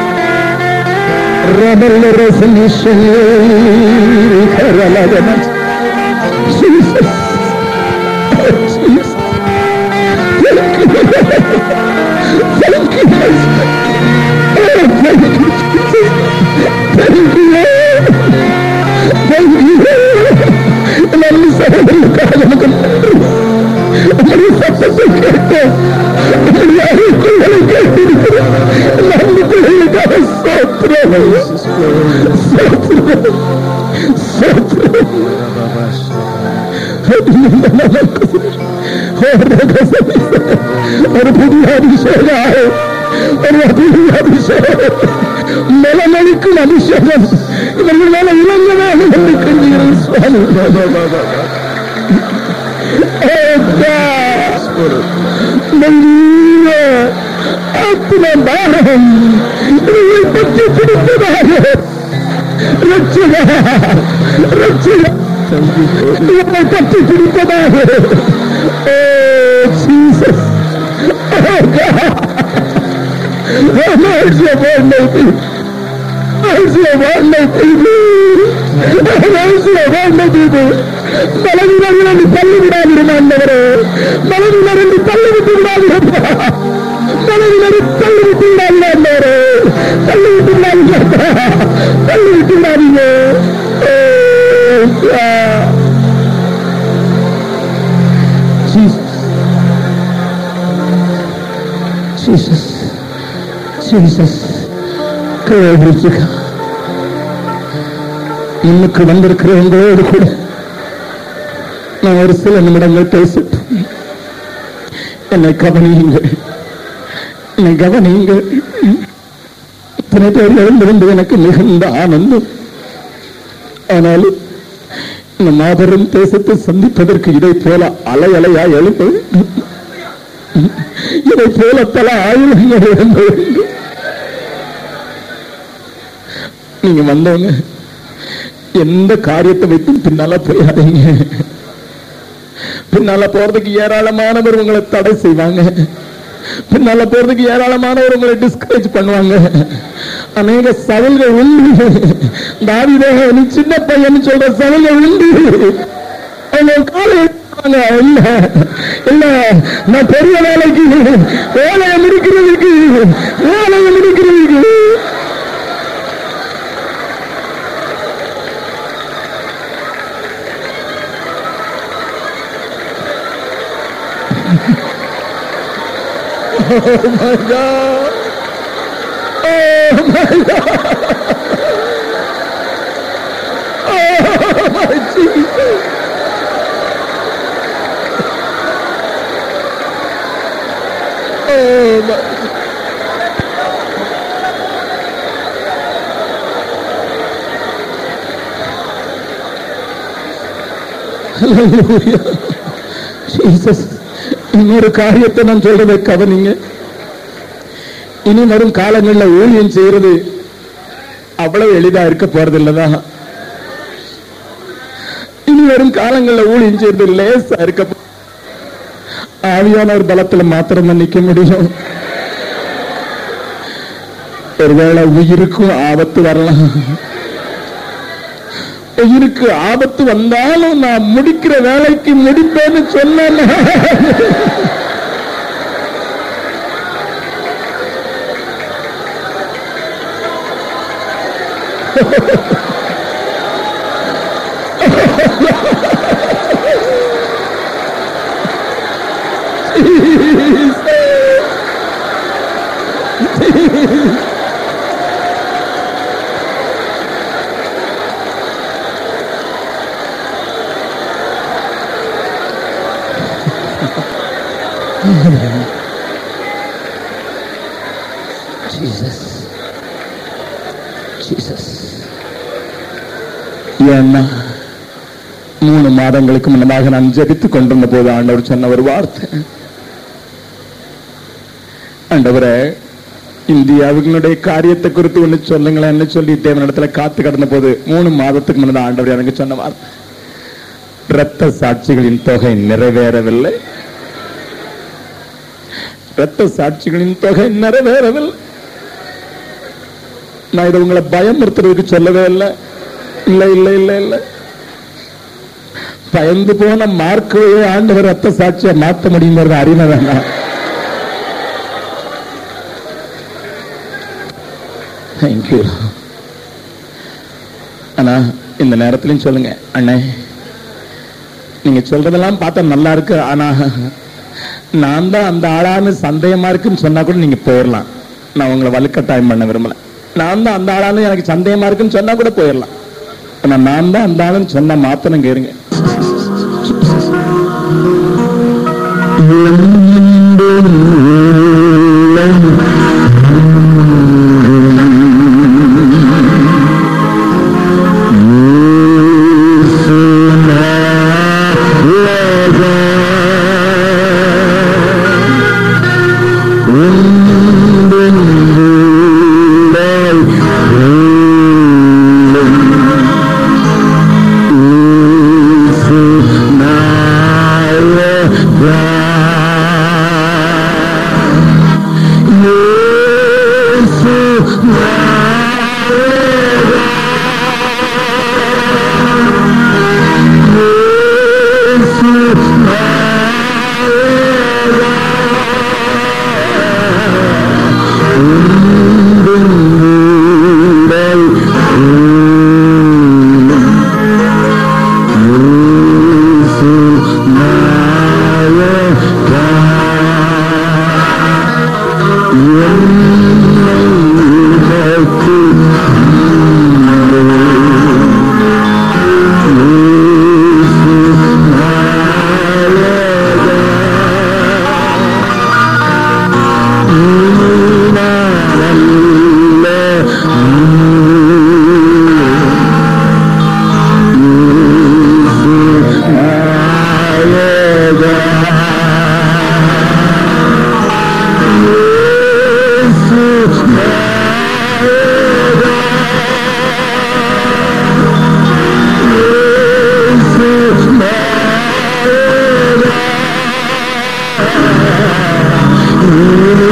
ரபல் ரெசல்யூஷன் கரலகன ஜீசஸ் ஜீசஸ் thank you நல்ல சகோதரர்களுக்காக நமக்கு உங்களுடைய சத்தத்தை கேட்டோம், உங்களுடைய அறிவிப்புகளை கேட்டிருக்கிறோம். நன்றி பிள்ளைகளுக்காக சோத்திரம் ஒரு புதிய அபிஷேகம், ஒரு புதிய அபிஷேகம், மலமளிக்கும் அபிஷேகம் இவர்கள் மேல இளங்கமாக வந்து கண்டீர்கள் சுவாமி. ஆத்ம பாரம் இவர்களை பற்றி பிடித்ததாக இவர்களை பற்றி பிடித்ததாக பலவீனர்கள் தள்ளிவிடாதிருந்தவரே, பலவீனரை தள்ளிவிட்டு விடாதிருப்பா, பலவீனரை தள்ளிவிட்டு விடாதிருந்தவரே, தள்ளிவிட்டு விடாதீங்க, தள்ளிவிட்டு விடாதீங்க. Jesus, Jesus, இன்னுக்கு வந்திருக்கிறவங்களோடு கூட நான் ஒரு சில நிமிடங்கள் பேசிட்டு என்னை கவனியுங்கள், என்னை கவனியுங்கள். இத்தனை பேர் எழுந்திருந்து எனக்கு மிகுந்த ஆனந்தம். ஆனாலும் இந்த மாபெரும் தேசத்தை சந்திப்பதற்கு இதை போல அலை அலையா எழுப்ப, இதை போல பல ஆயுதங்கள் எழுந்த வேண்டும். நீங்க வந்தவங்க எந்த காரியத்தை வைத்தும் பின்னால போயாதீங்க. பின்னால போறதுக்கு ஏராளமானவர் உங்களை தடை செய்வாங்க. பின்னால போறதுக்கு ஏராளமானவர் உங்களை டிஸ்கரேஜ் பண்ணுவாங்க. அநேக சவால்கள் உண்டு. தாவீதே, நீ சின்ன பையன் சொல்ற சவால்கள் உண்டு. அவங்க காலை இல்ல இல்ல, நான் பெரிய வேலைக்கு வேலையை முடிக்கிறதுக்கு Oh my God! Oh my God! Oh my Jesus! Oh my! Hallelujah! Jesus! இன்னொரு காரியத்தை நான் சொல்றதை கவனிங்க. இனி வரும் காலங்களில் ஊழியம் செய்யறது அவ்வளவு எளிதா இருக்க போறது இல்லதான். இனி வரும் காலங்களில் ஊழியம் செய்யறது லேசா இருக்க. ஆவியானவர் பலத்துல மாத்திரம் தான் நிக்க முடியும். ஒருவேளை உயிருக்கும் ஆபத்து வரலாம். உயிருக்கு ஆபத்து வந்தாலும் நான் முடிக்கிற வேலைக்கு முடிப்பேன்னு சொன்ன Jesus, Jesus. ஏன்னா 3 மாதங்களுக்கு முன்னதாக நான் ஜெபித்துக் கொண்டிருந்த போது ஆண்டவர் சொன்ன ஒரு வார்த்தை, ஆண்டவரே இந்தியாவினுடைய காரியத்தை குறித்து ஒண்ணு சொல்லுங்களேன்னு சொல்லி தேவனிடத்துல காத்து கடந்த போது 3 மாதத்துக்கு முன்னதாக ஆண்டவர் எனக்கு சொன்ன வார்த்தை, இரத்த சாட்சிகளின் தொகை நிறைவேறவில்லை. இரத்த சாட்சிகளின் தொகை நிறைவேறவில்லை. நான் இதை உங்களை பயமுறுத்துறதுக்கு சொல்லவே இல்லை. இல்ல இல்ல இல்ல இல்ல, பயந்து போன மார்க்கையே ஆண்டவர் ரத்த சாட்சியை மாற்ற முடியுங்கிறது அறிமை வேண்டாம். தேங்க்யூ. ஆனா இந்த நேரத்திலையும் சொல்லுங்க, அண்ணே நீங்க சொல்றதெல்லாம் பார்த்தா நல்லா இருக்கு, ஆனா நான் தான் அந்த ஆளான்னு சந்தேகமா இருக்குன்னு சொன்னா கூட நீங்க போயிடலாம். நான் உங்களை வலுக்கட்டாயம் பண்ண விரும்பல. நான் தான் அந்த ஆளான்னு எனக்கு சந்தேகமா இருக்குன்னு சொன்னா கூட போயிடலாம். ஆனா நான் தான் அந்த ஆளுன்னு சொன்னா மாத்தணும் கேளுங்க. Hallelujah.